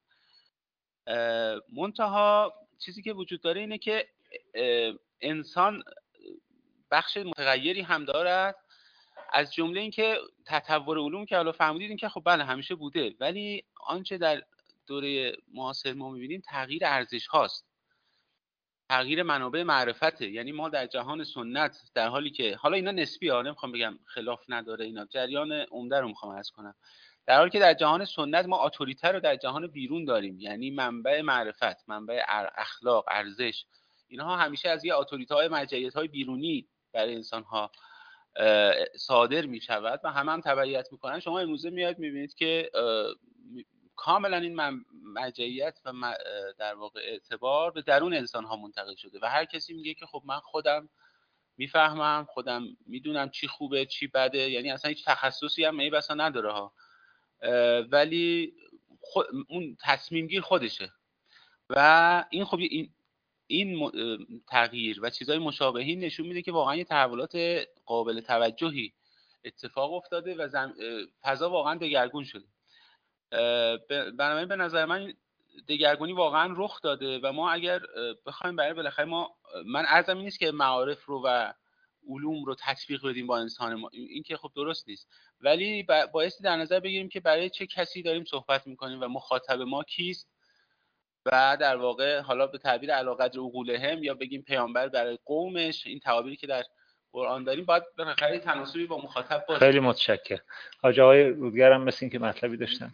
منتها چیزی که وجود داره اینه که انسان بخش متغیری هم دارد، از جمله اینکه تطور علوم که حالا فهمیدیم که خب بله همیشه بوده، ولی آنچه در دوره معاصر ما می‌بینیم تغییر ارزش هاست، تغییر منابع معرفته. یعنی ما در جهان سنت در حالی که حالا اینا نسبی ها، نمیخوام بگم خلاف نداره، اینا جریان عمده رو میخوام عرض کنم، در حالی که در جهان سنت ما اتوریته رو در جهان بیرون داریم، یعنی منبع معرفت، منبع اخلاق، ارزش، اینها همیشه از یه اتوریته های مرجعیت های بیرونی برای انسان ها صادر می شود و همه هم تبعیت میکنن. شما امروزه میاد میبینید که کاملا این مرجعیت و در واقع اعتبار به درون انسان ها منتقل شده و هر کسی میگه که خب من خودم میفهمم، خودم میدونم چی خوبه چی بده، یعنی اصلا هیچ تخصصی هم بسا نداره ها، ولی خود اون تصمیم گیر خودشه و این خب این این تغییر و چیزهای مشابهی نشون میده که واقعا یه تحولات قابل توجهی اتفاق افتاده و زم... فضا واقعا دگرگون شده. بنابراین به نظر من دگرگونی واقعا رخ داده و ما اگر بخوایم برای بالاخره ما من عرضم این نیست که معارف رو و علوم رو تطبیق بدیم با انسان ما، این که خب درست نیست، ولی بایستی در نظر بگیریم که برای چه کسی داریم صحبت میکنیم و مخاطب ما کیست و در واقع حالا به تعبیر علاقدر عقولهم یا بگیم پیامبر برای قومش، این تعابیری که در قرآن داریم باید بالاخره تناسبی با مخاطب باشه. خیلی متشکرم. حاج آقای رودگر هم مثل این که مطلبی داشتن.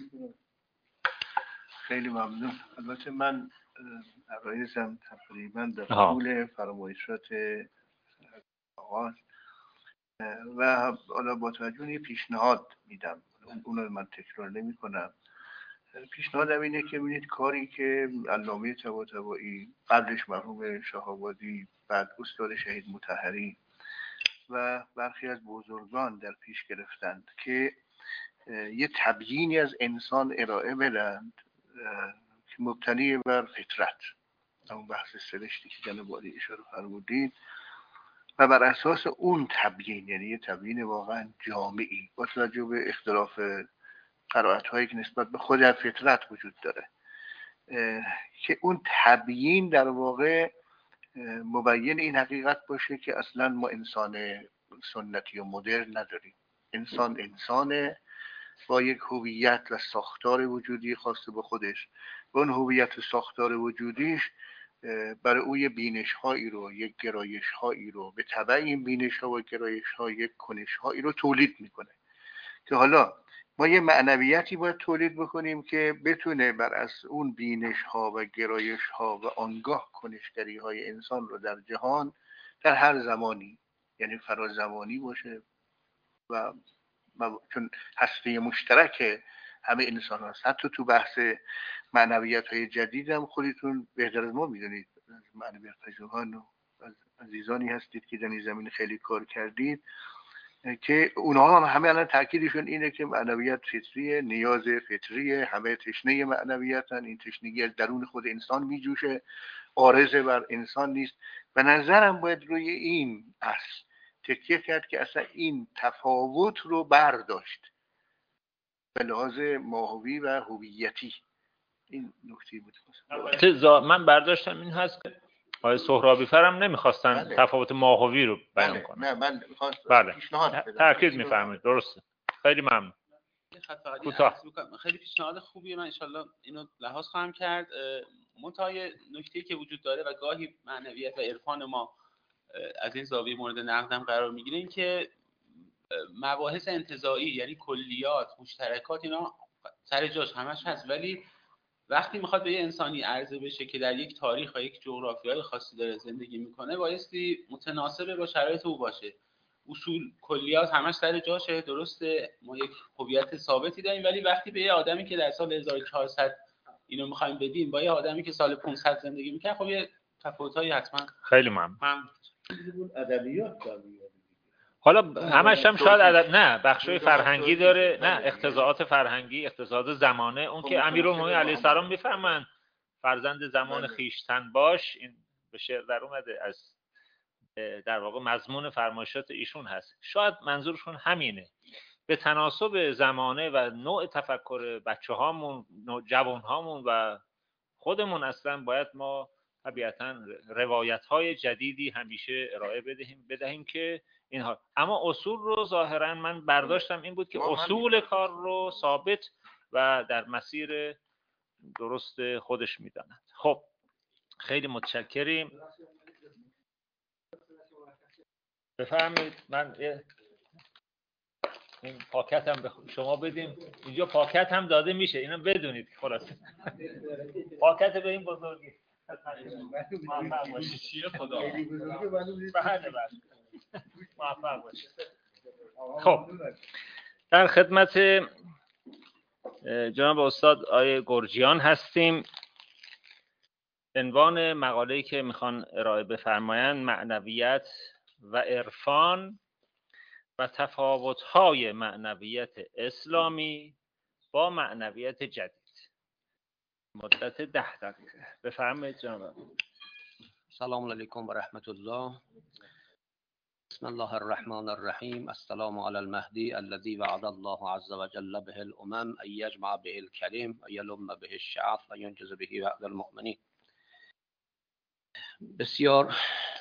خیلی ممنون. البته من عرایزم تقریبا در طول فرمایشات آقا و حالا با توجه یه پیشنهاد میدم، اون رو من تکرار نمی کنم. پیشنهادم اینه که ببینید کاری که علامه طباطبایی، قبلش مرحوم شهابادی، بعد استاد شهید مطهری و برخی از بزرگان در پیش گرفتند که یه تبیینی از انسان ارائه بدند که مبتنی بر فطرت، اون بحث سرشتی که جناب عالی اشاره فرمودید، و بر اساس اون تبیین، یعنی یه تبیین واقعا جامعی با توجه به اختلاف قرائت هایی که نسبت به خود فطرت وجود داره، که اون تبیین در واقع مبین این حقیقت باشه که اصلا ما انسان سنتی و مدرن نداریم. انسان انسانه با یک هویت و ساختار وجودی خاص به خودش، و اون هویت و ساختار وجودیش برای او یه بینش هایی رو، یک گرایش هایی رو، به تبع این بینش ها و گرایش ها یک کنش هایی رو تولید میکنه که حالا ما یه معنویتی باید تولید بکنیم که بتونه بر از اون بینش ها و گرایش ها و آنگاه کنشگری های انسان رو در جهان در هر زمانی، یعنی فرازمانی باشه و چون هسته مشترک همه انسان هست. حتی تو بحث معنویت های جدید هم خودتون بهتر از ما میدونید، معنویت پژوهان و عزیزانی هستید که در این زمین خیلی کار کردید که اونها هم همه الان تاکیدشون اینه که معنویت فطریه، نیاز فطریه، همه تشنه معنویتن، این تشنگی از درون خود انسان میجوشه، عارض بر انسان نیست. و نظرم باید روی این اصل تکیه کرد که اصلا این تفاوت رو برداشت به لحاظ ماهوی و هویتی. این نکته بود. من برداشتم این هست که آقای سهرابی فرم نمیخواستن بله. تفاوت ماهوی رو بیان بله. کنن. نه من بله. پیشنهاد بدم. تاکید میفرمایید. درسته. خیلی ممنون. کوتاه. خیلی پیشنهاد خوبیه، من انشالله اینو لحاظ خواهم کرد. منتها نکته‌ای که وجود داره و گاهی معنویت و عرفان ما از این زاویه مورد نقدم قرار میگیره، این که مباحث انتزاعی یعنی کلیات، مشترکات، اینا سر جاش همش هست، ولی وقتی میخواد به یه انسانی عرضه بشه که در یک تاریخ و یک جغرافیای خاصی داره زندگی میکنه، بایستی متناسب با شرایط او باشه. اصول کلیات همش سر جاشه، درسته ما یک هویت ثابتی داریم، ولی وقتی به یه آدمی که در سال هزار و چهارصد اینو میخوایم بدیم با یه آدمی که سال پانصد زندگی میکنه، خب یه تفاوتایی حتما. خیلی ممنون. ادبیات حالا همش هم شاید ادب نه، بخشای فرهنگی داره، نه اقتضاعات فرهنگی، اقتضاعات زمانه، اون که امیرالمومنین علیه السلام میفرمایند فرزند زمان خیشتن باش، این به شعر در اومده، از در واقع مضمون فرمایشات ایشون هست. شاید منظورشون همینه، به تناسب زمانه و نوع تفکر بچه هامون، جوان هامون و خودمون اصلا باید ما طبیعتاً روایت های جدیدی همیشه ارائه بدهیم بدهیم که اینها، اما اصول رو ظاهرا من برداشتم این بود که اصول کار رو ثابت و در مسیر درست خودش میدانند. خب خیلی متشکریم. بفرمایید. من این پاکت هم به شما بدیم، اینجا پاکت هم داده میشه، اینو بدونید. خلاصه پاکت به این بزرگی موفق باشید. چیه خدا؟ بله بله موفق باشید. خب در خدمت جناب استاد آقای گرجیان هستیم. عنوان مقاله‌ای که میخوان ارائه بفرمایند معنویت و عرفان و تفاوت‌های معنویت اسلامی با معنویت جدید. مدت ده دقیقه. بفرمایید جناب. سلام علیکم و رحمت الله. بسم الله الرحمن الرحیم. السلام علی المهدی الذی وعد الله عز وجل به الامم ان یجمع به الکلم و یلم به الشعب و ینجز به وعد المؤمنین. بسیار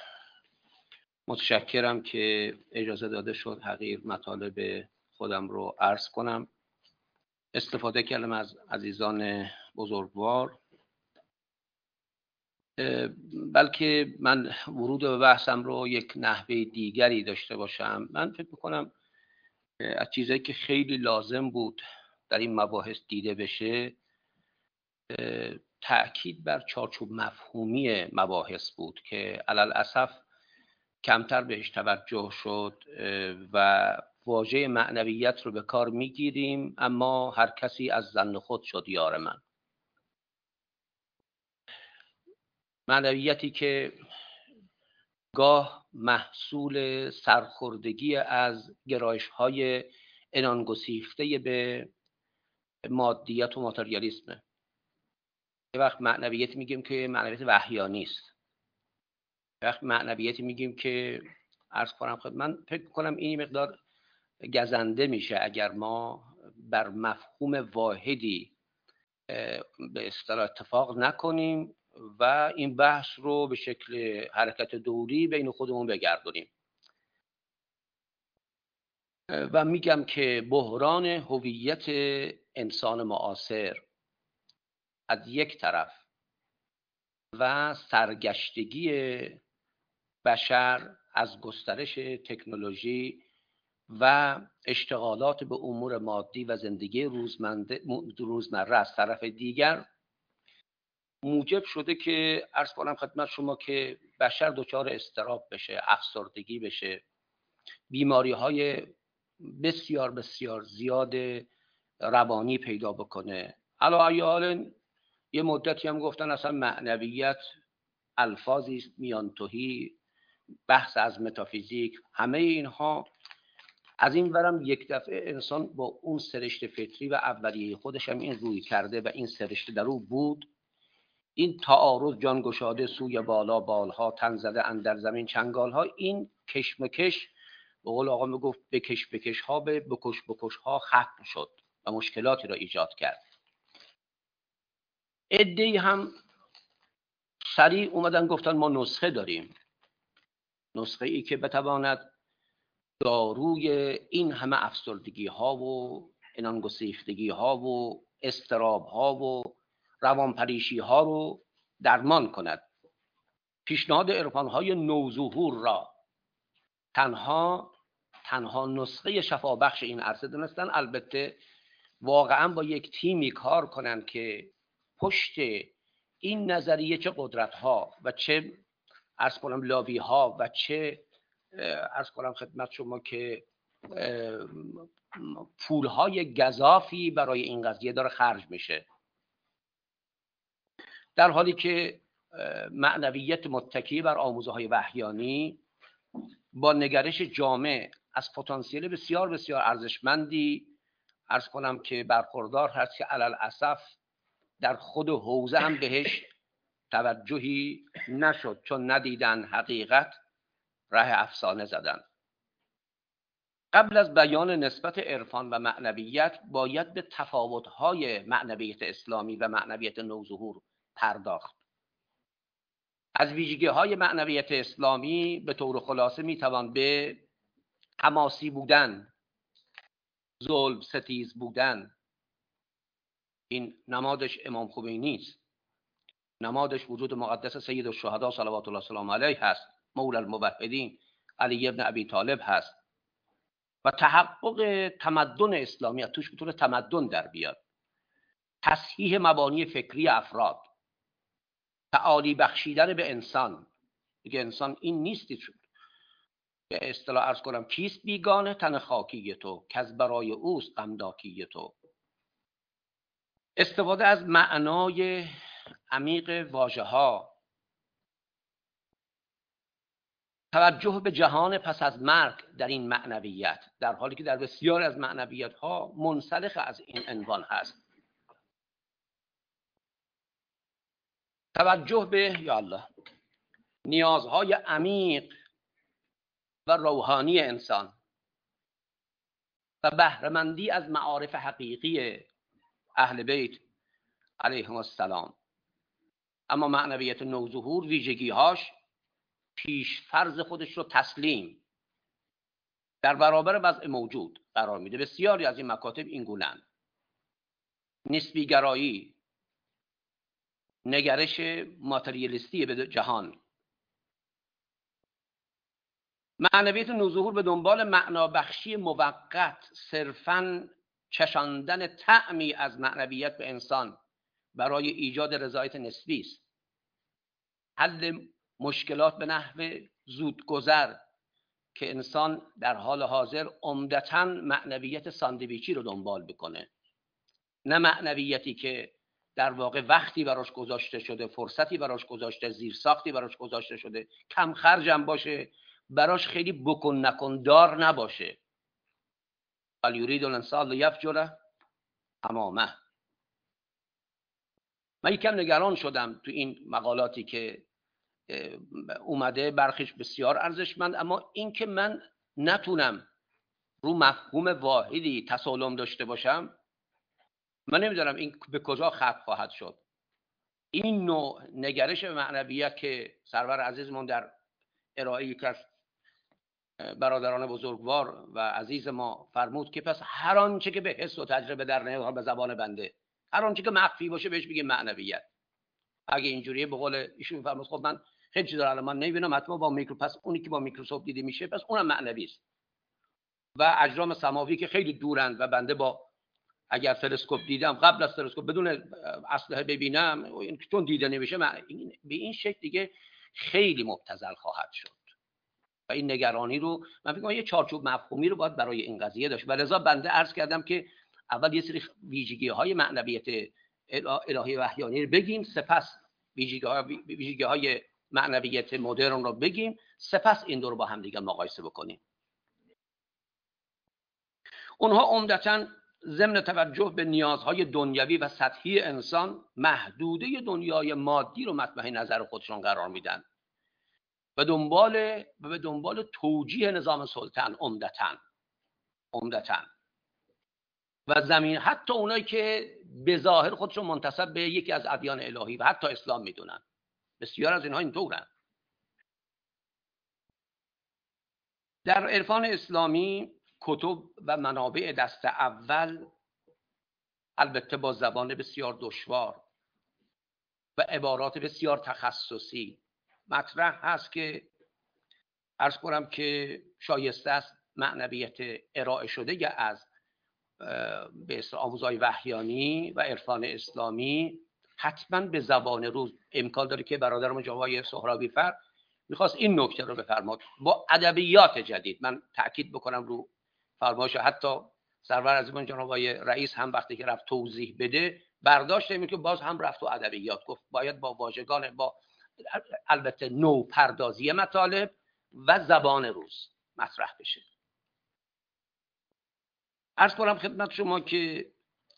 متشکرم که اجازه داده شد حقیر مطالب خودم رو عرض کنم. استفاده کردم از عزیزان بزرگوار، بلکه من ورود به بحثم رو یک نحوه دیگری داشته باشم. من فکر میکنم از چیزایی که خیلی لازم بود در این مباحث دیده بشه تأکید بر چارچوب مفهومی مباحث بود که علل اسف کمتر بهش توجه شد و واژه معنویت رو به کار میگیریم، اما هر کسی از ظن خود شد یار من. معنویتی که گاه محصول سرخوردگی از گرایش‌های عنان‌گسیخته به مادیت و ماتریالیسمه. یه وقت معنویت میگیم که معنویت وحیانی است، یه وقت معنویتی میگیم که عرض کنم خود من فکر کنم این مقدار گزنده میشه اگر ما بر مفهوم واحدی به اصطلاح اتفاق نکنیم و این بحث رو به شکل حرکت دوری بین خودمون بگردونیم. و میگم که بحران هویت انسان معاصر از یک طرف و سرگشتگی بشر از گسترش تکنولوژی و اشتغالات به امور مادی و زندگی روزمره از طرف دیگر موجب شده که عرض کنم خدمت شما که بشر دچار اضطراب بشه، افسردگی بشه، بیماری های بسیار بسیار زیاد روانی پیدا بکنه. علی ای حال یه مدتی هم گفتن اصلا معنویت الفاظی است میان تهی، بحث از متافیزیک، همه اینها از این ورم یک دفعه انسان با اون سرشت فطری و اولیه خودش هم این روی کرده و این سرشت در او بود. این تعارض جان گشاده سوی بالا بالها، تن زده اندر زمین چنگالها، این کشمکش به قول آقا میگفت بکش بکش ها به بکش بکش ها ختم شد و مشکلاتی را ایجاد کرد. عده‌ای هم سریع اومدن گفتن ما نسخه داریم، نسخه ای که بتواند داروی این همه افسردگی ها و عنان گسیختگی ها و اضطراب ها و روانپریشی ها رو درمان کند. پیشنهاد عرفان های نوظهور را تنها تنها نسخه شفابخش این عرصه دونستن. البته واقعا با یک تیمی کار کنند که پشت این نظریه چه قدرت ها و چه عرض کنم لابی ها و چه عرض کنم خدمت شما که پول های گزافی برای این قضیه داره خرج میشه، در حالی که معنویت متکی بر آموزه های وحیانی با نگرش جامع از پتانسیل بسیار بسیار ارزشمندی عرض کنم که برخوردار هست که علل اسف در خود حوزه هم بهش توجهی نشد، چون ندیدن حقیقت راه افسانه زدن. قبل از بیان نسبت عرفان و معنویت باید به تفاوت‌های معنویت اسلامی و معنویت نوظهور پرداخت. از ویژگی‌های معنویت اسلامی به طور خلاصه میتوان به حماسی بودن، ظلم ستیز بودن، این نمادش امام خمینی است، نمادش وجود مقدس سید الشهدا صلوات الله وسلامه علیه هست، مولا الموحدین علی ابن ابی طالب هست، و تحقق تمدن اسلامی از توش میتونه تمدن در بیاد. تصحیح مبانی فکری افراد، تعالی بخشیدن به انسان، دیگه انسان این نیستی، شد به اصطلاح عرض کنم کیست بیگانه؟ تن خاکی تو، که از برای اوست غمناکی تو. استفاده از معنای عمیق واژه ها، توجه به جهان پس از مرگ در این معنویت، در حالی که در بسیار از معنویت ها منسلخ از این عنوان هست. توجه به یا الله نیازهای عمیق و روحانی انسان و بهره‌مندی از معارف حقیقی اهل بیت علیهم السلام. اما معنویت نوظهور ویژگی‌هاش پیش فرض خودش رو تسلیم در برابر وضع موجود قرار میده. بسیاری از این مکاتب این گونه‌اند: نسبی گرایی، نگرش ماتریالیستی به جهان. معنویت نوظهور به دنبال معنابخشی موقت، صرفاً چشاندن طعمی از معنویت به انسان برای ایجاد رضایت نسبی است. حل مشکلات به نحو زودگذر که انسان در حال حاضر عمدتاً معنویت ساندویچی رو دنبال بکنه، نه معنویتی که در واقع وقتی براش گذاشته شده، فرصتی براش گذاشته، زیرساختی براش گذاشته شده، کم خرجم باشه، براش خیلی بکن نکن دار نباشه. بل یرید الانسان لیفجر امامه. من یکم نگران شدم تو این مقالاتی که اومده، برخیش بسیار ارزشمند، اما این که من نتونم رو مفهوم واحدی تسالم داشته باشم، من نمیدونم این به کجا ختم خواهد شد. این نوع نگرش معنویت که سرور عزیزمون در ارائه یک از برادران بزرگوار و عزیز ما فرمود که پس هر آنچه که به حس و تجربه در نمیاد به زبان بنده، هر آنچه که مخفی باشه بهش بگیم معنویت. اگه اینجوریه به قول ایشون فرمود خب من خیلی چیزا الان من نمیبینم، حتما با میکرو، پس اونی که با میکروسکوپ دیده میشه پس اونم معنوی است. و اجرام سماوی که خیلی دورند و بنده با اگر تلسکوپ دیدم قبل از تلسکوپ بدون اسلحه ببینم، چون دیده نمیشه، به این شکل دیگه خیلی مبتذل خواهد شد. و این نگرانی رو من فکر کنم یه چارچوب مفهومی رو باید برای این قضیه داشت. و لذا بنده عرض کردم که اول یه سری ویژگی‌های معنویت الهی وحیانی رو بگیم، سپس ویژگی‌های معنویت مدرن رو بگیم، سپس این دو رو با هم دیگه مقایسه بکنیم. اونها عمدتاً ضمن توجه به نیازهای دنیوی و سطحی انسان، محدوده دنیای مادی رو مطمح نظر خودشون قرار میدن و دنبال و به دنبال توجیه نظام سلطن عمدتاً عمدتاً و زمین، حتی اونایی که به ظاهر خودشون منتسب به یکی از ادیان الهی و حتی اسلام میدونن، بسیار از اینها اینطورن. در عرفان اسلامی کتب و منابع دست اول البته با زبان بسیار دشوار و عبارات بسیار تخصصی مطرح هست که عرض کنم که شایسته است معنویت ارائه شده از به اصطلاح آموزهای وحیانی و عرفان اسلامی حتما به زبان روز امکان داره که برادرم جوای سهرابی فر میخواست این نکته رو بفرماد با ادبیات جدید. من تاکید بکنم رو فرمایش حتی سرور عزیزمان جناب آقای رئیس هم وقتی که رفت توضیح بده برداشت اینه که باز هم رفت و ادبیات گفت باید با واژگان با البته نو پردازی مطالب و زبان روز مطرح بشه. عرض کنم خدمت شما که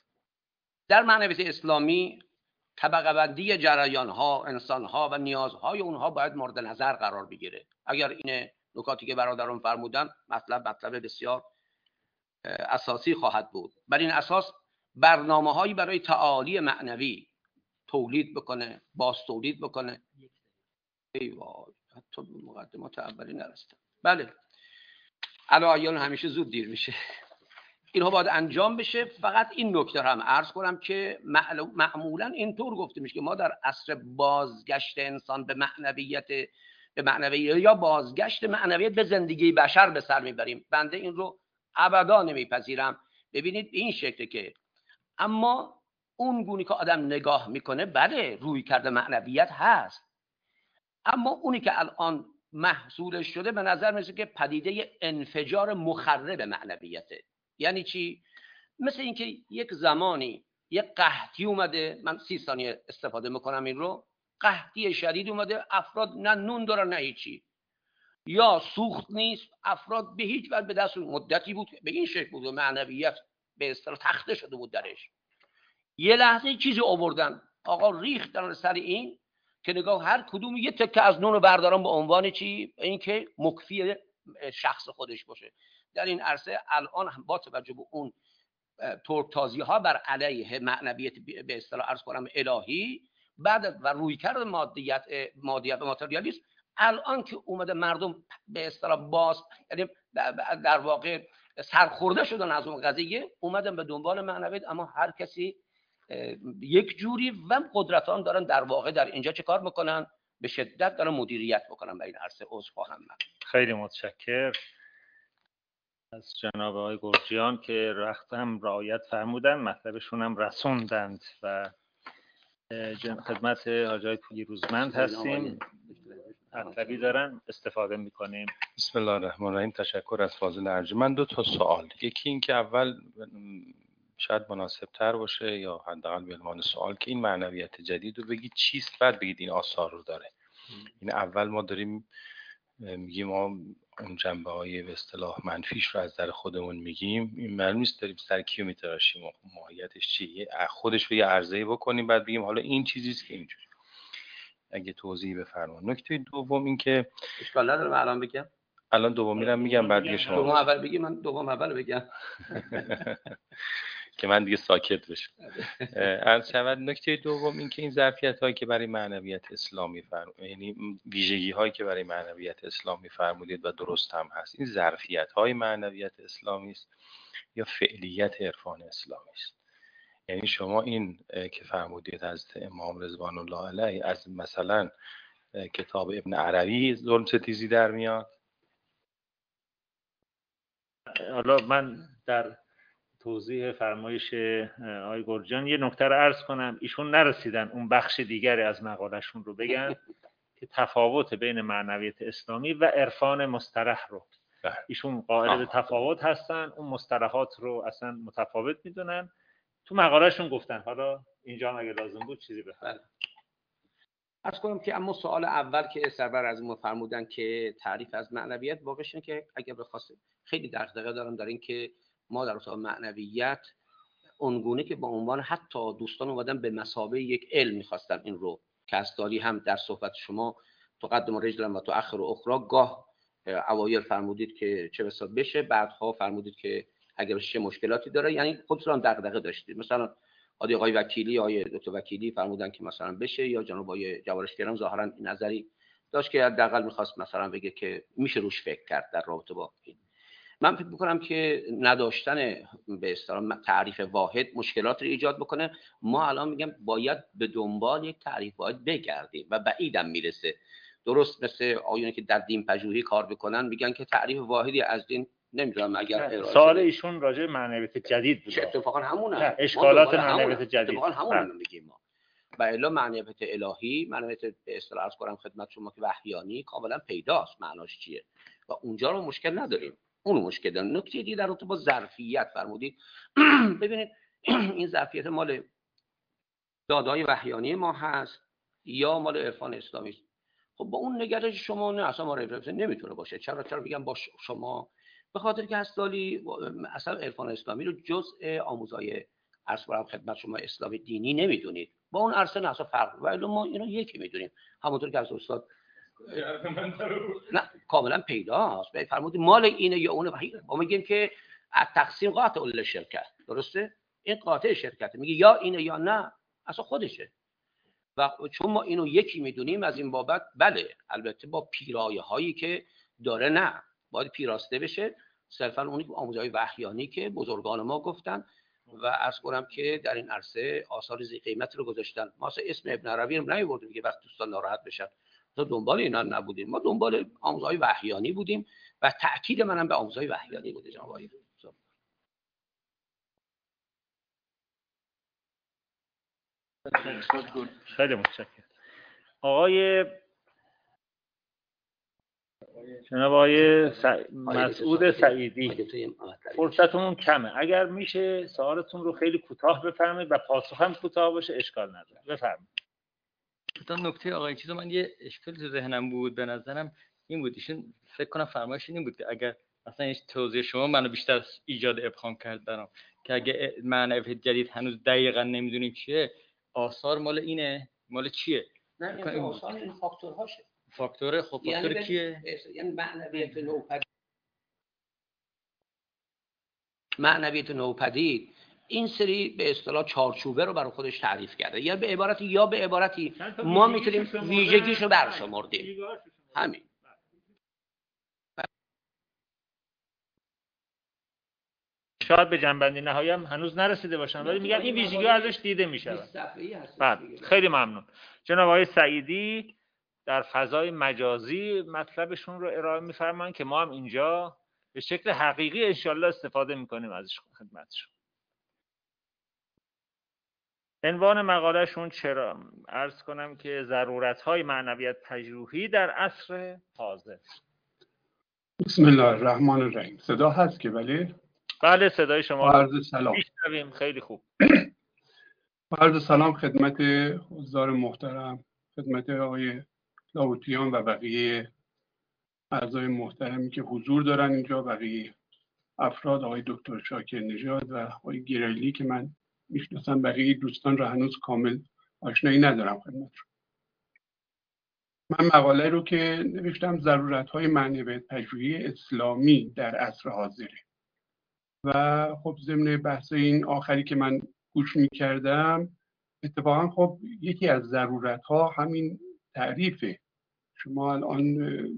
در معنویت اسلامی طبقه بندی جریان ها، انسان ها و نیازهای اونها باید مورد نظر قرار بگیره. اگر این نکاتی که برادران فرمودن مطلب مطلب بسیار اساسی خواهد بود، بر این اساس برنامه هایی برای تعالی معنوی تولید بکنه، باز تولید بکنه. ای وای حتی مقدمات اولی نرسیدم. بله الان همیشه زود دیر میشه. اینها باید انجام بشه. فقط این نکته هم عرض کنم که معمولا اینطور گفته میشه که ما در عصر بازگشت انسان به معنویت به معنویت یا بازگشت معنویت به زندگی بشر به سر میبریم. بنده این رو ابدا نمیپذیرم. ببینید به این شکل که اما اون گونی که آدم نگاه میکنه بله روی کرده معنویت هست، اما اونی که الان محصولش شده به نظر میسه که پدیده انفجار مخرب معنویته. یعنی چی؟ مثل اینکه یک زمانی یک قحطی اومده، من سی ثانیه استفاده میکنم این رو، قحطی شدید اومده، افراد نه نون دارن نه هیچی، یا سوخت نیست، افراد به هیچ وجه به دست مدتی بود به این شکل بود و معنویت به اصطلاح تخته شده بود درش. یه لحظه چیزی آوردن آقا ریختن سر این که نگاه هر کدوم یه تکه از نون رو بردارن به عنوان چی؟ اینکه مکفی شخص خودش باشه. در این عرصه الان با توجه به اون ترکتازی ها بر علیه معنویت به اصطلاح عرض کنم الهی بعد و رویکرد مادیت مادیت و ماتریالیسم، الان که اومده مردم به اصطلاح باز یعنی در واقع سرخورده شدن از اون قضیه، اومدن به دنبال معنویت، اما هر کسی یک جوری و قدرتان دارن در واقع در اینجا چه کار میکنن؟ به شدت دارن مدیریت میکنن به این عرصه. عذرخواهم من. خیلی متشکر از جناب آقای گرجیان که وقتم رعایت فرمودن، مطلبشون هم رسوندند و خدمت حاج آقای پیروزمند هستیم. مطلبی دارن استفاده میکنیم. بسم الله الرحمن الرحیم. تشکر از فاضل ارجمند. دو تا سوال، یکی این که اول شاید مناسب تر باشه یا حداقل به عنوان سوال که این معنویت جدید رو بگید چیست، بعد بگید این آثار رو داره. این اول ما داریم میگیم ما اون جنبه های به اصطلاح منفیش رو از در خودمون میگیم، این معلوم نیست داریم سر کیو میتراشیم و ماهیتش چیه، خودش رو یه عرضه‌ای بکنیم بعد بگیم حالا این چیزیست که اینجوری. اگه توضیح بفرمایید. نکته دوم این که اشکال نداره من الان بگم. الان دومی رو میگم بعد دیگه شما دوم اول بگی من دوم اول بگم که من دیگه ساکت بشم. از شود نکته دوم این که این ظرفیت هایی که برای معنویت اسلامی فرمودید، یعنی ویژگی هایی که برای معنویت اسلامی فرمودید و درست هم هست، این ظرفیت های معنویت اسلامی است یا فعلیت عرفان اسلامی است؟ یعنی شما این که فرمودید از امام رضوان الله علیه از مثلا کتاب ابن عربی ظلم ستیزی در میاد؟ حالا من در توضیح فرمایش آقای گرجان یه نکته رو عرض کنم. ایشون نرسیدن اون بخش دیگری از مقالشون رو بگن که تفاوت بین معنویت اسلامی و عرفان مصطلح رو. ایشون قائل به تفاوت هستن، اون مصطلحات رو اصلا متفاوت میدونن. تو مقالهشون گفتن، حالا اینجا اگه لازم بود چیزی بفرمایید. عرض کنم که اما سوال اول که سرور از ما فرمودن که تعریف از معنویت، واقعش اینه که اگه بخواست خیلی دغدغه دارم در این که ما در اصل معنویت اونگونه که با عنوان حتی دوستان اومدن به مثابه یک علم میخواستن این رو که اصداری هم در صحبت شما تقدم رجلا و تؤخر اخرى گاه اوایل فرمودید که چه بسا بشه، بعدها فرمودید که اگر چه مشکلاتی داره، یعنی خودتون دغدغه داشتید. مثلا آقای آقای وکیلی آقای دکتر وکیلی فرمودن که مثلا بشه، یا جناب آقای جوارشگرم ظاهرا نظری داشت که حداقل میخواست مثلا بگه که میشه روش فکر کرد در رابطه با این. من فکر میکنم که نداشتن به اصطلاح تعریف واحد مشکلات رو ایجاد بکنه. ما الان میگم باید به دنبال یک تعریف واحد بگردیم و بعیدم میرسه. درست مثل آیونی که در دین پژوهی کار بکنن میگن که تعریف واحدی از دین نمیدونم اگر سوال ایشون راجع به معنویت جدید بود. اتفاقا همونه. اشکالات معنویت جدید. اتفاقا همون میگیم ما. و الا معنویت الهی، معنویت به اصطلاح عرض کنم خدمت شما که وحیانی کاملا پیداست معناش چیه و اونجا رو مشکل نداریم. اون مشکل داریم. نکته دیگه در رابطه با ظرفیت فرمودید. ببینید این ظرفیت مال دادای وحیانی ما هست یا مال عرفان اسلامی است؟ خب با اون نگرش شما نه، اصلا ما نمیتونه باشه. چرا چرا میگم با شما؟ به خاطر که هستالی اصلا عرفان اسلامی رو جزء آموزهای عرض کنم خدمت شما اسلامی دینی نمیدونید. با اون عرصه نه اصلا فرق. ولی ما اینو یکی میدونیم. همونطور که از استاد نه کاملا پیداست. فرمودید مال اینه یا اونه. ما میگیم که تقسیم قاطع للشرکت، درسته؟ این قاطع شرکت میگه یا اینه یا نه، اصلا خودشه. و چون ما اینو یکی میدونیم از این بابت بله، البته با پیرایه هایی که داره نه باید پیراسته بشه. صرفا اونی که آموزهای وحیانی که بزرگان ما گفتن و عرض کنم که در این عرصه آثار ذی قیمت رو گذاشتن. ما اصلا اسم ابن عربی رو نمیبردیم دیگه وقت دوستان ناراحت بشن. ما دنبال اینا نبودیم، ما دنبال آموزهای وحیانی بودیم و تأکید منم به آموزهای وحیانی بوده جناب آقای. خیلی متشکرم. آقای جناب آقای س... مسعود سعیدی، فرصتمون کمه، اگر میشه سوالتون رو خیلی کوتاه بفرمایید و پاسخ هم کوتاه باشه اشکال نداره. بفرمایید. تا نکته آقای چیزو من یه اشکالی تو ذهنم بود، به نظرم این بود، ایشون فکر کنم فرمایش این بود که اگر مثلا این توضیح شما منو بیشتر ایجاد ابهام کرد برام که اگه معنی جدید هنوز دقیقاً نمیدونیم چیه، آثار مال اینه مال چیه؟ نه این آثار این فاکتورهاشه. فاکتور خب فاکتور یعنی کیه؟ یعنی معنویت نوپدید. معنویت نوپدید این سری به اصطلاح چارچوبه رو برای خودش تعریف کرده، یا به عبارتی یا به عبارتی ما میتونیم ویژگیشو برشمردیم. همین. شاید به جنبندی نهایی هم هنوز نرسیده باشن ولی میگن این ویژگی ازش دیده میشه. بله خیلی ممنون. جناب آقای سعیدی در فضای مجازی مطلبشون رو ارائه میفرمان که ما هم اینجا به شکل حقیقی انشالله استفاده میکنیم ازش خدمتشون. عنوان مقالهشون چرا عرض کنم که ضرورت‌های معنویت پژوهی در عصر حاضر. بسم الله الرحمن الرحیم. صدا هست که ولی؟ بله صدای شما. عرض سلام. میشنویم. خیلی خوب. عرض سلام خدمت حضار محترم، خدمت آقای لاهوتیان و بقیه اعضای محترمی که حضور دارن اینجا، بقیه افراد، آقای دکتر شاکر نژاد و آقای گیرالی که من میشناسم، بقیه دوستان را هنوز کامل آشنایی ندارم خدمت رو. من مقاله رو که نوشتم ضرورت‌های معنویت پژوهی اسلامی در عصر حاضره و خب ضمن بحث این آخری که من گوش می‌کردم اتفاقا خب یکی از ضرورت‌ها همین تعریفه. شما الان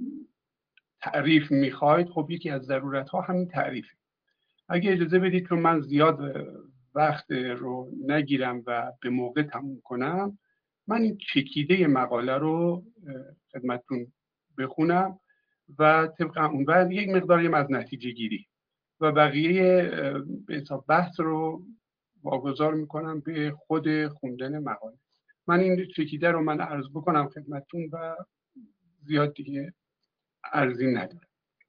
تعریف می‌خواید، خب یکی از ضرورت‌ها همین تعریفه. اگه اجازه بدید چون من زیاد وقت رو نگیرم و به موقع تموم کنم، من این چکیده مقاله رو خدمتتون بخونم و طبق اون بعد یک مقداریم از نتیجه گیری و بقیه به حساب بحث رو واگذار میکنم به خود خوندن مقاله. من این چکیده رو من عرض بکنم خدمتتون و زیاد دیگه عرضی ندارم.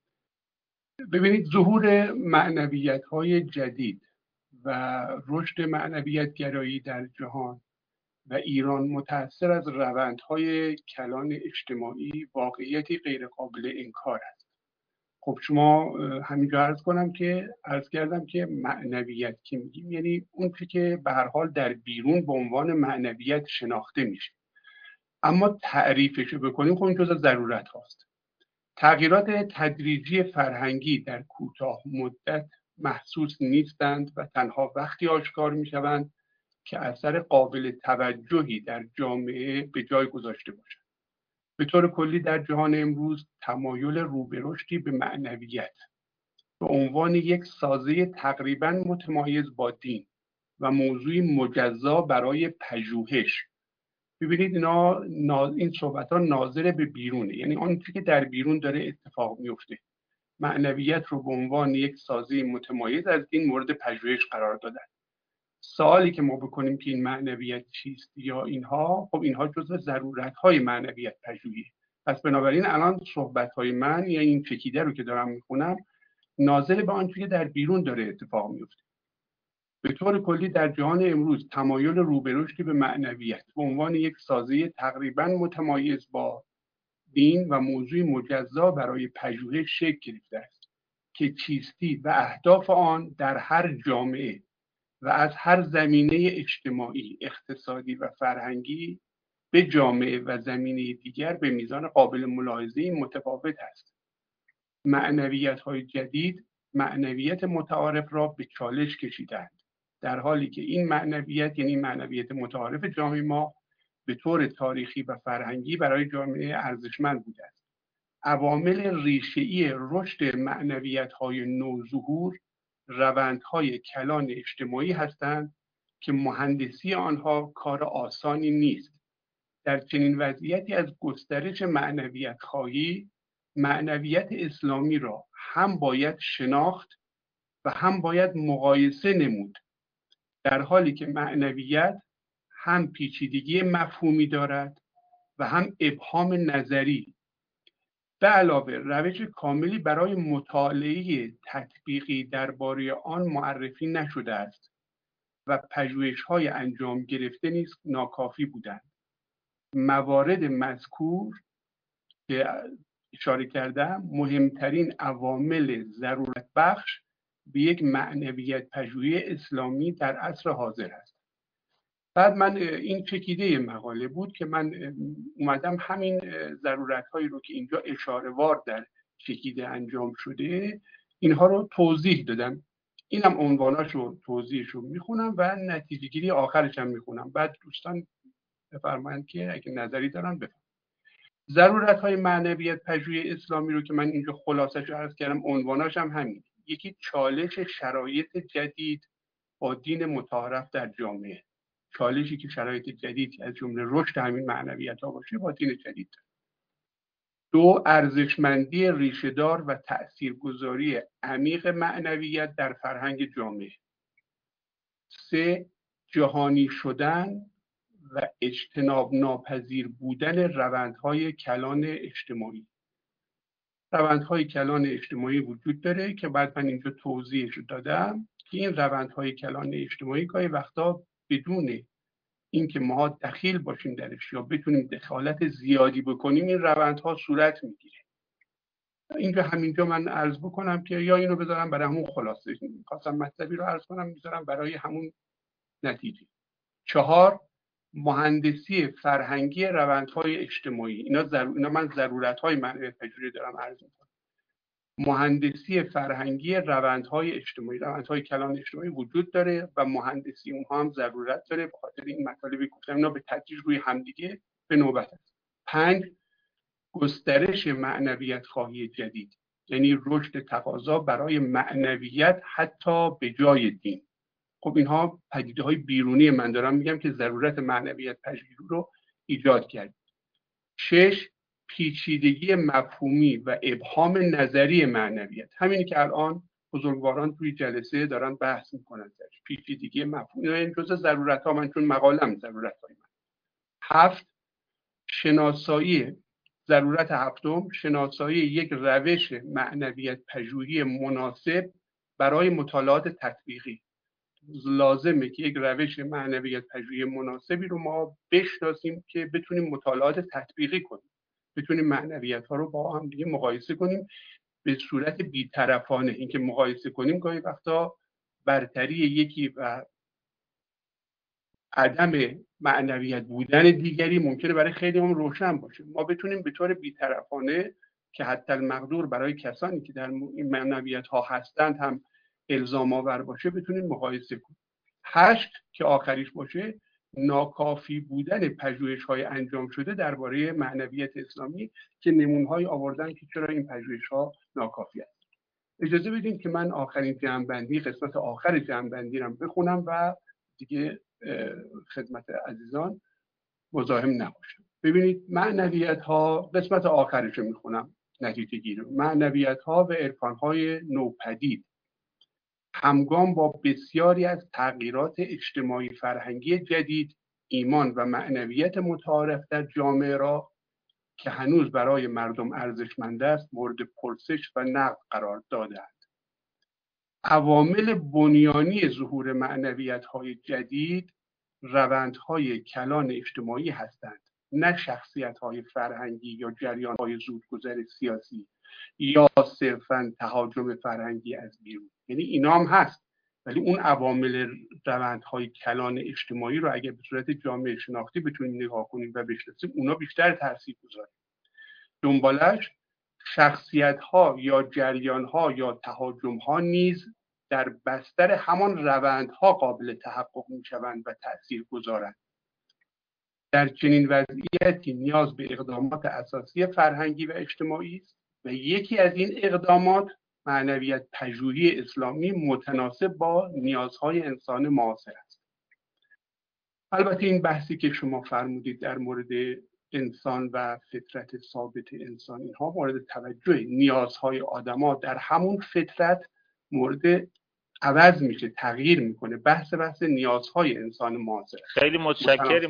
ببینید ظهور معنویت‌های جدید و رشد معنویت گرایی در جهان و ایران متأثر از روندهای کلان اجتماعی واقعیتی غیر قابل انکار است. خب شما همینجا عرض کنم که عرض کردم که معنویت که میگیم یعنی اون چیزی که به هر حال در بیرون به عنوان معنویت شناخته میشه، اما تعریفش رو بکنیم خب این جزء ضرورت هاست. تغییرات تدریجی فرهنگی در کوتاه مدت محسوس نیستند و تنها وقتی آشکار میشوند که اثر قابل توجهی در جامعه به جای گذاشته باشد. به طور کلی در جهان امروز تمایل رو به رشدی به معنویت به عنوان یک سازه تقریبا متمایز با دین و موضوعی مجزا برای پژوهش. ببینید اینا این صحبت ها ناظر به بیرونه، یعنی آن چیزی که در بیرون داره اتفاق میفته. معنویت رو به عنوان یک سازه متمایز از دین مورد پژوهش قرار دادن. سوالی که ما بکنیم که این معنویت چیست یا اینها، خب اینها جزو ضرورت‌های معنویت پژوهی. پس بنابراین الان صحبت‌های من یا این چکیده رو که دارم میخونم ناظر به آن چیزی که در بیرون داره اتفاق میفته. به طور کلی در جهان امروز تمایل رو به رشدی به معنویت به عنوان یک سازه تقریبا متمایز با دین و موضوع مجزا برای پژوهش شکل گرفته است که چیستی و اهداف آن در هر جامعه و از هر زمینه اجتماعی، اقتصادی و فرهنگی به جامعه و زمینه دیگر به میزان قابل ملاحظه‌ای متفاوت است. معنویت‌های جدید معنویت متعارف را به چالش کشیدند، در حالی که این معنویت یعنی معنویت متعارف جامعه ما به طور تاریخی و فرهنگی برای جامعه ارزشمند بوده است. عوامل ریشه‌ای رشد معنویت‌های نوظهور روندهای کلان اجتماعی هستند که مهندسی آنها کار آسانی نیست. در چنین وضعیتی از گسترش معنویت خواهی، معنویت اسلامی را هم باید شناخت و هم باید مقایسه نمود، در حالی که معنویت هم پیچیدگی مفهومی دارد و هم ابهام نظری. به علاوه روش کاملی برای مطالعه تطبیقی درباره آن معرفی نشده است و پژوهش‌های انجام گرفته نیز ناکافی بودند. موارد مذکور که اشاره کردم مهمترین عوامل ضرورت بخش به یک معنویت پژوهی اسلامی در عصر حاضر است. بعد من این چکیده مقاله بود که من اومدم همین ضرورت هایی رو که اینجا اشاره وار در چکیده انجام شده اینها رو توضیح دادم. اینم عنواناشو توضیحشو میخونم و نتیجه گیری آخرش هم میخونم. بعد دوستان بفرمایند که اگه نظری دارن بفرمایند. ضرورت های معنویت پژوهی اسلامی رو که من اینجا خلاصش رو عرض کردم، عنواناش هم همین. یکی چالش شرایط جدید با دین متعارف در جامعه، چالشی که شرایط جدید از جمله رشد همین معنویت ها باشه با دین جدید. دو، ارزشمندی ریشه‌دار و تأثیرگذاری عمیق معنویت در فرهنگ جامعه. سه، جهانی شدن و اجتناب ناپذیر بودن روندهای کلان اجتماعی. روندهای کلان اجتماعی وجود داره که بعد من اینجا توضیحش دادم که این روندهای کلان اجتماعی گاهی وقتا بدون اینکه ما دخیل باشیم درش یا بتونیم دخالت زیادی بکنیم این روندها صورت میگیره. اینجا همینجا من عرض بکنم که یا اینو بذارم برای همون خلاصه، خواستم مطلبی رو عرض کنم میذارم برای همون نتیجه. چهار، مهندسی فرهنگی روندهای اجتماعی. اینا, ضرور... اینا من ضرورت‌های معنویت پژوهی دارم عرض میکنم. مهندسی فرهنگی روندهای اجتماعی، روندهای کلان اجتماعی وجود داره و مهندسی اونها هم ضرورت داره. به خاطر این مطالبی گفتم اینا به تدریج روی همدیگه به نوبت است. پنج، گسترش معنویت خواهی جدید، یعنی رشد تقاضا برای معنویت حتی به جای دین. خب اینها پدیده های بیرونی من دارم میگم که ضرورت معنویت پژوهی رو ایجاد کرد. شش، پیچیدگی مفهومی و ابهام نظری معنویت، همینی که الان بزرگواران توی جلسه دارن بحث میکنن درش. پیچیدگی مفهومی این جزء ضرورت ها من چون مقالم ضرورت های من. هفت، شناسایی ضرورت هفتم شناسایی یک روش معنویت پژوهی مناسب برای مطالعات تطبیقی. لازمه که یک روش معنویت پژوهی مناسبی رو ما بشناسیم که بتونیم مطالعات تطبیقی کنیم، بتونیم معنویت ها رو با هم دیگه مقایسه کنیم به صورت بی‌طرفانه. اینکه مقایسه کنیم گاهی وقتا برتری یکی و عدم معنویت بودن دیگری ممکنه برای خیلی هم روشن باشه. ما بتونیم به طور بی‌طرفانه که حتی المقدور برای کسانی که در این معنویت ها هستند هم الزام آور باشه بتونیم مقایسه کنیم. هشت که آخریش باشه، ناکافی بودن پژوهش‌های انجام شده درباره معنویت اسلامی که نمونه‌های آوردن که چرا این پژوهش‌ها ناکافی است. اجازه بدین که من آخرین جمع‌بندی، قسمت آخر جمع‌بندی رو بخونم و دیگه خدمت عزیزان مزاحم نباشم. ببینید معنویت ها، قسمت آخرش رو میخونم نتیجه گیری. معنویت ها و عرفان های نوپدید همگام با بسیاری از تغییرات اجتماعی فرهنگی جدید، ایمان و معنویت متعارف در جامعه را که هنوز برای مردم ارزشمند است مورد پرسش و نقد قرار داده‌اند. عوامل بنیانی ظهور معنویت‌های جدید روندهای کلان اجتماعی هستند، نه شخصیت‌های فرهنگی یا جریان‌های زودگذر سیاسی یا صرفاً تهاجم فرهنگی از بیرون. یعنی اینا هم هست، ولی اون عوامل روندهای کلان اجتماعی رو اگه به صورت جامعه شناختی بتونیم نگاه کنیم و بشناسیم، اونا بیشتر تاثیر گذاره. دنبالش شخصیت‌ها یا جریان‌ها یا تهاجم‌ها نیز در بستر همان روندها قابل تحقق می‌شوند و تأثیر گذارند. در چنین وضعیتی نیاز به اقدامات اساسی فرهنگی و اجتماعی است و یکی از این اقدامات معنویت پژوهی اسلامی متناسب با نیازهای انسان معاصر است. البته این بحثی که شما فرمودید در مورد انسان و فطرت ثابت انسان، اینها مورد توجه، نیازهای آدما در همون فطرت مورد عوض میشه، تغییر میکنه. بحث بحث نیازهای انسان معاصر. خیلی متشکرم.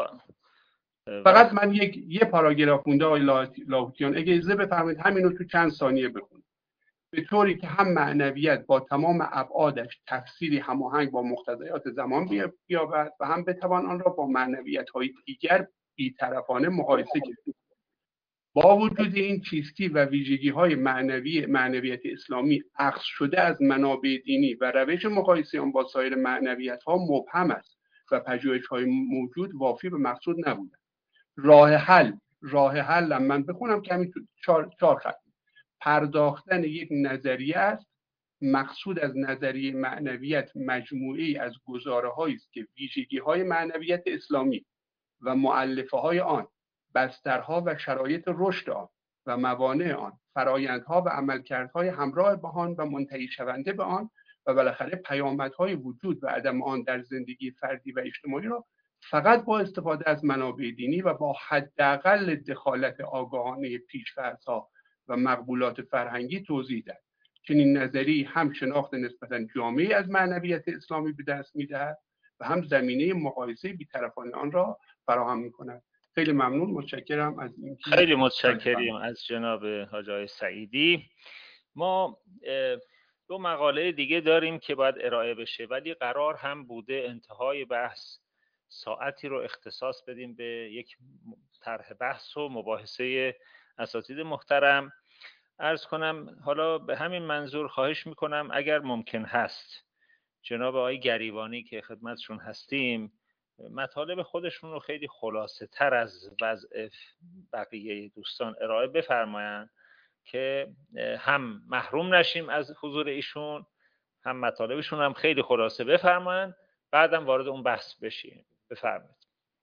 فقط من یک یه پاراگراف مونده آقای لاهوتیان، اگه اجازه بفرمایید همینو تو چند ثانیه بخونم، به طوری که هم معنویت با تمام ابعادش تفسیری هماهنگ با مقتضیات زمان بیابد و هم بتوان آن را با معنویت‌های دیگر بی‌طرفانه مقایسه کرد. با وجود این چیستی و ویژگی‌های معنوی معنویت اسلامی اخذ شده از منابع دینی و روش مقایسه آن با سایر معنویت‌ها مبهم است و پژوهش‌های موجود وافی به مقصود نبودند. راه حل راه حل من بخونم که همین چهار چهار خط. پرداختن یک نظریه است. مقصود از نظریه معنویت مجموعه‌ای از گزاره‌هایی است که ویژگی‌های معنویت اسلامی و مؤلفه‌های آن، بسترها و شرایط رشد آن و موانع آن، فرایندها و عملکردهای همراه با آن و منتهی شونده به آن و بالاخره پیامدهای وجود و عدم آن در زندگی فردی و اجتماعی را فقط با استفاده از منابع دینی و با حداقل دخالت آگاهانه پیش‌فرض‌ها و مقبولات فرهنگی توضیح داد. چنین نظری هم شناخت نسبتاً جامعی از معنویت اسلامی به دست می‌دهد و هم زمینه مقایسه بی‌طرفانه آن را فراهم می‌کند. خیلی ممنون، متشکرم از اینکه خیلی متشکریم از جناب حاج آقای سعیدی. ما دو مقاله دیگه داریم که باید ارائه بشه، ولی قرار هم بوده انتهای بحث ساعتی رو اختصاص بدیم به یک طرح بحث و مباحثه اساتید محترم. عرض کنم حالا به همین منظور خواهش میکنم اگر ممکن هست جناب آقای گریبانی که خدمتشون هستیم مطالب خودشون رو خیلی خلاصه تر از وضع بقیه دوستان ارائه بفرمایند که هم محروم نشیم از حضور ایشون، هم مطالبشون هم خیلی خلاصه بفرمایند، بعدم وارد اون بحث بشیم. بفرمایید.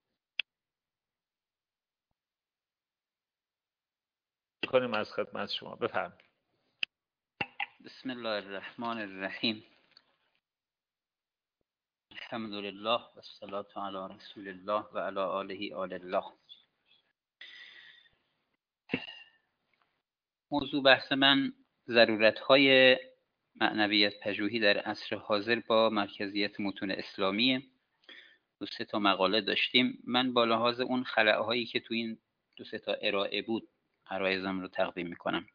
کنیم از خدمت شما. بفرمایید. بسم الله الرحمن الرحیم. الحمدلله و الصلاة علی رسول الله و علی آله آل الله. موضوع بحث من ضرورت‌های معنویت پژوهی در عصر حاضر با مرکزیت متون اسلامیه. دو سه تا مقاله داشتیم. من با لحاظ اون خلأهایی که تو این دو سه تا ارائه بود عرایضم رو تقدیم میکنم.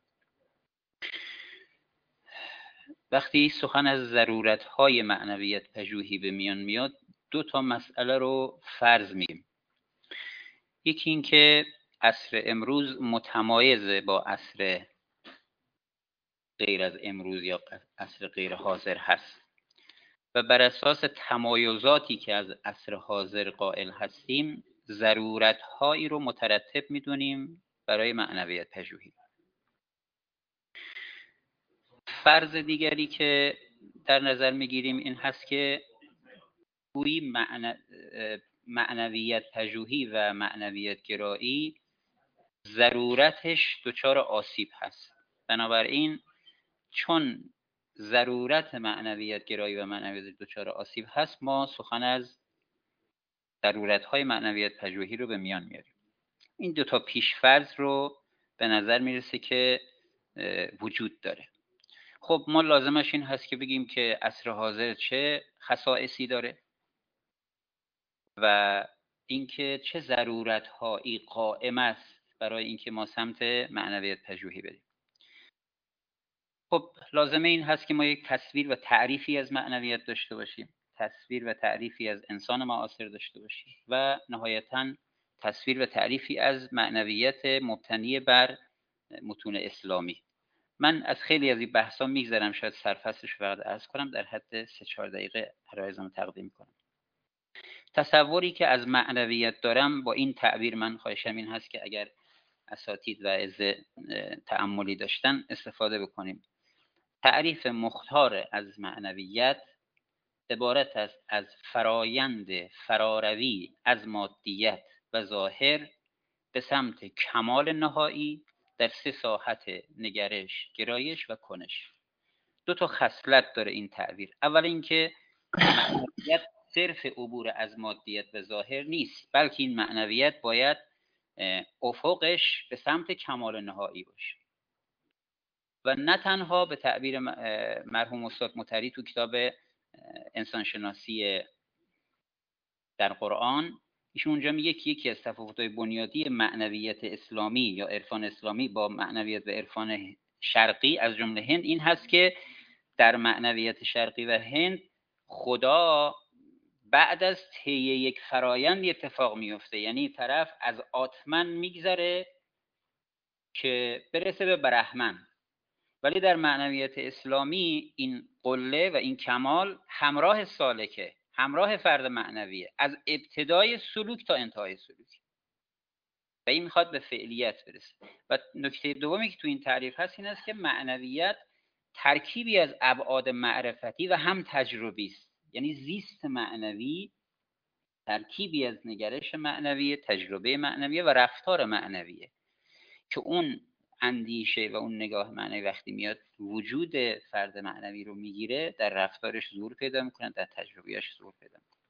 وقتی سخن از ضرورت‌های معنویت پژوهی به میان میاد دو تا مسئله رو فرض میگیم. یکی این که عصر امروز متمایز با عصر غیر از امروز یا عصر غیر حاضر هست و بر اساس تمایزاتی که از عصر حاضر قائل هستیم ضرورت‌هایی رو مترتب میدونیم برای معنویت پژوهی. فرض دیگری که در نظر میگیریم این هست که گویی معنی معنویت پژوهی و معنویت گرایی ضرورتش دچار آسیب هست. بنابراین چون ضرورت معنویت گرایی و معنویت دچار آسیب هست، ما سخن از ضرورت‌های معنویت پژوهی رو به میان میاریم. این دو تا پیش‌فرض رو به نظر میرسه که وجود داره. خب ما لازمش این هست که بگیم که عصر حاضر چه خصائصی داره و اینکه چه ضرورت‌هایی قائم است برای اینکه ما سمت معنویت پژوهی بریم. خب لازمه این هست که ما یک تصویر و تعریفی از معنویت داشته باشیم، تصویر و تعریفی از انسان معاصر داشته باشیم و نهایتاً تصویر و تعریفی از معنویت مبتنی بر متون اسلامی. من از خیلی از این بحثا میگذرم، شاید سرفصلش فقط عرض کنم، در حد سه چهار دقیقه عرایزم تقدیم کنم. تصوری که از معنویت دارم با این تعبیر، من خواهشم این هست که اگر اساتید و از تأملی داشتن استفاده بکنیم. تعریف مختار از معنویت عبارت است از فرایند فراروی از مادیت و ظاهر به سمت کمال نهایی در سه ساحت نگرش، گرایش و کنش. دو تا خصلت داره این تعبیر. اول اینکه معنویت صرف عبور از مادیت و ظاهر نیست، بلکه این معنویت باید افقش به سمت کمال نهایی باشه و نه تنها به تعبیر مرحوم استاد مطری تو کتاب انسانشناسی در قرآن، ایشون اونجا میگه که یکی از تفاوت‌های بنیادی معنویت اسلامی یا عرفان اسلامی با معنویت و عرفان شرقی از جمله هند این هست که در معنویت شرقی و هند خدا بعد از طی یک فرایند اتفاق میفته، یعنی طرف از آتمن میگذره که برسه به برهمن. ولی در معنویت اسلامی این قله و این کمال همراه سالکه، همراه فرد معنویه، از ابتدای سلوک تا انتهای سلوک، و این میخواد به فعلیت برسه. و نکته دومی که تو این تعریف هست این است که معنویت ترکیبی از ابعاد معرفتی و هم تجربی است. یعنی زیست معنوی ترکیبی از نگرش معنوی، تجربه معنوی و رفتار معنویه که اون اندیشه و اون نگاه معنوی وقتی میاد وجود فرد معنوی رو میگیره، در رفتارش ظهور پیدا میکنه، در تجربیاش ظهور پیدا میکنه.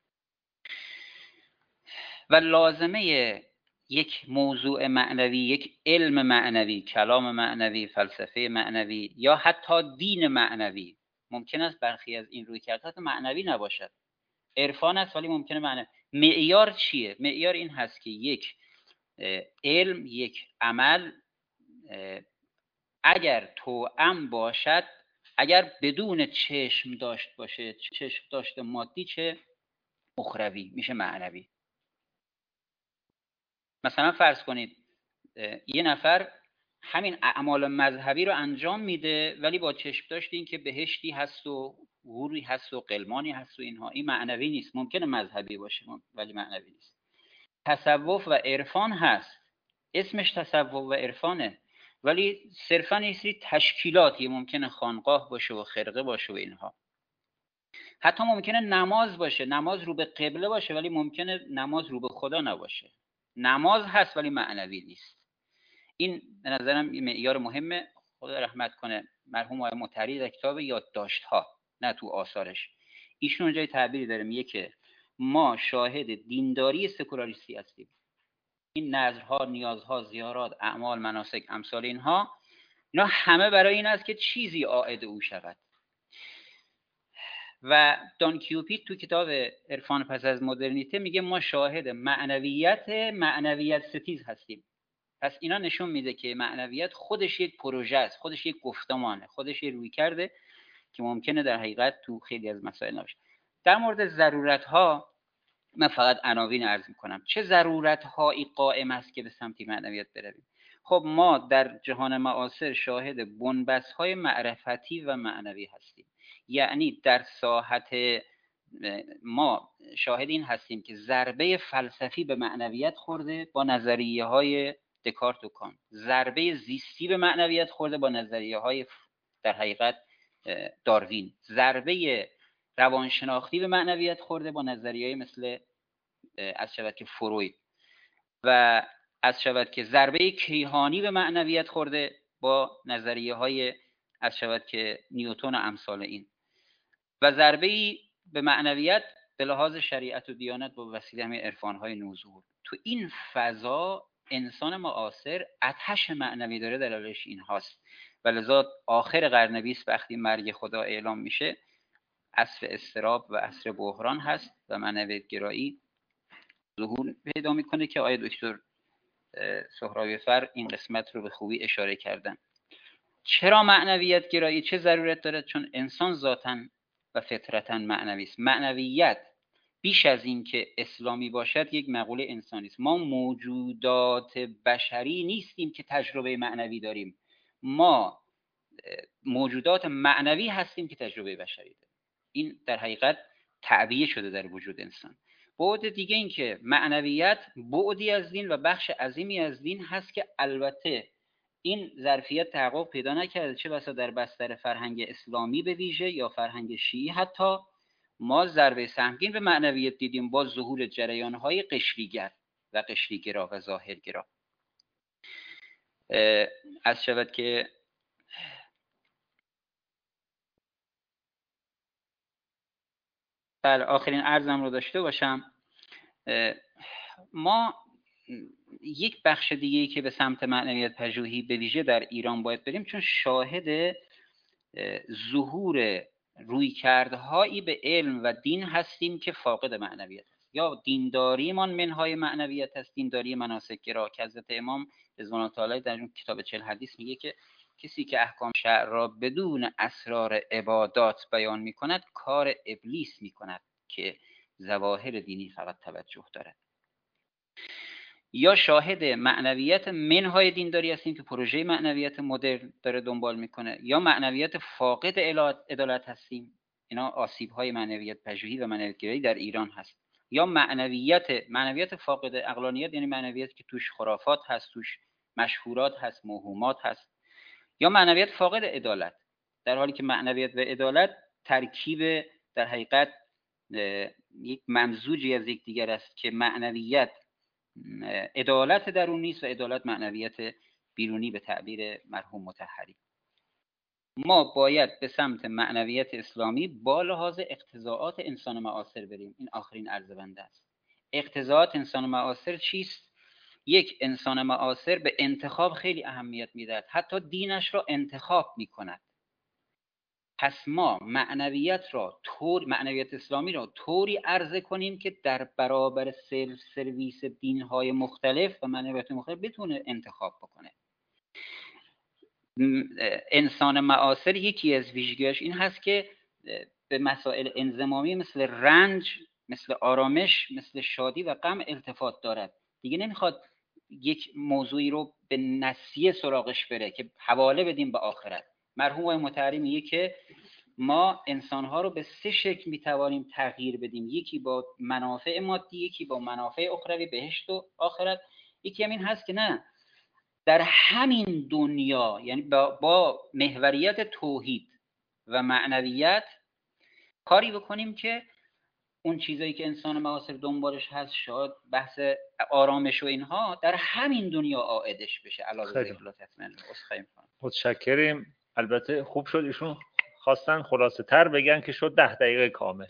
و لازمه یک موضوع معنوی، یک علم معنوی، کلام معنوی، فلسفه معنوی یا حتی دین معنوی، ممکن است برخی از این رویکردها معنوی نباشد، عرفان است ولی ممکنه معنوی. معیار چیه؟ معیار این هست که یک علم، یک عمل اگر توأم باشد، اگر بدون چشم داشت باشه، چشم داشت مادی چه اخروی، میشه معنوی. مثلا فرض کنید یه نفر همین اعمال مذهبی رو انجام میده ولی با چشم داشت این که بهشتی هست و حوری هست و قلمانی هست و اینها، این معنوی نیست. ممکنه مذهبی باشه ولی معنوی نیست. تصوف و عرفان هست، اسمش تصوف و عرفانه ولی صرفا یه سری تشکیلاتی، ممکنه خانقاه باشه و خرقه باشه و اینها. حتی ممکنه نماز باشه، نماز رو به قبله باشه ولی ممکنه نماز رو به خدا نباشه. نماز هست ولی معنوی نیست. این به نظرم معیار مهمه. خدا رحمت کنه مرحوم آقای مطری در کتاب یادداشت‌ها، نه تو آثارش، ایشون اونجای تعبیری داره، میگه که ما شاهد دینداری سکولاریستی هستیم. این نذرها، نیازها، زیارات، اعمال، مناسک، امثال اینها، اینا همه برای این است که چیزی عائد او شود. و دان کیوپیت تو کتاب عرفان پس از مدرنیته میگه ما شاهد معنویت معنویت ستیز هستیم. پس اینا نشون میده که معنویت خودش یک پروژه است، خودش یک گفتمانه، خودش یک روی کرده که ممکنه در حقیقت تو خیلی از مسائل نباشه. در مورد ضرورت ها من فقط عناوین عرض میکنم. چه ضرورت هایی قائم است که به سمت معنویت برویم؟ خب ما در جهان معاصر شاهد بنبست های معرفتی و معنوی هستیم. یعنی در ساحت ما شاهد این هستیم که ضربه فلسفی به معنویت خورده با نظریه های دکارت و کانت، ضربه زیستی به معنویت خورده با نظریه های در حقیقت داروین، ضربه روانشناختی به معنویت خورده با نظریه‌ای مثل از شود که فروید، و از شود که ضربه کیهانی به معنویت خورده با نظریه های از شود که نیوتن و امثال این، و ضربه به معنویت به لحاظ شریعت و دیانت با وسیله همین عرفان های نوظهور. تو این فضا انسان معاصر آتش معنوی داره، دلالش این هاست و لذا آخر قرن بیست وقتی مرگ خدا اعلام میشه عصر اضطراب و عصر بحران هست و معنویت گرایی ظهور پیدا میکنه که آقای دکتر سهرابی فر این قسمت رو به خوبی اشاره کردن. چرا معنویت گرایی چه ضرورت داره؟ چون انسان ذاتاً و فطرتاً معنوی است. معنویت بیش از این که اسلامی باشد یک مقوله انسانی است. ما موجودات بشری نیستیم که تجربه معنوی داریم، ما موجودات معنوی هستیم که تجربه بشری داریم. این در حقیقت تعبیه شده در وجود انسان. بعد دیگه این که معنویت بعدی از دین و بخش عظیمی از دین هست که البته این ظرفیت تحقق پیدا نکرده، چه بسا در بستر فرهنگ اسلامی به ویژه یا فرهنگ شیعی. حتی ما ضربه سهمگین به معنویت دیدیم با ظهور جریان‌های قشریگر و قشریگرا و ظاهرگرا. از شود که بله آخرین عرضم رو داشته باشم، ما یک بخش دیگه‌ای که به سمت معنویت پژوهی به ویژه در ایران باید بریم، چون شاهد ظهور رویکردهایی به علم و دین هستیم که فاقد معنویت است. یا دینداریمان منهای معنویت است، دینداری مناسک گرا، که حضرت امام رضوان الله تعالی در اون کتاب چهل حدیث میگه که کسی که احکام شرع را بدون اسرار عبادات بیان میکند کار ابلیس میکند که ظواهر دینی فقط توجه دارد. یا شاهد معنویت منهای دینداری هستیم که پروژه معنویت مدرن داره دنبال میکنه، یا معنویت فاقد عدالت هستیم. اینا آسیب‌های معنویت پژوهی و معنویت گرایی در ایران هست. یا معنویت معنویت فاقد عقلانیت، یعنی معنویت که توش خرافات هست، توش مشهورات هست، موهومات هست. یا معنویت فاقد عدالت، در حالی که معنویت و عدالت ترکیب در حقیقت یک ممزوجی از یکدیگر است که معنویت عدالت درونی است و عدالت معنویت بیرونی به تعبیر مرحوم مطهری. ما باید به سمت معنویت اسلامی با لحاظ اقتضاعات انسان معاصر بریم. این آخرین عرض بنده است. اقتضاعات انسان معاصر چیست؟ یک انسان معاصر به انتخاب خیلی اهمیت میدهد، حتی دینش را انتخاب میکند. پس ما معنویت را طور معنویت اسلامی را طوری عرضه کنیم که در برابر سلف سرویس دین‌های مختلف و معنویت مختلف بتونه انتخاب بکنه. انسان معاصر یکی از ویژگی‌هاش این هست که به مسائل انضمامی مثل رنج، مثل آرامش، مثل شادی و غم التفات دارد. دیگه نمیخواد یک موضوعی رو به نسیه سراغش بره که حواله بدیم به آخرت. مرحوم آقای مطهری میگه که ما انسانها رو به سه شکل میتوانیم تغییر بدیم، یکی با منافع مادی، یکی با منافع اخروی بهشت و آخرت، یکی همین هست که نه در همین دنیا، یعنی با, با محوریت توحید و معنویت کاری بکنیم که اون چیزایی که انسان معاصر دنبالش هست، شاید بحث آرامش و اینها، در همین دنیا عائدش بشه. علاوه ذکر تطمئن اسخای می‌کنم. متشکریم. البته خوب شد ایشون خواستن خلاصه تر بگن که شد ده دقیقه کامل.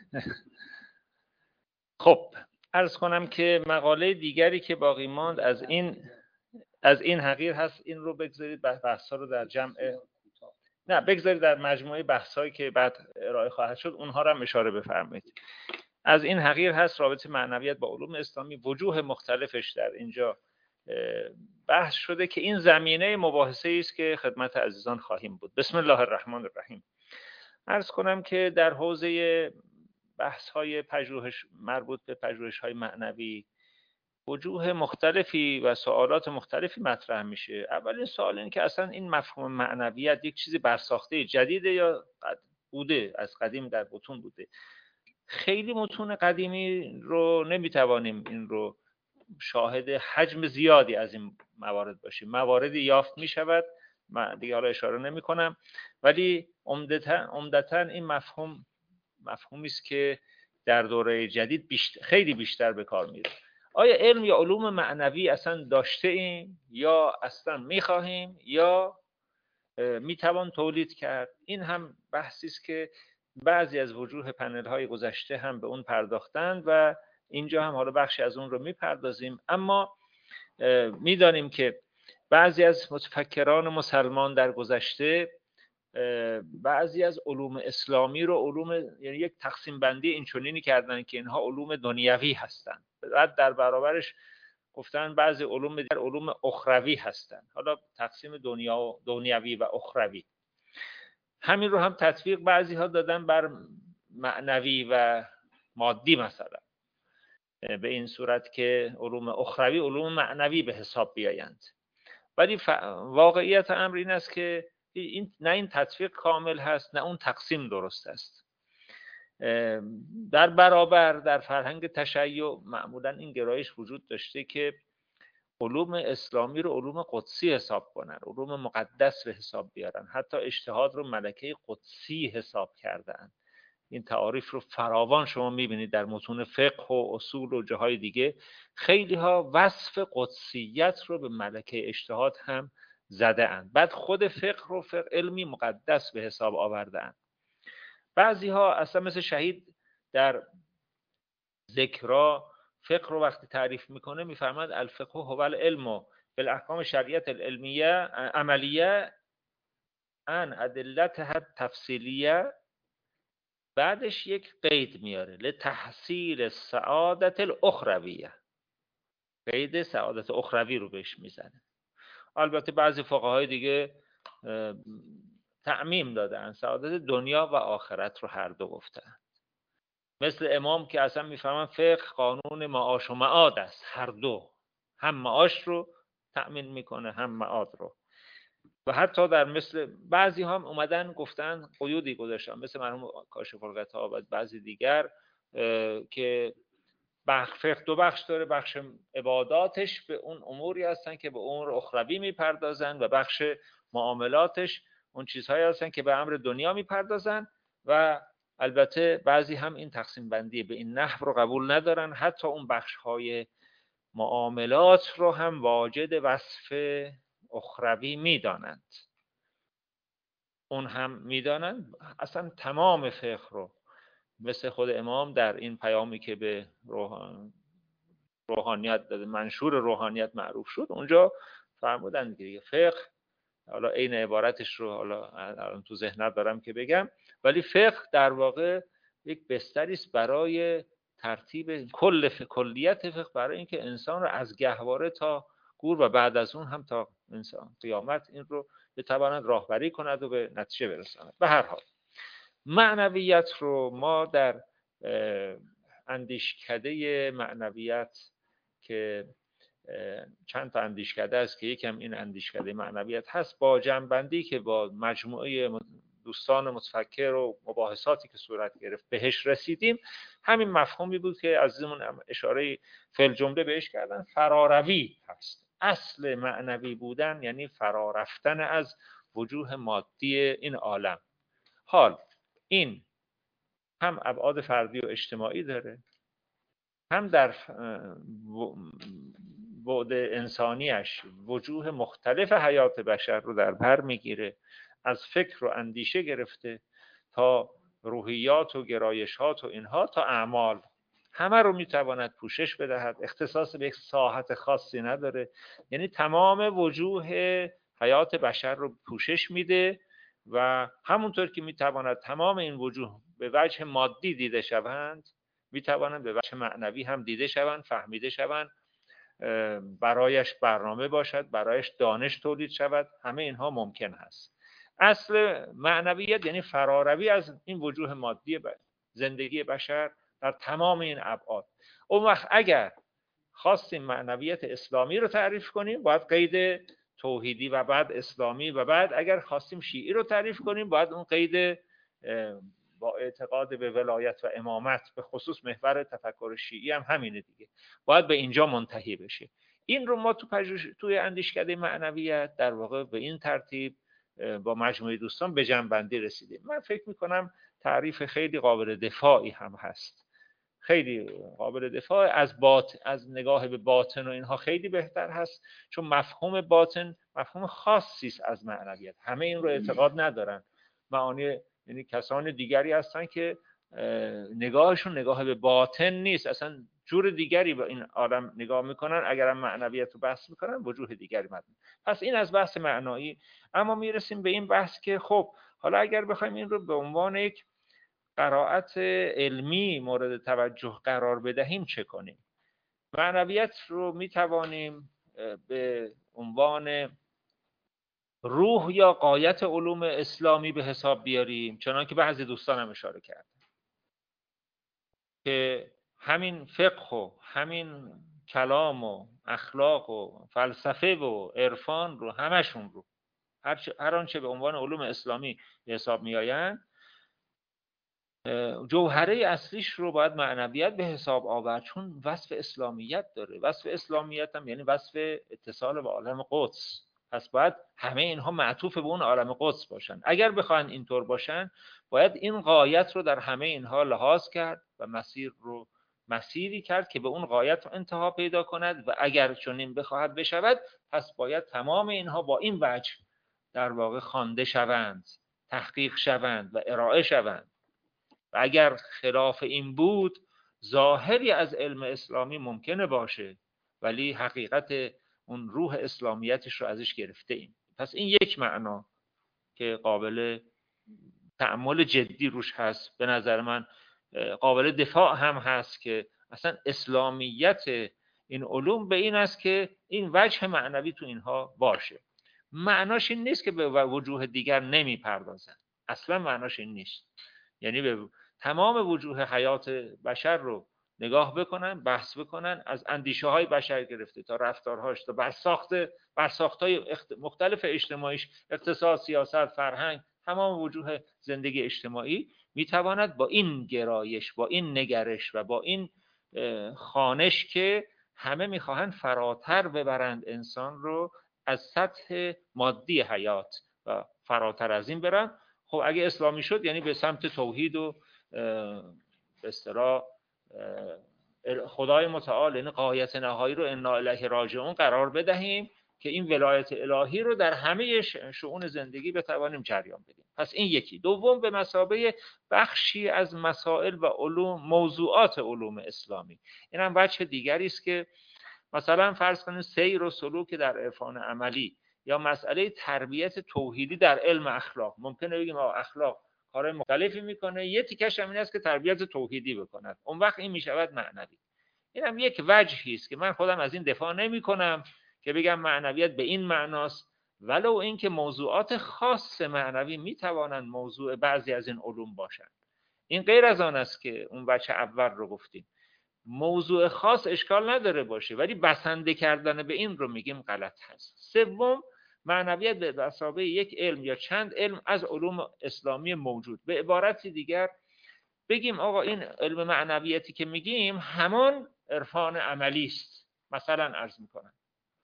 خب عرض کنم که مقاله دیگری که باقی ماند از این از این حقیر هست. این رو بگذارید بحث‌ها رو در جمع نه بگذارید در مجموعه بحث‌هایی که بعد ارائه خواهد شد اونها رو هم اشاره بفرمایید. از این حقیر هست رابطه معنویت با علوم اسلامی، وجوه مختلفش در اینجا بحث شده که این زمینه مباحثه است که خدمت عزیزان خواهیم بود. بسم الله الرحمن الرحیم. عرض کنم که در حوزه بحث‌های پژوهش مربوط به پژوهش‌های معنوی وجوه مختلفی و سوالات مختلفی مطرح میشه. اولین سوال این که اصلا این مفهوم معنویت یک چیزی برساخته جدیده یا بوده، از قدیم در متون بوده. خیلی متون قدیمی رو نمیتوانیم این رو شاهد حجم زیادی از این موارد باشیم. مواردی یافت میشود، من دیگه حالا اشاره نمی کنم، ولی عمدتاً عمدتاً این مفهوم مفهومی است که در دوره جدید بیشتر، خیلی بیشتر به کار میره. آیا علم یا علوم معنوی اصلا داشته ایم یا اصلا میخواهیم یا میتوان تولید کرد؟ این هم بحثی است که بعضی از وجوه پنل های گذشته هم به اون پرداختند و اینجا هم حالا بخشی از اون رو میپردازیم. اما میدانیم که بعضی از متفکران مسلمان در گذشته بعضی از علوم اسلامی رو علوم، یعنی یک تقسیم بندی اینچنینی کردن که اینها علوم دنیوی هستند. بعد در برابرش گفتن بعضی علوم در علوم اخروی هستند. حالا تقسیم دنیا دنیوی و اخروی همین رو هم تطبیق بعضی ها دادن بر معنوی و مادی، مثلا به این صورت که علوم اخروی علوم معنوی به حساب بیایند. ولی ف... واقعیت امر این است که این نه این تطبیق کامل هست نه اون تقسیم درست است. در برابر در فرهنگ تشیع معمولا این گرایش وجود داشته که علوم اسلامی رو علوم قدسی حساب کنن، علوم مقدس به حساب بیارن، حتی اجتهاد رو ملکه قدسی حساب کردن. این تعاریف رو فراوان شما میبینید در متون فقه و اصول و جاهای دیگه. خیلی ها وصف قدسیت رو به ملکه اجتهاد هم زده اند. بعد خود فقه رو فقه علمی مقدس به حساب آورده اند. بعضی ها اصلا مثل شهید در ذکرا فقه رو وقتی تعریف میکنه میفرماد الفقه هو العلم بالاحکام شرعیت العلمیه عملیه ان ادلتها تفصیلیه. بعدش یک قید میاره لتحصیل سعادت الاخرویه، قید سعادت اخروی رو بهش میزنه. البته بعضی فقهای دیگه تعمیم دادن، سعادت دنیا و آخرت رو هر دو گفتن. مثل امام که اصلا میفهمن فقه قانون معاش و معاد است، هر دو، هم معاش رو تأمین میکنه هم معاد رو. و حتی در مثل بعضی هم اومدن گفتن قیودی گذاشتن، مثل مرحوم کاشف الغطا و بعضی دیگر که بخش فقه دو بخش داره، بخش عباداتش به اون اموری هستن که به امور اخروی میپردازن و بخش معاملاتش اون چیزهایی هستن که به امر دنیا میپردازن. و البته بعضی هم این تقسیم بندی به این نحو رو قبول ندارن، حتی اون بخش های معاملات رو هم واجد وصف اخروی میدانند. اون هم میدانند اصلا تمام فقه رو، مثل خود امام در این پیامی که به روحان روحانیت داده، منشور روحانیت معروف شد، اونجا فرمودن دیگه فقه، حالا این عبارتش رو حالا الان تو ذهن ندارم که بگم، ولی فقه در واقع یک بستری است برای ترتیب کل کلیت فقه، برای اینکه انسان رو از گهواره تا گور و بعد از اون هم تا انسان قیامت این رو بتواند راهبری کند و به نتیجه برساند. به هر حال معنویت رو ما در اندیشکده معنویت که چند تا اندیشکده است که یکم این اندیشکده معنویت هست، با جنبندی که با مجموعه دوستان متفکر و مباحثاتی که صورت گرفت بهش رسیدیم. همین مفهومی بود که عزیزمون اشاره فعل جمله بهش کردن، فراروی هست. اصل معنوی بودن یعنی فرارفتن از وجوه مادی این عالم. حال این هم ابعاد فردی و اجتماعی داره، هم در بعد انسانیش وجوه مختلف حیات بشر رو در بر میگیره، از فکر و اندیشه گرفته تا روحیات و گرایشات و اینها تا اعمال، همه رو میتواند پوشش بدهد. اختصاص به یک ساحت خاصی نداره، یعنی تمام وجوه حیات بشر رو پوشش میده. و همونطور که میتواند تمام این وجوه به وجه مادی دیده شوند، میتوانند به وجه معنوی هم دیده شوند، فهمیده شوند، برایش برنامه باشد، برایش دانش تولید شود. همه اینها ممکن هست. اصل معنویت یعنی فراروی از این وجوه مادی زندگی بشر در تمام این ابعاد. اون وقت اگر خواستیم معنویت اسلامی رو تعریف کنیم باید قید توحیدی و بعد اسلامی، و بعد اگر خواستیم شیعی رو تعریف کنیم باید اون قید با اعتقاد به ولایت و امامت، به خصوص محور تفکر شیعی هم همینه دیگه، باید به اینجا منتهی بشه. این رو ما تو پژوهش توی اندیشکده معنویت در واقع به این ترتیب با مجموعه دوستان به جنبندی رسیدیم. من فکر میکنم تعریف خیلی قابل دفاعی هم هست، خیلی قابل دفاع. از باطن، از نگاه به باطن و اینها خیلی بهتر هست، چون مفهوم باطن مفهوم خاصی است از معنویت. همه این رو اعتقاد ندارن. معانی، یعنی کسان دیگری هستن که نگاهشون نگاه به باطن نیست، اصلا جور دیگری به این عالم نگاه میکنن. اگر هم معنویت رو بحث میکنن وجوه دیگری مدن. پس این از بحث معنایی. اما میرسیم به این بحث که خب حالا اگر بخوایم این رو به عنوان یک قرائت علمی مورد توجه قرار بدهیم چه کنیم؟ معنویت رو میتوانیم به عنوان روح یا غایت علوم اسلامی به حساب بیاریم، چنان که بعضی دوستان هم اشاره کردن که همین فقه و همین کلام و اخلاق و فلسفه و عرفان رو همشون رو هر, هر آنچه به عنوان علوم اسلامی به حساب می آیند جوهره اصلیش رو باید معنویت به حساب آورد، چون وصف اسلامیت داره. وصف اسلامیت هم یعنی وصف اتصال با عالم قدس. پس باید همه اینها معطوف به اون عالم قدس باشن. اگر بخواین اینطور باشن باید این غایت رو در همه اینها لحاظ کرد و مسیر رو مسیری کرد که به اون غایت انتها پیدا کند. و اگر چنین بخواهد بشود پس باید تمام اینها با این وجه در واقع خوانده شوند، تحقیق شوند و ارائه شوند. و اگر خلاف این بود ظاهری از علم اسلامی ممکنه باشه ولی حقیقت اون روح اسلامیتش رو ازش گرفته ایم. پس این یک معنا که قابل تأمل جدی روش هست، به نظر من قابل دفاع هم هست، که اصلا اسلامیت این علوم به این است که این وجه معنوی تو اینها باشه. معناش این نیست که به وجوه دیگر نمی پردازن، اصلا معناش این نیست. یعنی به تمام وجوه حیات بشر رو نگاه بکنن، بحث بکنن، از اندیشه های بشر گرفته تا رفتارهاش تا برساخت برساخت‌های مختلف اجتماعیش، اقتصاد، سیاست، فرهنگ، تمام وجوه زندگی اجتماعی میتواند با این گرایش، با این نگرش و با این خوانش که همه میخواهند فراتر ببرند انسان رو از سطح مادی حیات و فراتر از این برن. خب اگه اسلامی شد یعنی به سمت توحید و به اصطلاح خدای متعال، یعنی غایت نهایی رو انا الیه راجعون قرار بدهیم که این ولایت الهی رو در همه شؤون زندگی بتوانیم جریان بدیم. پس این یکی. دوم، به مثابه بخشی از مسائل و علوم، موضوعات علوم اسلامی. این هم بچه دیگری است که مثلا فرض کنید سیر و سلوک در عرفان عملی یا مسئله تربیت توحیدی در علم اخلاق. ممکنه بگیم اخلاق کارهای مختلفی میکنه، یه تیکش هم این است که تربیت توحیدی بکند، اون وقت این میشود معنوی. این هم یک وجهی است که من خودم از این دفاع نمی کنم که بگم معنویت به این معناست، ولو اینکه موضوعات خاص معنوی میتوانند موضوع بعضی از این علوم باشند. این غیر از آن است که اون وجه اول رو گفتیم. موضوع خاص اشکال نداره باشه، ولی بسنده کردن به این رو میگیم غلط هست. سوم، معنویت به مثابه یک علم یا چند علم از علوم اسلامی موجود. به عبارتی دیگر بگیم آقا این علم معنویتی که میگیم همان عرفان عملی است. مثلا عرض میکنم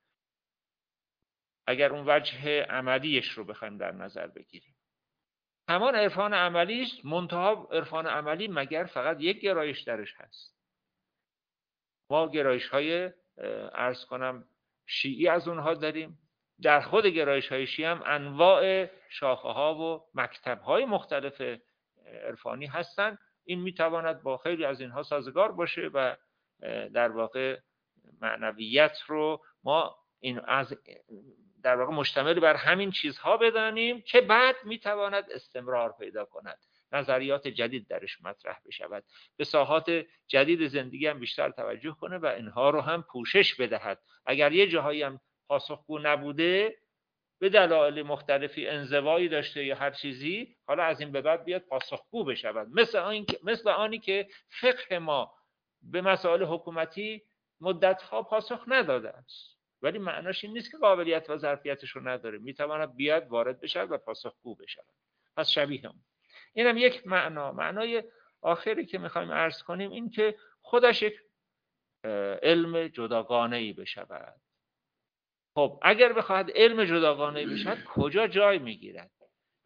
اگر اون وجه عملیش رو بخوایم در نظر بگیریم، همان عرفان عملی است، منتها عرفان عملی مگر فقط یک گرایش درش هست؟ ما گرایش های عرض کنم شیعی از اونها داریم. در خود گرایش های شیعی هم انواع شاخه ها و مکتب های مختلف عرفانی هستند. این میتواند با خیلی از اینها سازگار باشه و در واقع معنویت رو ما این از در واقع مشتمل بر همین چیزها بدانیم که بعد میتواند استمرار پیدا کند، نظریات جدید درش مطرح بشود، به ساحات جدید زندگی هم بیشتر توجه کنه و اینها رو هم پوشش بدهد. اگر یه جاهایی هم پاسخگو نبوده، به دلایل مختلفی انزوایی داشته یا هر چیزی، حالا از این به بعد بیاد پاسخگو بشود. مثل آنی که مثل آنی که فقه ما به مسائل حکومتی مدت‌ها پاسخ نداده است، ولی معناش این نیست که قابلیت و ظرفیتش رو نداره، میتواند بیاد وارد بشه و پاسخگو بشه. پس شبیه هم. اینم یک معنا. معنای آخری که میخوایم عرض کنیم این که خودش یک علم جداگانه‌ای بشود. خب اگر بخواهد علم جداگانه‌ای بشود کجا جای میگیرد؟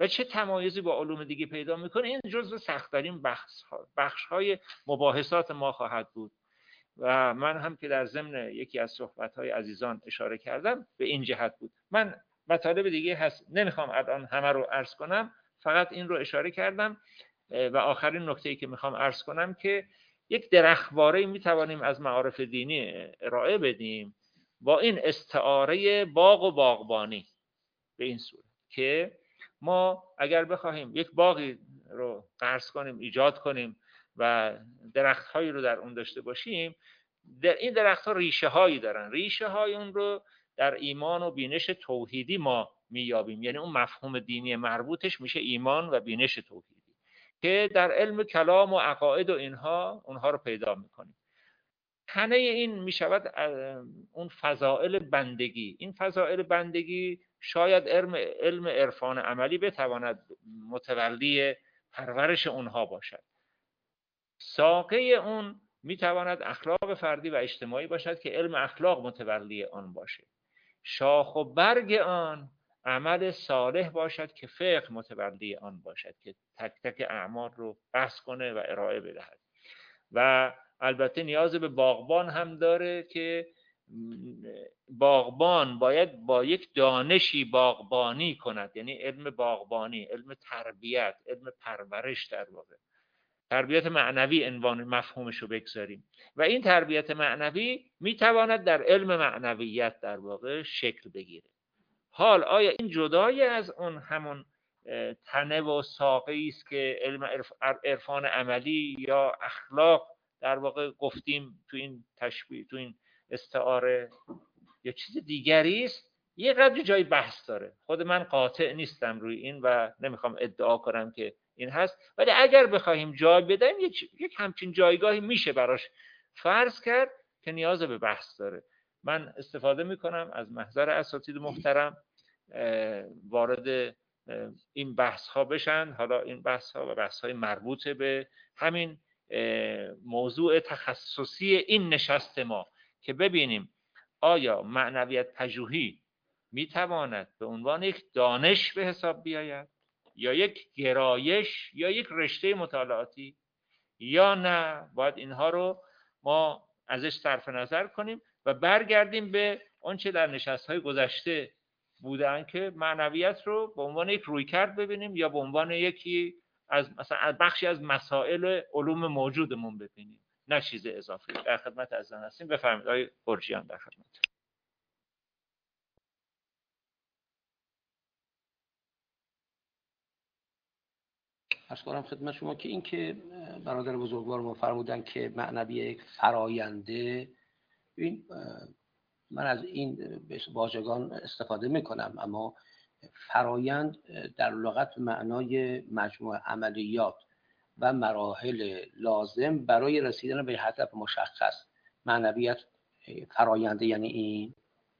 و چه تمایزی با علوم دیگه پیدا میکنه، این جزو سخت‌ترین بخش های مباحثات ما خواهد بود. و من هم که در ضمن یکی از صحبت‌های عزیزان اشاره کردم به این جهت بود. من مطالب دیگه هست نمیخوام الان همه رو عرض کنم، فقط این رو اشاره کردم. و آخرین نکته‌ای که میخوام عرض کنم که یک درختواره میتوانیم از معارف دینی ارائه بدیم با این استعاره باغ و باغبانی، به این صورت که ما اگر بخواهیم یک باغی رو قرض کنیم، ایجاد کنیم و درخت‌هایی رو در اون داشته باشیم، در این درخت‌ها ریشه هایی دارن، ریشه های اون رو در ایمان و بینش توحیدی ما میابیم، یعنی اون مفهوم دینی مربوطش میشه ایمان و بینش توحیدی که در علم کلام و عقاید و اینها اونها رو پیدا میکنیم. تنه این میشود اون فضائل بندگی. این فضائل بندگی شاید علم علم عرفان عملی بتواند متولی پرورش اونها باشد. ساقه اون میتواند اخلاق فردی و اجتماعی باشد که علم اخلاق متولی آن باشه. شاخ و برگ آن عمل صالح باشد که فقه متولی آن باشد که تک تک اعمال رو بحث کنه و ارائه بدهد. و البته نیاز به باغبان هم داره که باغبان باید با یک دانشی باغبانی کند، یعنی علم باغبانی، علم تربیت، علم پرورش، در واقع تربیت معنوی عنوان مفهومش رو بگذاریم. و این تربیت معنوی میتواند در علم معنویت در واقع شکل بگیره. حال آیا این جدای از اون همون تنه و ساقه است که علم عرفان عملی یا اخلاق در واقع گفتیم تو این تشبیه، تو این استعاره، یا چیز دیگری است؟ یه قدر جای بحث داره. خود من قاطع نیستم روی این و نمیخوام ادعا کنم که این هست، ولی اگر بخوایم جای بدیم یک, یک همچین جایگاهی میشه براش فرض کرد که نیاز به بحث داره. من استفاده میکنم از محضر اساتید محترم وارد این بحث ها بشن. حالا این بحث ها و بحث های مربوط به همین موضوع تخصصی این نشست ما که ببینیم آیا معنویت پژوهی میتواند به عنوان یک دانش به حساب بیاید یا یک گرایش یا یک رشته مطالعاتی، یا نه باید اینها رو ما ازش صرف نظر کنیم و برگردیم به آنچه در نشست‌های گذشته بودن که معنویت رو به عنوان یک رویکرد ببینیم یا به عنوان یکی از مثلا بخشی از مسائل علوم موجودمون ببینیم، نه چیز اضافی. در خدمت عزیزان هستیم. بفرمایید آقای برجیان در خدمت. عرض کنم خدمت شما که این که برادر بزرگوار ما فرمودن که معنوی یک فراینده، این من از این واژگان استفاده میکنم، اما فرایند در لغت معنای مجموع عملیات و مراحل لازم برای رسیدن به هدف مشخص. معنویت فراینده یعنی این.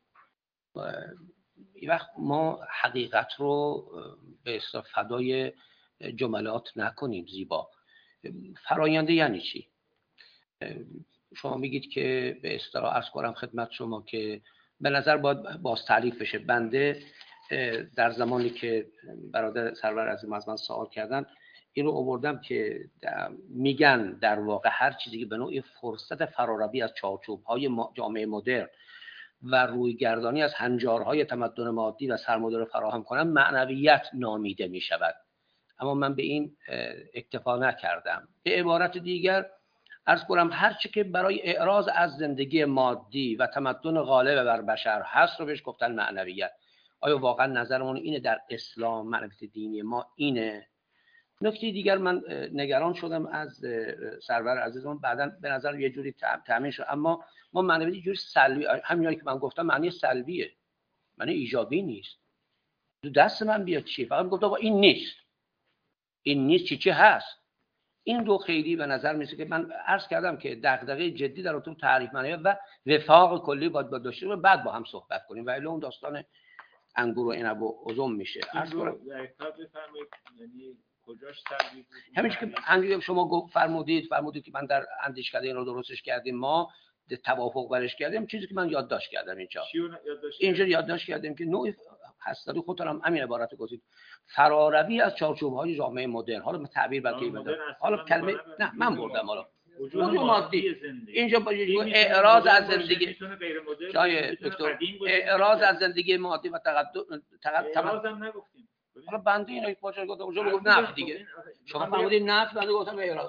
این وقت ما حقیقت رو به اصطلاح فدای جملات نکنیم زیبا. فراینده یعنی چی؟ شما میگید که به اصطلاح عرض کنم خدمت شما که به نظر باید باز تعریف بشه. بنده در زمانی که برادر سرور عزیز از من سوال کردن این رو آوردم که میگن در واقع هر چیزی که به نوعی فرصت فراروی از چارچوب‌های جامعه مدرن و رویگردانی از هنجارهای تمدن مادی و سرمایه‌داری فراهم کنن معنویت نامیده می شود. اما من به این اکتفا نکردم. به عبارت دیگر عرض کنم هر چی که برای اعراض از زندگی مادی و تمدن غالب بر بشر هست رو بهش گفتن معنویت. آیا واقعا نظرمون اینه در اسلام معنویت دینی ما اینه؟ نکته دیگر من نگران شدم از سرور عزیزمون، بعداً به نظر یه جوری تامین شد، اما ما معنویت یه جوری سلبی، همینایی که من گفتم معنی سلبیه، معنی ایجابی نیست. تو دست من بیاد چی؟ فقط گفتم با این نیست، این نیست چی چی هست. این رو خیلی به نظر میسه که من عرض کردم که دغدغه جدی در اون تعریف معنویت و وفاق کلی باید با داشته و بعد با هم صحبت کنیم، ولی اون داستان انگور و عنب و عزم میشه. عرض کنم یعنی کجاش سلبی بود؟ همین که انگار شما گفت فرمودید فرمودید که من در اندیشکده این رو درستش کردیم، ما توافق برش کردیم. چیزی که من یادداشت کردم اینجا اینجا یادداشت کردیم که نوع هستاری خودتون هم همین عبارت گفتید، فراروی از چارچوب‌های جامعه مدرن. حالا تعبیر بلکه بده، حالا کلمه نه من بردم، حالا وجود مادی اینجا با اعراض از زندگی جای دکتر، اعراض از زندگی مادی و تقدم تقدم نگفتیم. حالا بنده اینو باشه گفتم اونجا میگفت نفع دیگه، شما فرمودید نفع، بنده گفتم اعراض.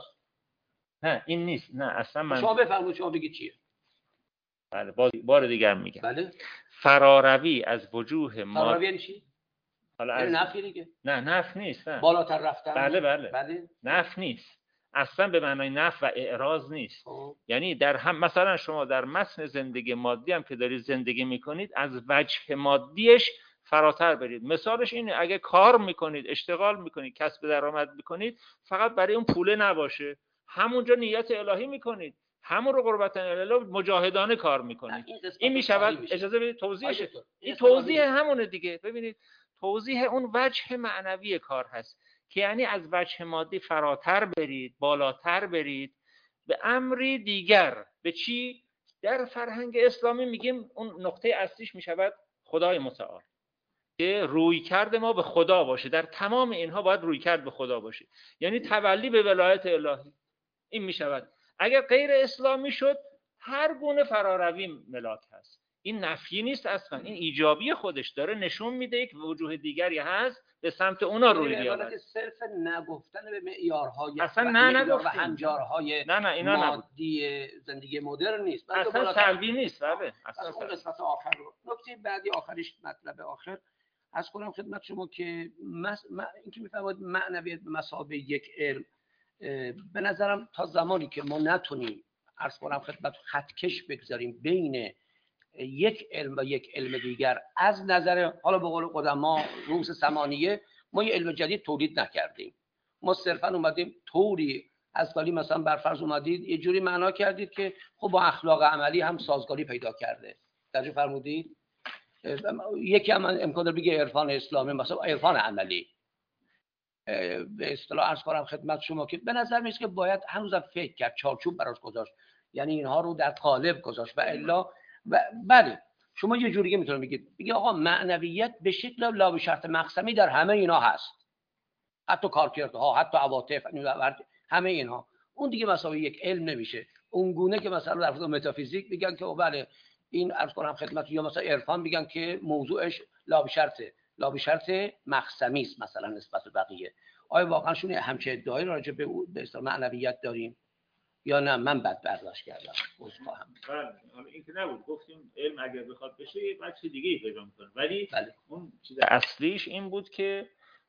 نه این نیست، نه اصلا من شما بفرمایید، شما بگید چیه. بله بار دیگه هم میگم. بله. فراروی از وجوه مادی. فراروی یعنی چی؟ حالا از نفع دیگه. نه نفع نیست. نه. بالاتر رفتن. بله بله. بله. نفع نیست. اصلا به معنای نفع و اعراض نیست. آه. یعنی در هم مثلا شما در متن زندگی مادی هم که دارید زندگی میکنید از وجه مادیش فراتر برید. مثالش اینه اگه کار میکنید، اشتغال میکنید، کسب درآمد میکنید، فقط برای اون پوله نباشه، همونجا نیت الهی میکنید، همون رو قربت الله مجاهدانه کار میکنید. این, این میشود میشه. اجازه بدید توضیحش. این توضیح همونه دیگه. ببینید توضیح اون وجه معنوی کار هست که یعنی از وجه مادی فراتر برید، بالاتر برید به امری دیگر. به چی؟ در فرهنگ اسلامی میگیم اون نقطه اصلیش میشود خدای متعال، که روی کرد ما به خدا باشه. در تمام اینها باید روی کرد به خدا باشه، یعنی تولی به ولایت الهی. این میشود. اگر غیر اسلامی شد هر گونه فراروی ملاک هست. این نفی نیست اصلا، این ایجابی خودش داره نشون میده که وجوه دیگری هست به سمت اونا روی بیاورد. صرف نگفتن به معیارهای اصلا نه نگفتیم و هنجارهای نه نه اینا مادی زندگی مدرن نیست، اصلا سلبی نیست. بله اصلا اون قسمت آخر رو. نکته بعدی آخرش، مطلب آخر از کنم خدمت شما که مس... م... اینکه میفهمید معنویت به مثابه یک علم، به نظرم تا زمانی که ما نتونیم عرض کنم خدمت خطکش بگذاریم بین یک علم و یک علم دیگر، از نظر حالا به قول قدما روس ثمانیه ما یه علم جدید تولید نکردیم، ما صرفا اومدیم طوری از کلی مثلا برفرض اومدید یه جوری معنا کردید که خب با اخلاق عملی هم سازگاری پیدا کرده. درجه فرمودید یکی هم امکان داره بگه عرفان اسلامی، مثلا عرفان عملی به اصطلاح عرض کنم خدمت شما که به نظر میاد که باید هنوزم فکر کرد، چارچوب براش گذاشت، یعنی اینها رو در قالب گذاشت و الا و بله شما یه جوری میتونید بگید بگید آقا معنویت به شکل لا به شرط مقسمی در همه اینا هست، حتی کارکردها، حتی عواطف، همه اینها. اون دیگه مساوی یک علم نمیشه. اون گونه که مثلا در خصوص متافیزیک میگن که بله این عرض کنم خدمت، یا مثلا عرفان میگن که موضوعش لا به شرط لا به شرط مقسمی است مثلا نسبت به بقیه. آیا واقعا شون همچه ادعایی راجع به به اصطلاح معنویت داریم یا نه؟ من بد برداشت کردم. عذرخواهم. بله این که نبود، گفتیم علم اگر بخواد بشه یه بچه دیگه ای پیدا میکنه، ولی بله. اون چیز اصلیش این بود که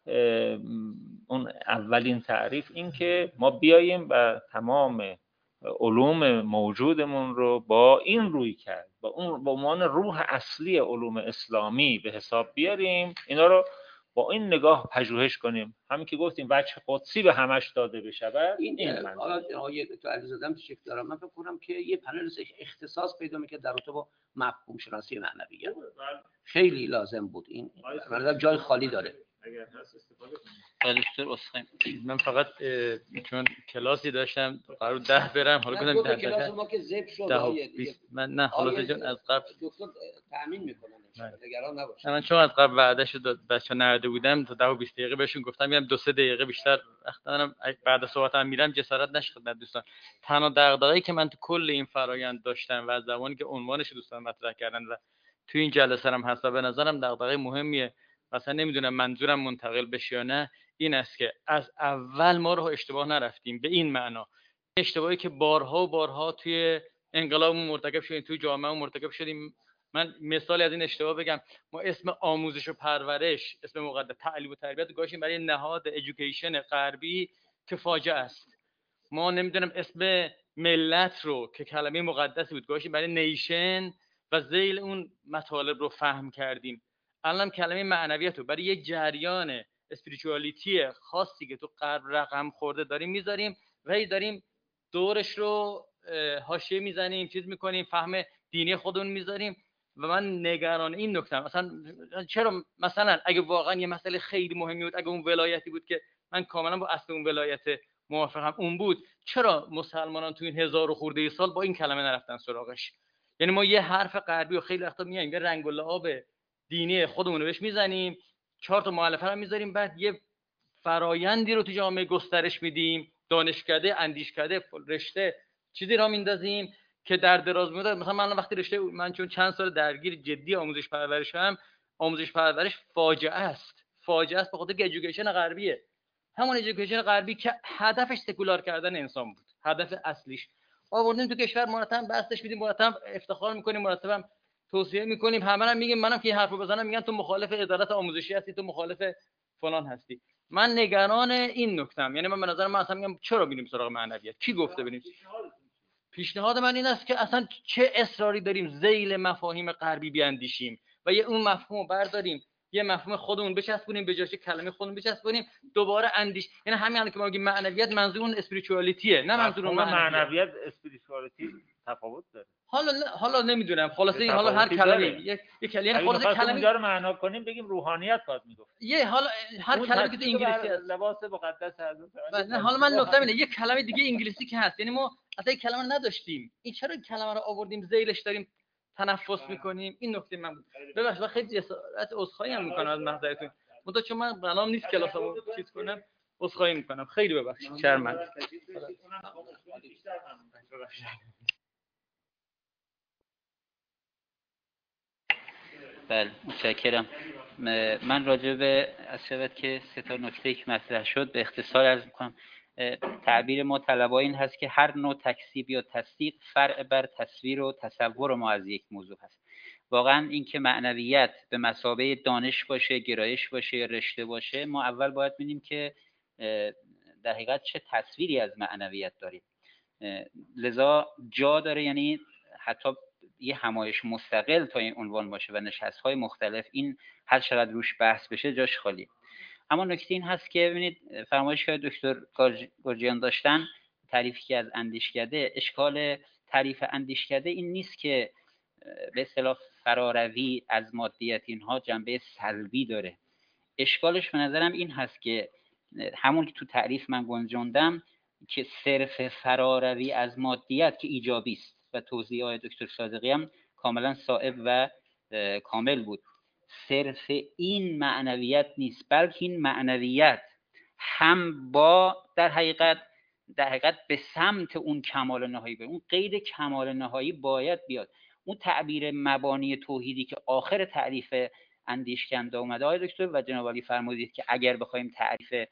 اون اولین تعریف این که ما بیاییم و تمام علوم موجودمون رو با این روی کرد، با اون با عنوان روح اصلی علوم اسلامی به حساب بیاریم، اینا رو با این نگاه پژوهش کنیم. همین که گفتیم وجه قدسی به همش داده بشه. این این حالا آیه تو علیزاده هم شکل دارم، من فکر کنم که یه پنل اختصاص پیدا می‌کنه در رابطه با مفهوم شناسی معنویت. خیلی لازم بود این، مثلا جای خالی داره. اگر هست استفاده کنیم. من فقط چون کلاسی داشتم قرار ده برم، حالا گفتم ده کلاس ما که ذکر شد من نه خلاص جون از قبل دکتر تامین میکنن نگران نباش. من چون از قبل وعدهشو داد بچا نرده بودم تا ده و بیست دقیقه بهشون گفتم میام دو سه دقیقه بیشتر وقت دارم، بعد از صحبتام میرم جسارت نشه خدمت دوستان. تنها دغدغه‌ای که من تو کل این فرآیند داشتم و از زمانی که عنوانش دوستان مطرح کردن و تو این جلسه هم هست و به نظرم دغدغه مهمیه، مثلا نمیدونم منظورم منتقل بشه یا نه، این است که از اول ما رو اشتباه نرفتیم به این معنا، اشتباهی که بارها و بارها توی انقلاب مرتکب شدیم، توی جامعه مرتکب شدیم. من مثالی از این اشتباه بگم، ما اسم آموزش و پرورش، اسم مقدس تعلیم و تربیت گذاشتیم برای نهاد ادویکیشن غربی که فاجعه است. ما نمیدونم اسم ملت رو که کلمه مقدسی بود گذاشتیم برای نیشن و ذیل اون مطالب رو فهم کردیم. الان کلمه معنویت رو برای یک جریان اسپریچوالیتی خاصی که تو غرب رقم خورده داریم میذاریم و هی داریم دورش رو حاشیه میزنیم، چیز میکنیم، فهم دینی خودمون میذاریم و من نگران این نکته. مثلا چرا مثلا اگه واقعا یه مسئله خیلی مهمی بود، اگه اون ولایتی بود که من کاملا با اصل اون ولایت موافقم اون بود، چرا مسلمانان تو این هزار و خورده سال با این کلمه نرفتن سراغش؟ یعنی ما یه حرف غربی و خیلی وقتا میایم یه رنگ و لعاب دینی خودمون رو بهش میزنیم، چهار تا مؤلفه رو میذاریم، بعد یه فرایندی رو تو جامعه گسترش میدیم، دانشکده، اندیشکده، رشته چیزی را میندازیم که در دراز مدت، مثلا من وقتی رشته من چون چند سال درگیر جدی آموزش پرورشم، آموزش پرورش فاجعه است، فاجعه است به خاطر که ادویکیشن غربیه، همون ادویکیشن غربی که هدفش سکولار کردن انسان بود، هدف اصلیش. آوردیم تو کشور، مرتب بحثش میدیم، مرتب افتخار میکنیم، مرتبم توصیه میکنیم، همه هم میگیم، منم که این حرفو بزنم میگن تو مخالف عدالت آموزشی هستی، تو مخالف فلان هستی. من نگران این نکتم، یعنی من به نظر من اصلا میگم چرا بریم سراغ معنویت؟ کی گفته بریم؟ پیشنهاد من این است که اصلا چه اصراری داریم ذیل مفاهیم غربی بیاندیشیم و یه اون مفهوم رو برداریم، یه مفهوم خودمون بچسبونیم، به جاش کلمه خودمون بچسبونیم، دوباره اندیش. یعنی همین الان که ما میگیم معنویت، منظور اون اسپریچوالیتیه، نه منظور اون معنویت. معنویت اسپریچوالیتی تفاوت داره. حالا حالا نمیدونم، خلاصه حالا هر کلمه یک یک کلمه، یعنی خلاصه کلمه اونجا رو معنا کنیم بگیم روحانیت باید میگفت. یه حالا هر کلمه که تو انگلیسی هست، لباس مقدس حضرت. نه حالا من نکته اینه، یک کلمه دیگه انگلیسی که هست، یعنی ما اصلا این کلمه رو نداشتیم، این چرا کلمه رو آوردیم ذیلش داریم تنفس میکنیم؟ این نکته من بود. ببخشید من خیلی جسارت عذرخواهی هم میکنم از محضرتون، منتها چون من بنام نیست کلاسمو چیز کنم، عذرخواهی میکنم، خیلی ببخشید، شرمنده. بله متشکرم. من راجع به از شبت که سه تا نکته که مطرح شد به اختصار عرض میکنم. تعبیر ما طلبا این هست که هر نوع تکذیب یا تصدیق فرع بر تصویر و تصور ما از یک موضوع هست. واقعا این که معنویت به مثابه دانش باشه، گرایش باشه، رشته باشه، ما اول باید ببینیم که در حقیقت چه تصویری از معنویت داریم. لذا جا داره، یعنی حتی یه همایش مستقل تا این عنوان باشه و نشست‌های مختلف، این هر چقدر روش بحث بشه جاش خالی. اما نکته این هست که ببینید فرمایش که دکتر گرجیان داشتن، تعریفی که از اندیشکده، اشکال تعریف اندیشکده این نیست که به اصطلاح فراروی از مادیت اینها جنبه سلبی داره. اشکالش به نظرم این هست که همون که تو تعریف من گنجوندم که صرف فراروی از مادیت که ایجابی است و توضیح دکتر صادقی هم کاملا صائب و کامل بود، صرف این معنویت نیست، بلکه این معنویت هم با در حقیقت در حقیقت به سمت اون کمال نهایی، به اون قید کمال نهایی باید بیاد. اون تعبیر مبانی توحیدی که آخر تعریف اندیشکنده اومده آقای دکتر و جناب عالی فرمودید که اگر بخوایم تعریف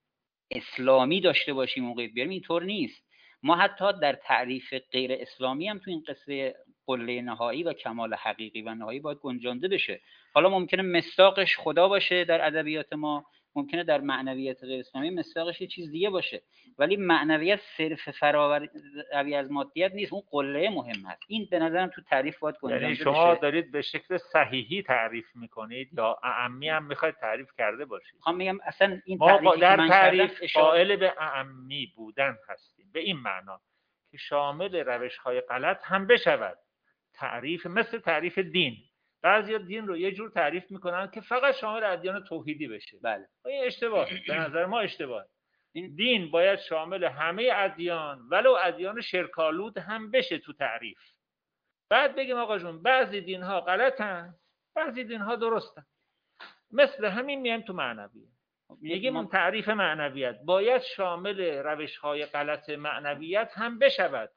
اسلامی داشته باشیم اون قید بیاریم، اینطور نیست. ما حتی در تعریف غیر اسلامی هم تو این قصه قله نهایی و کمال حقیقی و نهایی باید گنجانده بشه. حالا ممکنه مصداقش خدا باشه در ادبیات ما، ممکنه در معنویت غیر اسلامی مصداقش یه چیز دیگه باشه، ولی معنویت صرف فراروی از مادیت نیست، اون قله مهم هست. این به نظرم تو تعریف باید گنجانده یعنی بشه. شما دارید به شکل صحیحی تعریف میکنید یا اعمی هم میخواید تعریف کرده باشید؟ میخوام میگم اصلا این ما در من تعریف قائل به اعمی بودن هستیم، به این معنا که شامل روش‌های غلط هم بشود. تعریف مثل تعریف دین، بعضیا دین رو یه جور تعریف میکنن که فقط شامل ادیان توحیدی بشه. بله. این اشتباه، به نظر ما اشتباه. دین باید شامل همه ادیان ولو ادیان شرک‌آلود هم بشه تو تعریف. بعد بگیم آقا جون بعضی دین‌ها غلطن، بعضی دین‌ها درستن. مثل همین میایم تو معنویت. میگیم اون تعریف معنویت باید شامل روش‌های غلط معنویت هم بشود.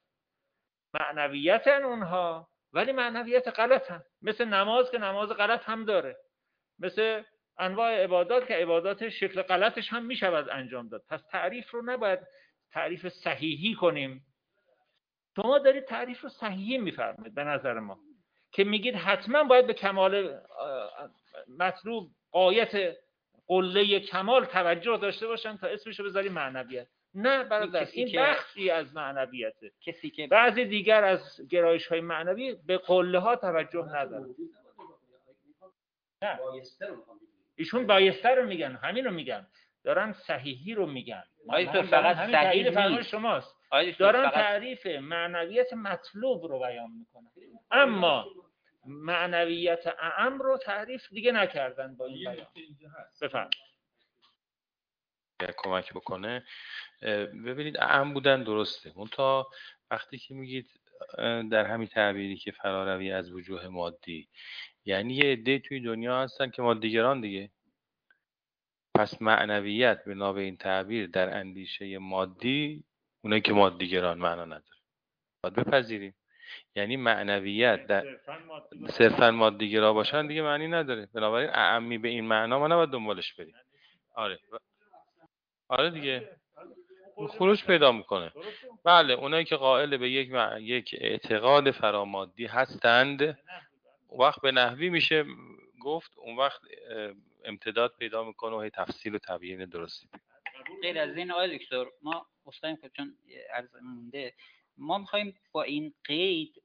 معنویتن اونها ولی معنویت غلطن، مثل نماز که نماز غلط هم داره، مثل انواع عبادات که عبادات شکل غلطش هم میشود انجام داد. پس تعریف رو نباید تعریف صحیحی کنیم. شما دارید تعریف رو صحیحی میفرمایید به نظر ما که میگید حتما باید به کمال مطلوب غایت قله کمال توجه داشته باشن تا اسمشو بذاریم معنویت. نه برادر، این بخشی از معنویته. کسی که بعضی دیگر از گرایش های معنوی به قله ها توجه ندارن. نه ایشون بایسته رو میگن، همین رو میگن، دارن صحیحی رو میگن. آیا فقط صحیح فرمان شماست، دارن فقط... تعریف معنویت مطلوب رو بیان میکنن، اما معنویت اعم رو تعریف دیگه نکردن با این بیان. بفهم کمک بکنه. ببینید اعم بودن درسته، منتها وقتی که میگید در همین تعبیری که فراروی از وجوه مادی، یعنی یه عده توی دنیا هستن که مادیگران دیگه. پس معنویت به نام این تعبیر در اندیشه مادی، اونایی که مادیگران معنا نداره، باید بپذیریم. یعنی معنویت در صرفا مادیگرا باشن دیگه معنی نداره. بنابراین اعمی به این معنا ما نباید دنبالش بریم. آره آره دیگه خروج پیدا میکنه. بله اونایی که قائل به یک مع... یک اعتقاد فرامادی هستند، اون وقت به نحوی میشه گفت، اون وقت امتداد پیدا میکنه و هی تفصیل و تبیین درستی. غیر از این آقای دکتر، ما اصلا چون عرض مونده، ما میخوایم با این قید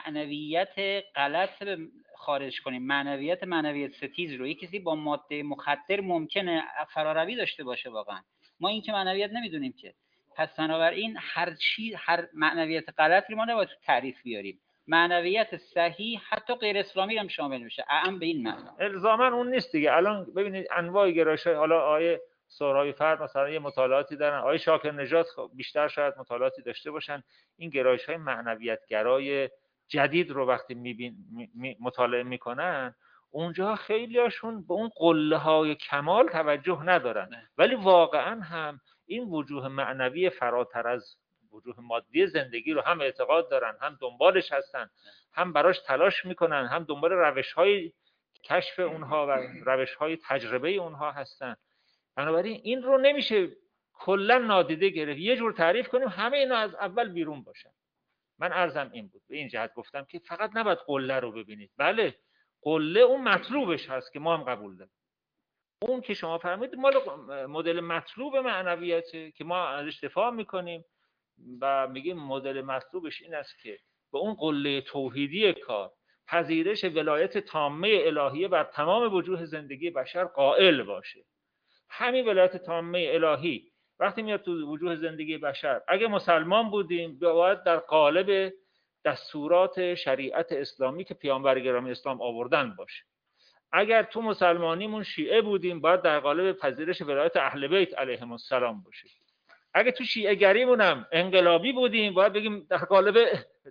معنویت غلط خارج کنیم. معنویت معنویت ستیز رو، یک کسی با ماده مخدر ممکنه فراروی داشته باشه، واقعا ما این که معنویت نمیدونیم که. پس بنابراین هر چی، هر معنویت غلطی ما نباید تعریف بیاریم. معنویت صحیح حتی غیر اسلامی هم شامل میشه، اعم به این معنی. الزاما اون نیست دیگه. الان ببینید انواع گرایش‌های، حالا آیه سهرای فرد مثلا یه مطالعاتی دارن، آیه شاکر نژاد بیشتر شاید مطالعاتی داشته باشن. این گرایش‌های معنویت گرای جدید رو وقتی میبین می مطالعه میکنن، اونجا خیلیاشون به اون قله‌های کمال توجه ندارن، ولی واقعا هم این وجوه معنوی فراتر از وجوه مادی زندگی رو هم اعتقاد دارن، هم دنبالش هستن، هم براش تلاش میکنن، هم دنبال روش‌های کشف اونها و روش‌های تجربه اونها هستن. بنابراین این رو نمیشه کلا نادیده گرفت. یه جور تعریف کنیم همه اینا از اول بیرون باشن. من عرضم این بود، به این جهت گفتم که فقط نباید قله رو ببینید. بله قله اون مطلوبش هست که ما هم قبول داریم. اون که شما فرمودید مال مدل مطلوب معنویته که ما ازش دفاع میکنیم و میگیم مدل مطلوبش این است که به اون قله توحیدی کار، پذیرش ولایت تامه الهیه بر تمام وجوه زندگی بشر قائل باشه. همین ولایت تامه الهی وقتی میاد تو وجوه زندگی بشر، اگه مسلمان بودیم باید در قالب دستورات شریعت اسلامی که پیامبر گرامی اسلام آوردن باشه. اگر تو مسلمانیمون شیعه بودیم باید در قالب پذیرش ولایت اهل بیت علیهم السلام باشه. اگه تو شیعه گریمون هم انقلابی بودیم باید بگیم در قالب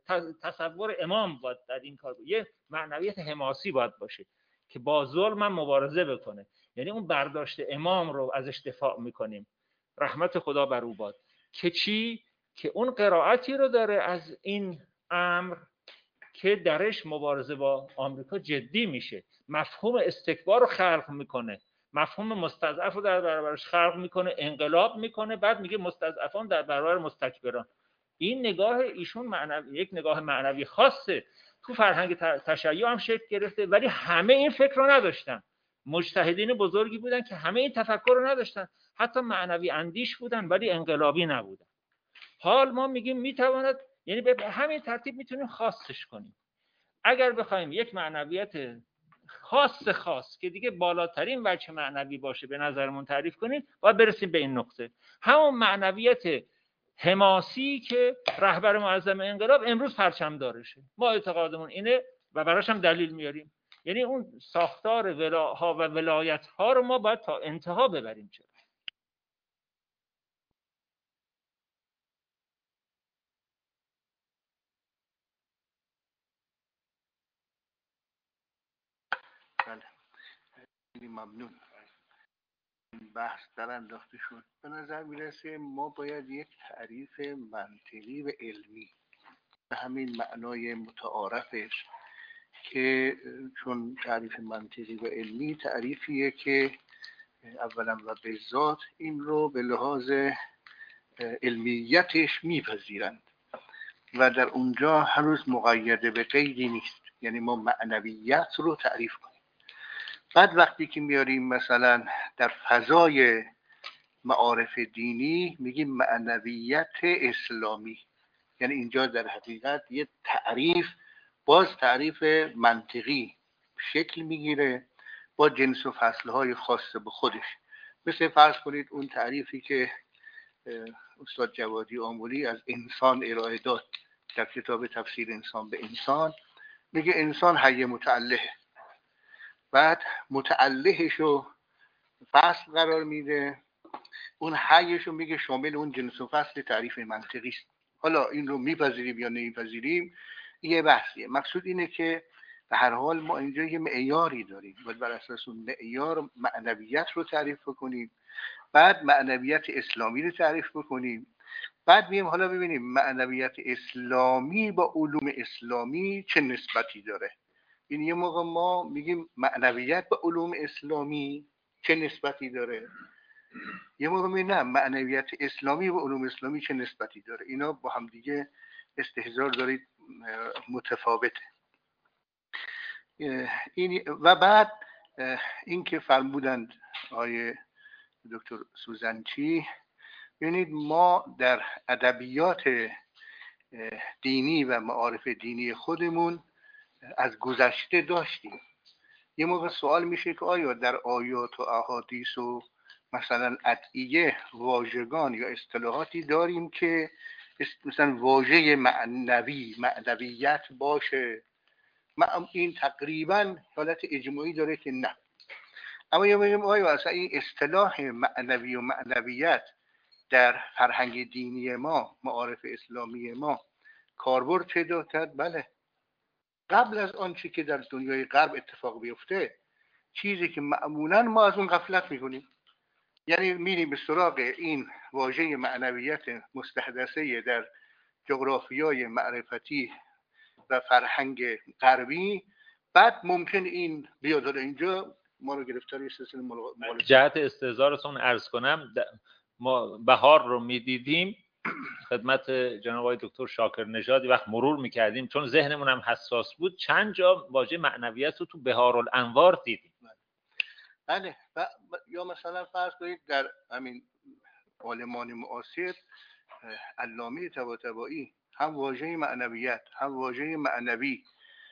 تصور امام باید در این کار بود. یه معنویت حماسی باید باشه که با ظلم هم مبارزه بکنه. یعنی اون برداشت امام رو ازش دفاع میکنیم، رحمت خدا بر او باد. که چی؟ که اون قرائتی رو داره از این امر که درش مبارزه با آمریکا جدی میشه، مفهوم استکبار رو خلق میکنه، مفهوم مستضعف رو در برابرش خلق میکنه، انقلاب میکنه، بعد میگه مستضعفان در برابر مستکبران. این نگاه ایشون معنوی، یک نگاه معنوی خاصه، تو فرهنگ تشیع هم شکل گرفته، ولی همه این فکر رو نداشتن. مجتهدین بزرگی بودن که همه این تفکر رو نداشتن، حتی معنوی اندیش بودن ولی انقلابی نبودن. حال ما میگیم میتواند، یعنی به همین ترتیب میتونیم خاصش کنیم. اگر بخوایم یک معنویت خاص خاص که دیگه بالاترین وجه معنوی باشه به نظرمون تعریف کنیم، باید برسیم به این نقطه. همون معنویت حماسی که رهبر معظم انقلاب امروز پرچم دارشه، ما اعتقادمون اینه و براش هم دلیل میاریم. یعنی اون ساختار ولاها و ولایت ها رو ما باید تا انتها ببریم. چرا؟ بله خیلی ممنون. بحث در انداخته شد. به نظر میرسه ما باید یک تعریف منطقی و علمی به همین معنای متعارفش، که چون تعریف منطقی و علمی تعریفیه که اولا و به ذات این رو به لحاظ علمیتش میپذیرند و در اونجا هنوز مقید به قیدی نیست. یعنی ما معنویت رو تعریف کنیم، بعد وقتی که میاریم مثلا در فضای معارف دینی میگیم معنویت اسلامی، یعنی اینجا در حقیقت یه تعریف، باز تعریف منطقی شکل میگیره با جنس و فصلهای خاص به خودش. مثل فرض کنید اون تعریفی که استاد جوادی آملی از انسان ارائه داد در کتاب تفسیر انسان به انسان، میگه انسان حی متعلهه، بعد متعلهش رو فصل قرار میده، اون حیش رو میگه شامل اون جنس و فصل تعریف منطقی است. حالا این رو میپذیریم یا نمیپذیریم یه بحثیه. مقصود اینه که به هر حال ما اینجا یه معیاری داریم، باید بر اساس اون معیار معنویت رو تعریف بکنیم، بعد معنویت اسلامی رو تعریف بکنیم، بعد بیم حالا ببینیم معنویت اسلامی با علوم اسلامی چه نسبتی داره. این یه موقع ما میگیم معنویت با علوم اسلامی چه نسبتی داره، یه موقع میگیم نه معنویت اسلامی با علوم اسلامی چه نسبتی داره. اینا با هم دیگه استحضار دارید متفاوته. این و بعد این که فرمودند آیه دکتر سوزنچی، ببینید ما در ادبیات دینی و معارف دینی خودمون از گذشته داشتیم. یه موقع سوال میشه که آیا در آیات و احادیث و مثلا ادعیه واژگان یا اصطلاحاتی داریم که مثلا واژه معنوی معنویت باشه؟ این تقریبا حالت اجماعی داره که نه. اما یه میگم آیا اصلا این اصطلاح معنوی و معنویت در فرهنگ دینی ما، معارف اسلامی ما کاربرد پیدا کرد؟ بله. قبل از آنچه که در دنیای غرب اتفاق بیفته، چیزی که معمولا ما از اون غفلت میکنیم، یعنی میریم به سراغ این واژه معنویت مستحدثه در جغرافیای معرفتی و فرهنگ غربی، بعد ممکن این بیاد اینجا ما رو گرفتار یه سلسله مغالطه. جهت استحضارتون عرض کنم، ما بهار رو میدیدیم خدمت جناب آقای دکتر شاکر نژادی وقت مرور میکردیم، چون ذهنمون هم حساس بود، چند جا واژه معنویت رو تو بهارالانوار دیدیم. بله. و یا مثلا فرض کنید در همین عالمان معاصر علامه طباطبایی هم واژه معنویت هم واژه معنوی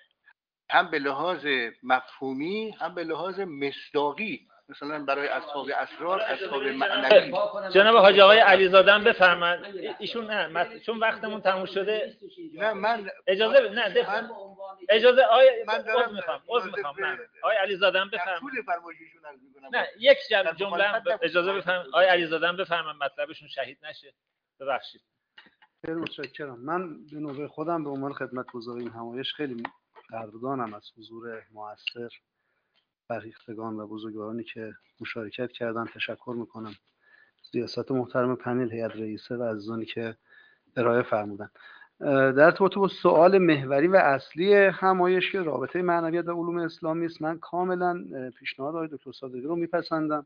هم به لحاظ مفهومی هم به لحاظ مصداقی، مثلا برای اصحاب اسرار اصحاب معنوی. جناب حاج آقای علیزاده هم بفرمایید. ایشون نه مس... چون وقتمون تموم شده. نه من اجازه نه دف... من... اجازه آقای من عذر میخوام عذر میخوام نه آقای علیزاده هم بفرمایید. طول فرمایششون عرض میکنم. نه یک جمله اجازه بفرمایید آقای علیزاده هم بفرمایید مطلبشون شهید نشه. ببخشید. خیلی متشکرم. من به نوبه خودم به عنوان خدمتگزار این همایش خیلی قدردانم از حضور مؤثر فرهیختگان و بزرگوارانی که مشارکت کردن. تشکر میکنم ریاست محترم پنل، هیئت رئیسه و عزیزانی که ارائه فرمودن. در ارتباط با سوال محوری و اصلی همایش که رابطه معنویت و علوم اسلامی است، من کاملا پیشنهاد آقای دکتر صادقی رو میپسندم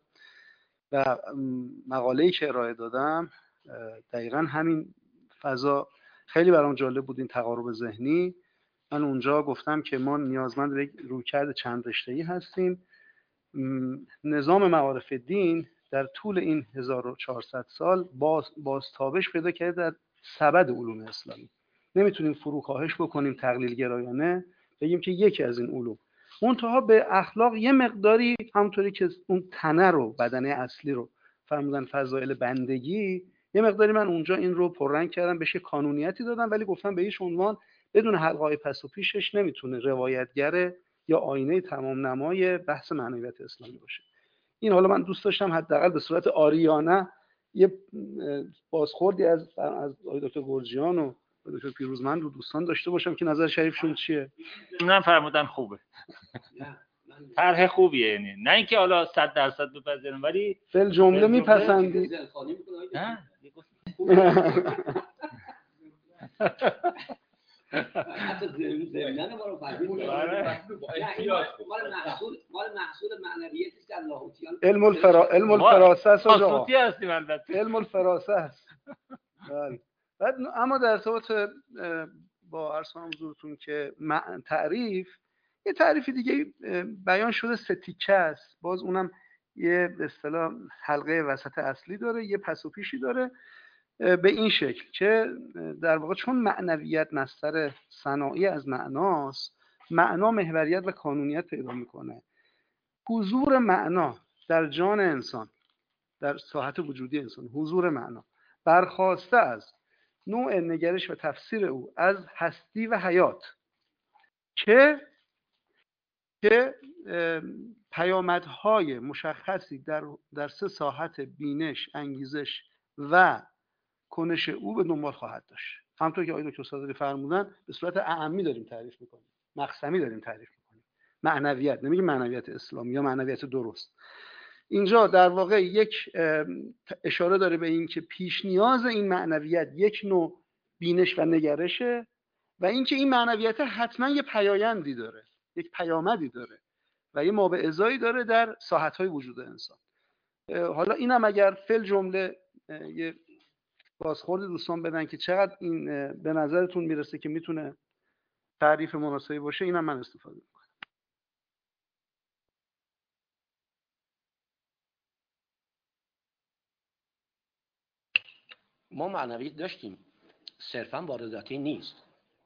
و مقاله‌ای که ارائه دادم دقیقاً همین فضا خیلی برام جالب بود، این تقارب ذهنی. من اونجا گفتم که ما نیازمند به رویکرد چند رشته‌ای هستیم. نظام معارف دین در طول این هزار و چهارصد سال باز بازتابش پیدا کرده در سبد علوم اسلامی. نمیتونیم فروکاهش بکنیم تقلیل گرایانه بگیم که یکی از این علوم، منتها به اخلاق یه مقداری همونطوری که اون تنه رو، بدنه اصلی رو فرمودن فضائل بندگی، یه مقداری من اونجا این رو پررنگ کردم، بهش کانونیتی دادم، ولی گفتم به هیچ عنوان بدون حلقه‌های پس و پیشش نمیتونه روایتگر یا آینه تمام نمای بحث معنویت اسلامی باشه. این حالا من دوست داشتم حداقل به صورت آریانه یه بازخوردی از از دکتر گرجیان و دکتر پیروزمند رو دوستان داشته باشم که نظر شریفشون چیه. من فرمودن خوبه. طرح خوبیه، یعنی نه اینکه حالا صد درصد بپذیرم ولی فل جمله میپسندی. نه حتی زمینن ما رو فهمید. مال محصول مال محصول معنویتی است که لاهوتیان علم الفرا علم الفراسه است. خاصوتی هستیم البته. علم الفراسه است. بله. بعد اما در ارتباط با عرض کنم حضورتون که تعریف یه تعریف دیگه بیان شده، سه تیکه است. باز اونم یه به اصطلاح حلقه وسط اصلی داره، یه پس و پیشی داره، به این شکل که در واقع چون معنویت مصدر صناعی از معناست، معنا محوریت و کانونیت پیدا میکنه. حضور معنا در جان انسان، در ساحت وجودی انسان، حضور معنا برخواسته از نوع نگرش و تفسیر او از هستی و حیات که که پیامدهای مشخصی در در سه ساحت بینش، انگیزش و کنش او به دنبال خواهد داشت. همونطور که آقای دکتر صادقی فرمودن به صورت اعمی داریم تعریف میکنیم، مقسمی داریم تعریف میکنیم. معنویت، نمیگیم معنویت اسلامی یا معنویت درست. اینجا در واقع یک اشاره داره به این که پیش نیاز این معنویت یک نوع بینش و نگرشه و اینکه این معنویت حتما یه پیایندی داره، یک پیامدی داره و یه مابعضایی داره در ساحت‌های وجود انسان. حالا اینم اگر فل جمله یه بازخورد دوستان بدن که چقدر این به نظرتون میرسه که میتونه تعریف مناسبی باشه، اینم من استفاده میکنم. ما معنویت داشتیم، صرفا وارداتی نیست.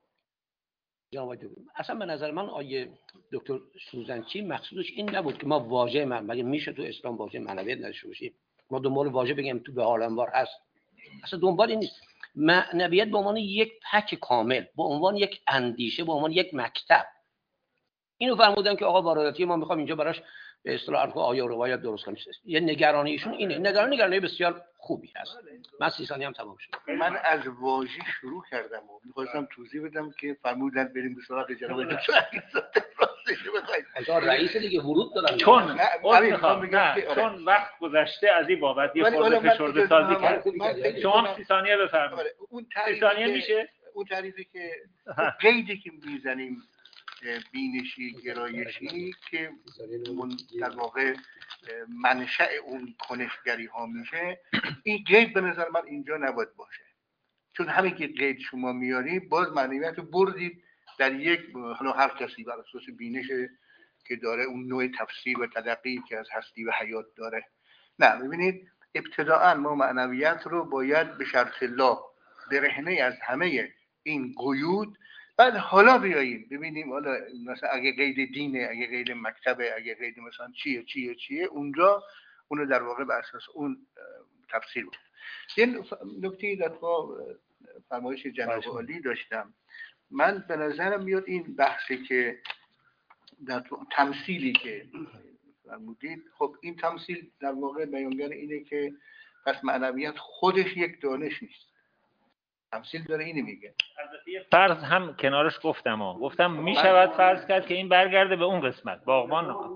اصلا به نظر من آیه دکتر سوزنچی مقصودش این نبود که ما واژه من مگه میشه تو اسلام واژه معنویت نداشته باشیم؟ ما دنبال واژه بگیم تو به حال انوار هست، اصلا دنبال این نیست. معنویت به عنوان یک پک کامل، به عنوان یک اندیشه، به عنوان یک مکتب. اینو فرمودن که آقا وارداتی ما میخوام اینجا براش به اصطلاح آیه و روایت درست کنیم. یه نگرانی ایشون اینه. نگرانی نگرانی بسیار خوبی هست. من سی ثانیه هم تمام شد. من از واژه شروع کردم و می‌خواستم توضیح بدم که فرمودن بریم به سراغ جناب دکتر علیزاده. راستش بخواید اگه رئیس دیگه ورود دادن چون نه چون وقت گذشته از این بابت یه خورده فشرده سازی کرد. شما سی ثانیه بفرمایید. اون سی ثانیه میشه؟ اون تعریفی که قیدی که میزنیم بینشی گرایشی که در واقع منشأ اون کنشگری ها میشه، این قید به نظر من اینجا نباید باشه، چون همین که قید شما میاری باز معنویت رو بردید در یک، حالا هر کسی بر اساس بینش که داره اون نوع تفسیر و تلقی که از هستی و حیات داره. نه، ببینید ابتداعا ما معنویت رو باید به شرط لا برهنه از همه این قیود، بعد حالا بیاییم ببینیم حالا مثلا اگه قید دینه، اگه قید مکتبه، اگه قید مثلا چیه چیه چیه اونجا اونو در واقع بر اساس اون تفسیر بود. یه نکته در با فرمایش جناب عالی داشتم، من به نظرم میاد این بحثی که در تمثیلی که فرمودید، خب این تمثیل در واقع بیانگر اینه که پس معنویت خودش یک دانش نیست. تمثیل داره اینو میگه. فرض هم کنارش گفتم ها. گفتم میشود فرض کرد که این برگرده به اون قسمت باغبان.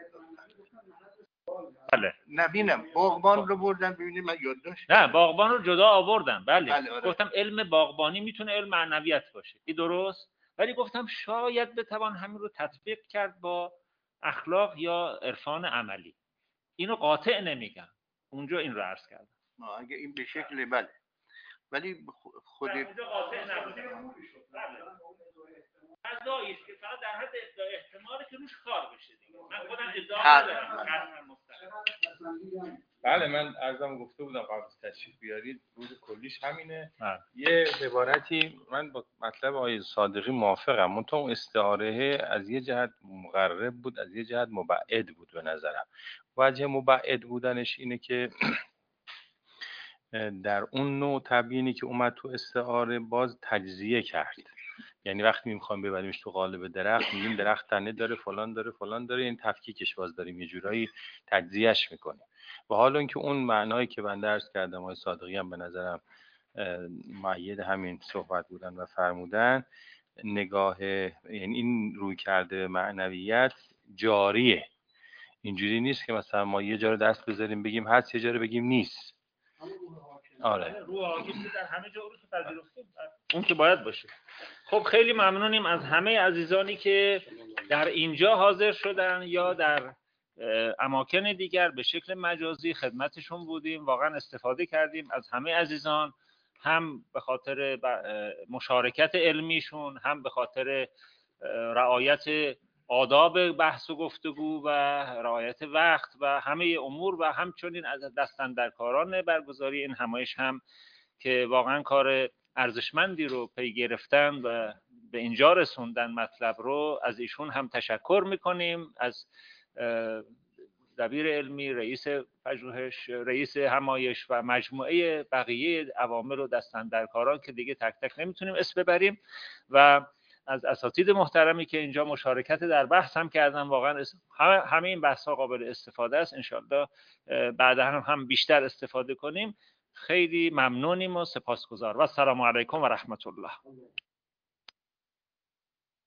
بله. نبینم باغبان رو بردن ببینید من یادداشت. نه باغبان رو جدا آوردم. بله. بله آره. گفتم علم باغبانی میتونه علم معنویت باشه. این درست؟ ولی گفتم شاید بتوان همین رو تطبیق کرد با اخلاق یا عرفان عملی. اینو قاطع نمیگم. اونجا این رو عرض کردم. اگه این به شکل بله. ولی خود ادعایی است که فقط در حد ادعای احتمالی که روش کار بشه دیگه. من خودم ادعا ندارم. بله من عرضم گفته بودم قبل از تشریف بیارید روز کلیش همینه. ها. یه عبارتی من با مطلب آقای صادقی موافقم، منتها اون استعاره از یه جهت مقرب بود، از یه جهت مبعد بود به نظرم. وجه مبعد بودنش اینه که در اون نوع تبیینی که اومد تو استعاره باز تجزیه کرد. یعنی وقتی میخوایم ببریمش تو قالب درخت میگیم درخت تنه داره فلان داره فلان داره، این تفکیکش باز داریم یه جورایی تجزیهش میکنیم. و حالا اینکه اون معنایی که من درس کردم آقای صادقی هم به نظرم مؤید همین صحبت بودن و فرمودن، نگاه یعنی این روی کرده معنویت جاریه، اینجوری نیست که مثلا ما یه جا رو دست بذاریم بگیم هست، یه جا رو بگیم نیست. آره رو حاکم در همه جا رو پذیرفتیم، اون که باید باشه. خب خیلی ممنونیم از همه عزیزانی که در اینجا حاضر شدن یا در اماکن دیگر به شکل مجازی خدمتشون بودیم. واقعا استفاده کردیم از همه عزیزان، هم به خاطر مشارکت علمیشون، هم به خاطر رعایت آداب بحث و گفتگو و رعایت وقت و همه امور، و همچنین از دستاندرکاران برگزاری این همایش هم که واقعا کار ارزشمندی رو پی گرفتن و به اینجا رسوندن مطلب رو، از ایشون هم تشکر میکنیم. از دبیر علمی، رئیس پژوهش، رئیس همایش و مجموعه بقیه عوامل و دستاندرکاران که دیگه تک تک نمیتونیم اسم ببریم، و از اساتید محترمی که اینجا مشارکت در بحث هم کردن. واقعا همه این بحث ها قابل استفاده است. انشالله بعدا هم, هم بیشتر استفاده کنیم. خیلی ممنونیم و سپاسگزار و السلام علیکم و رحمت الله.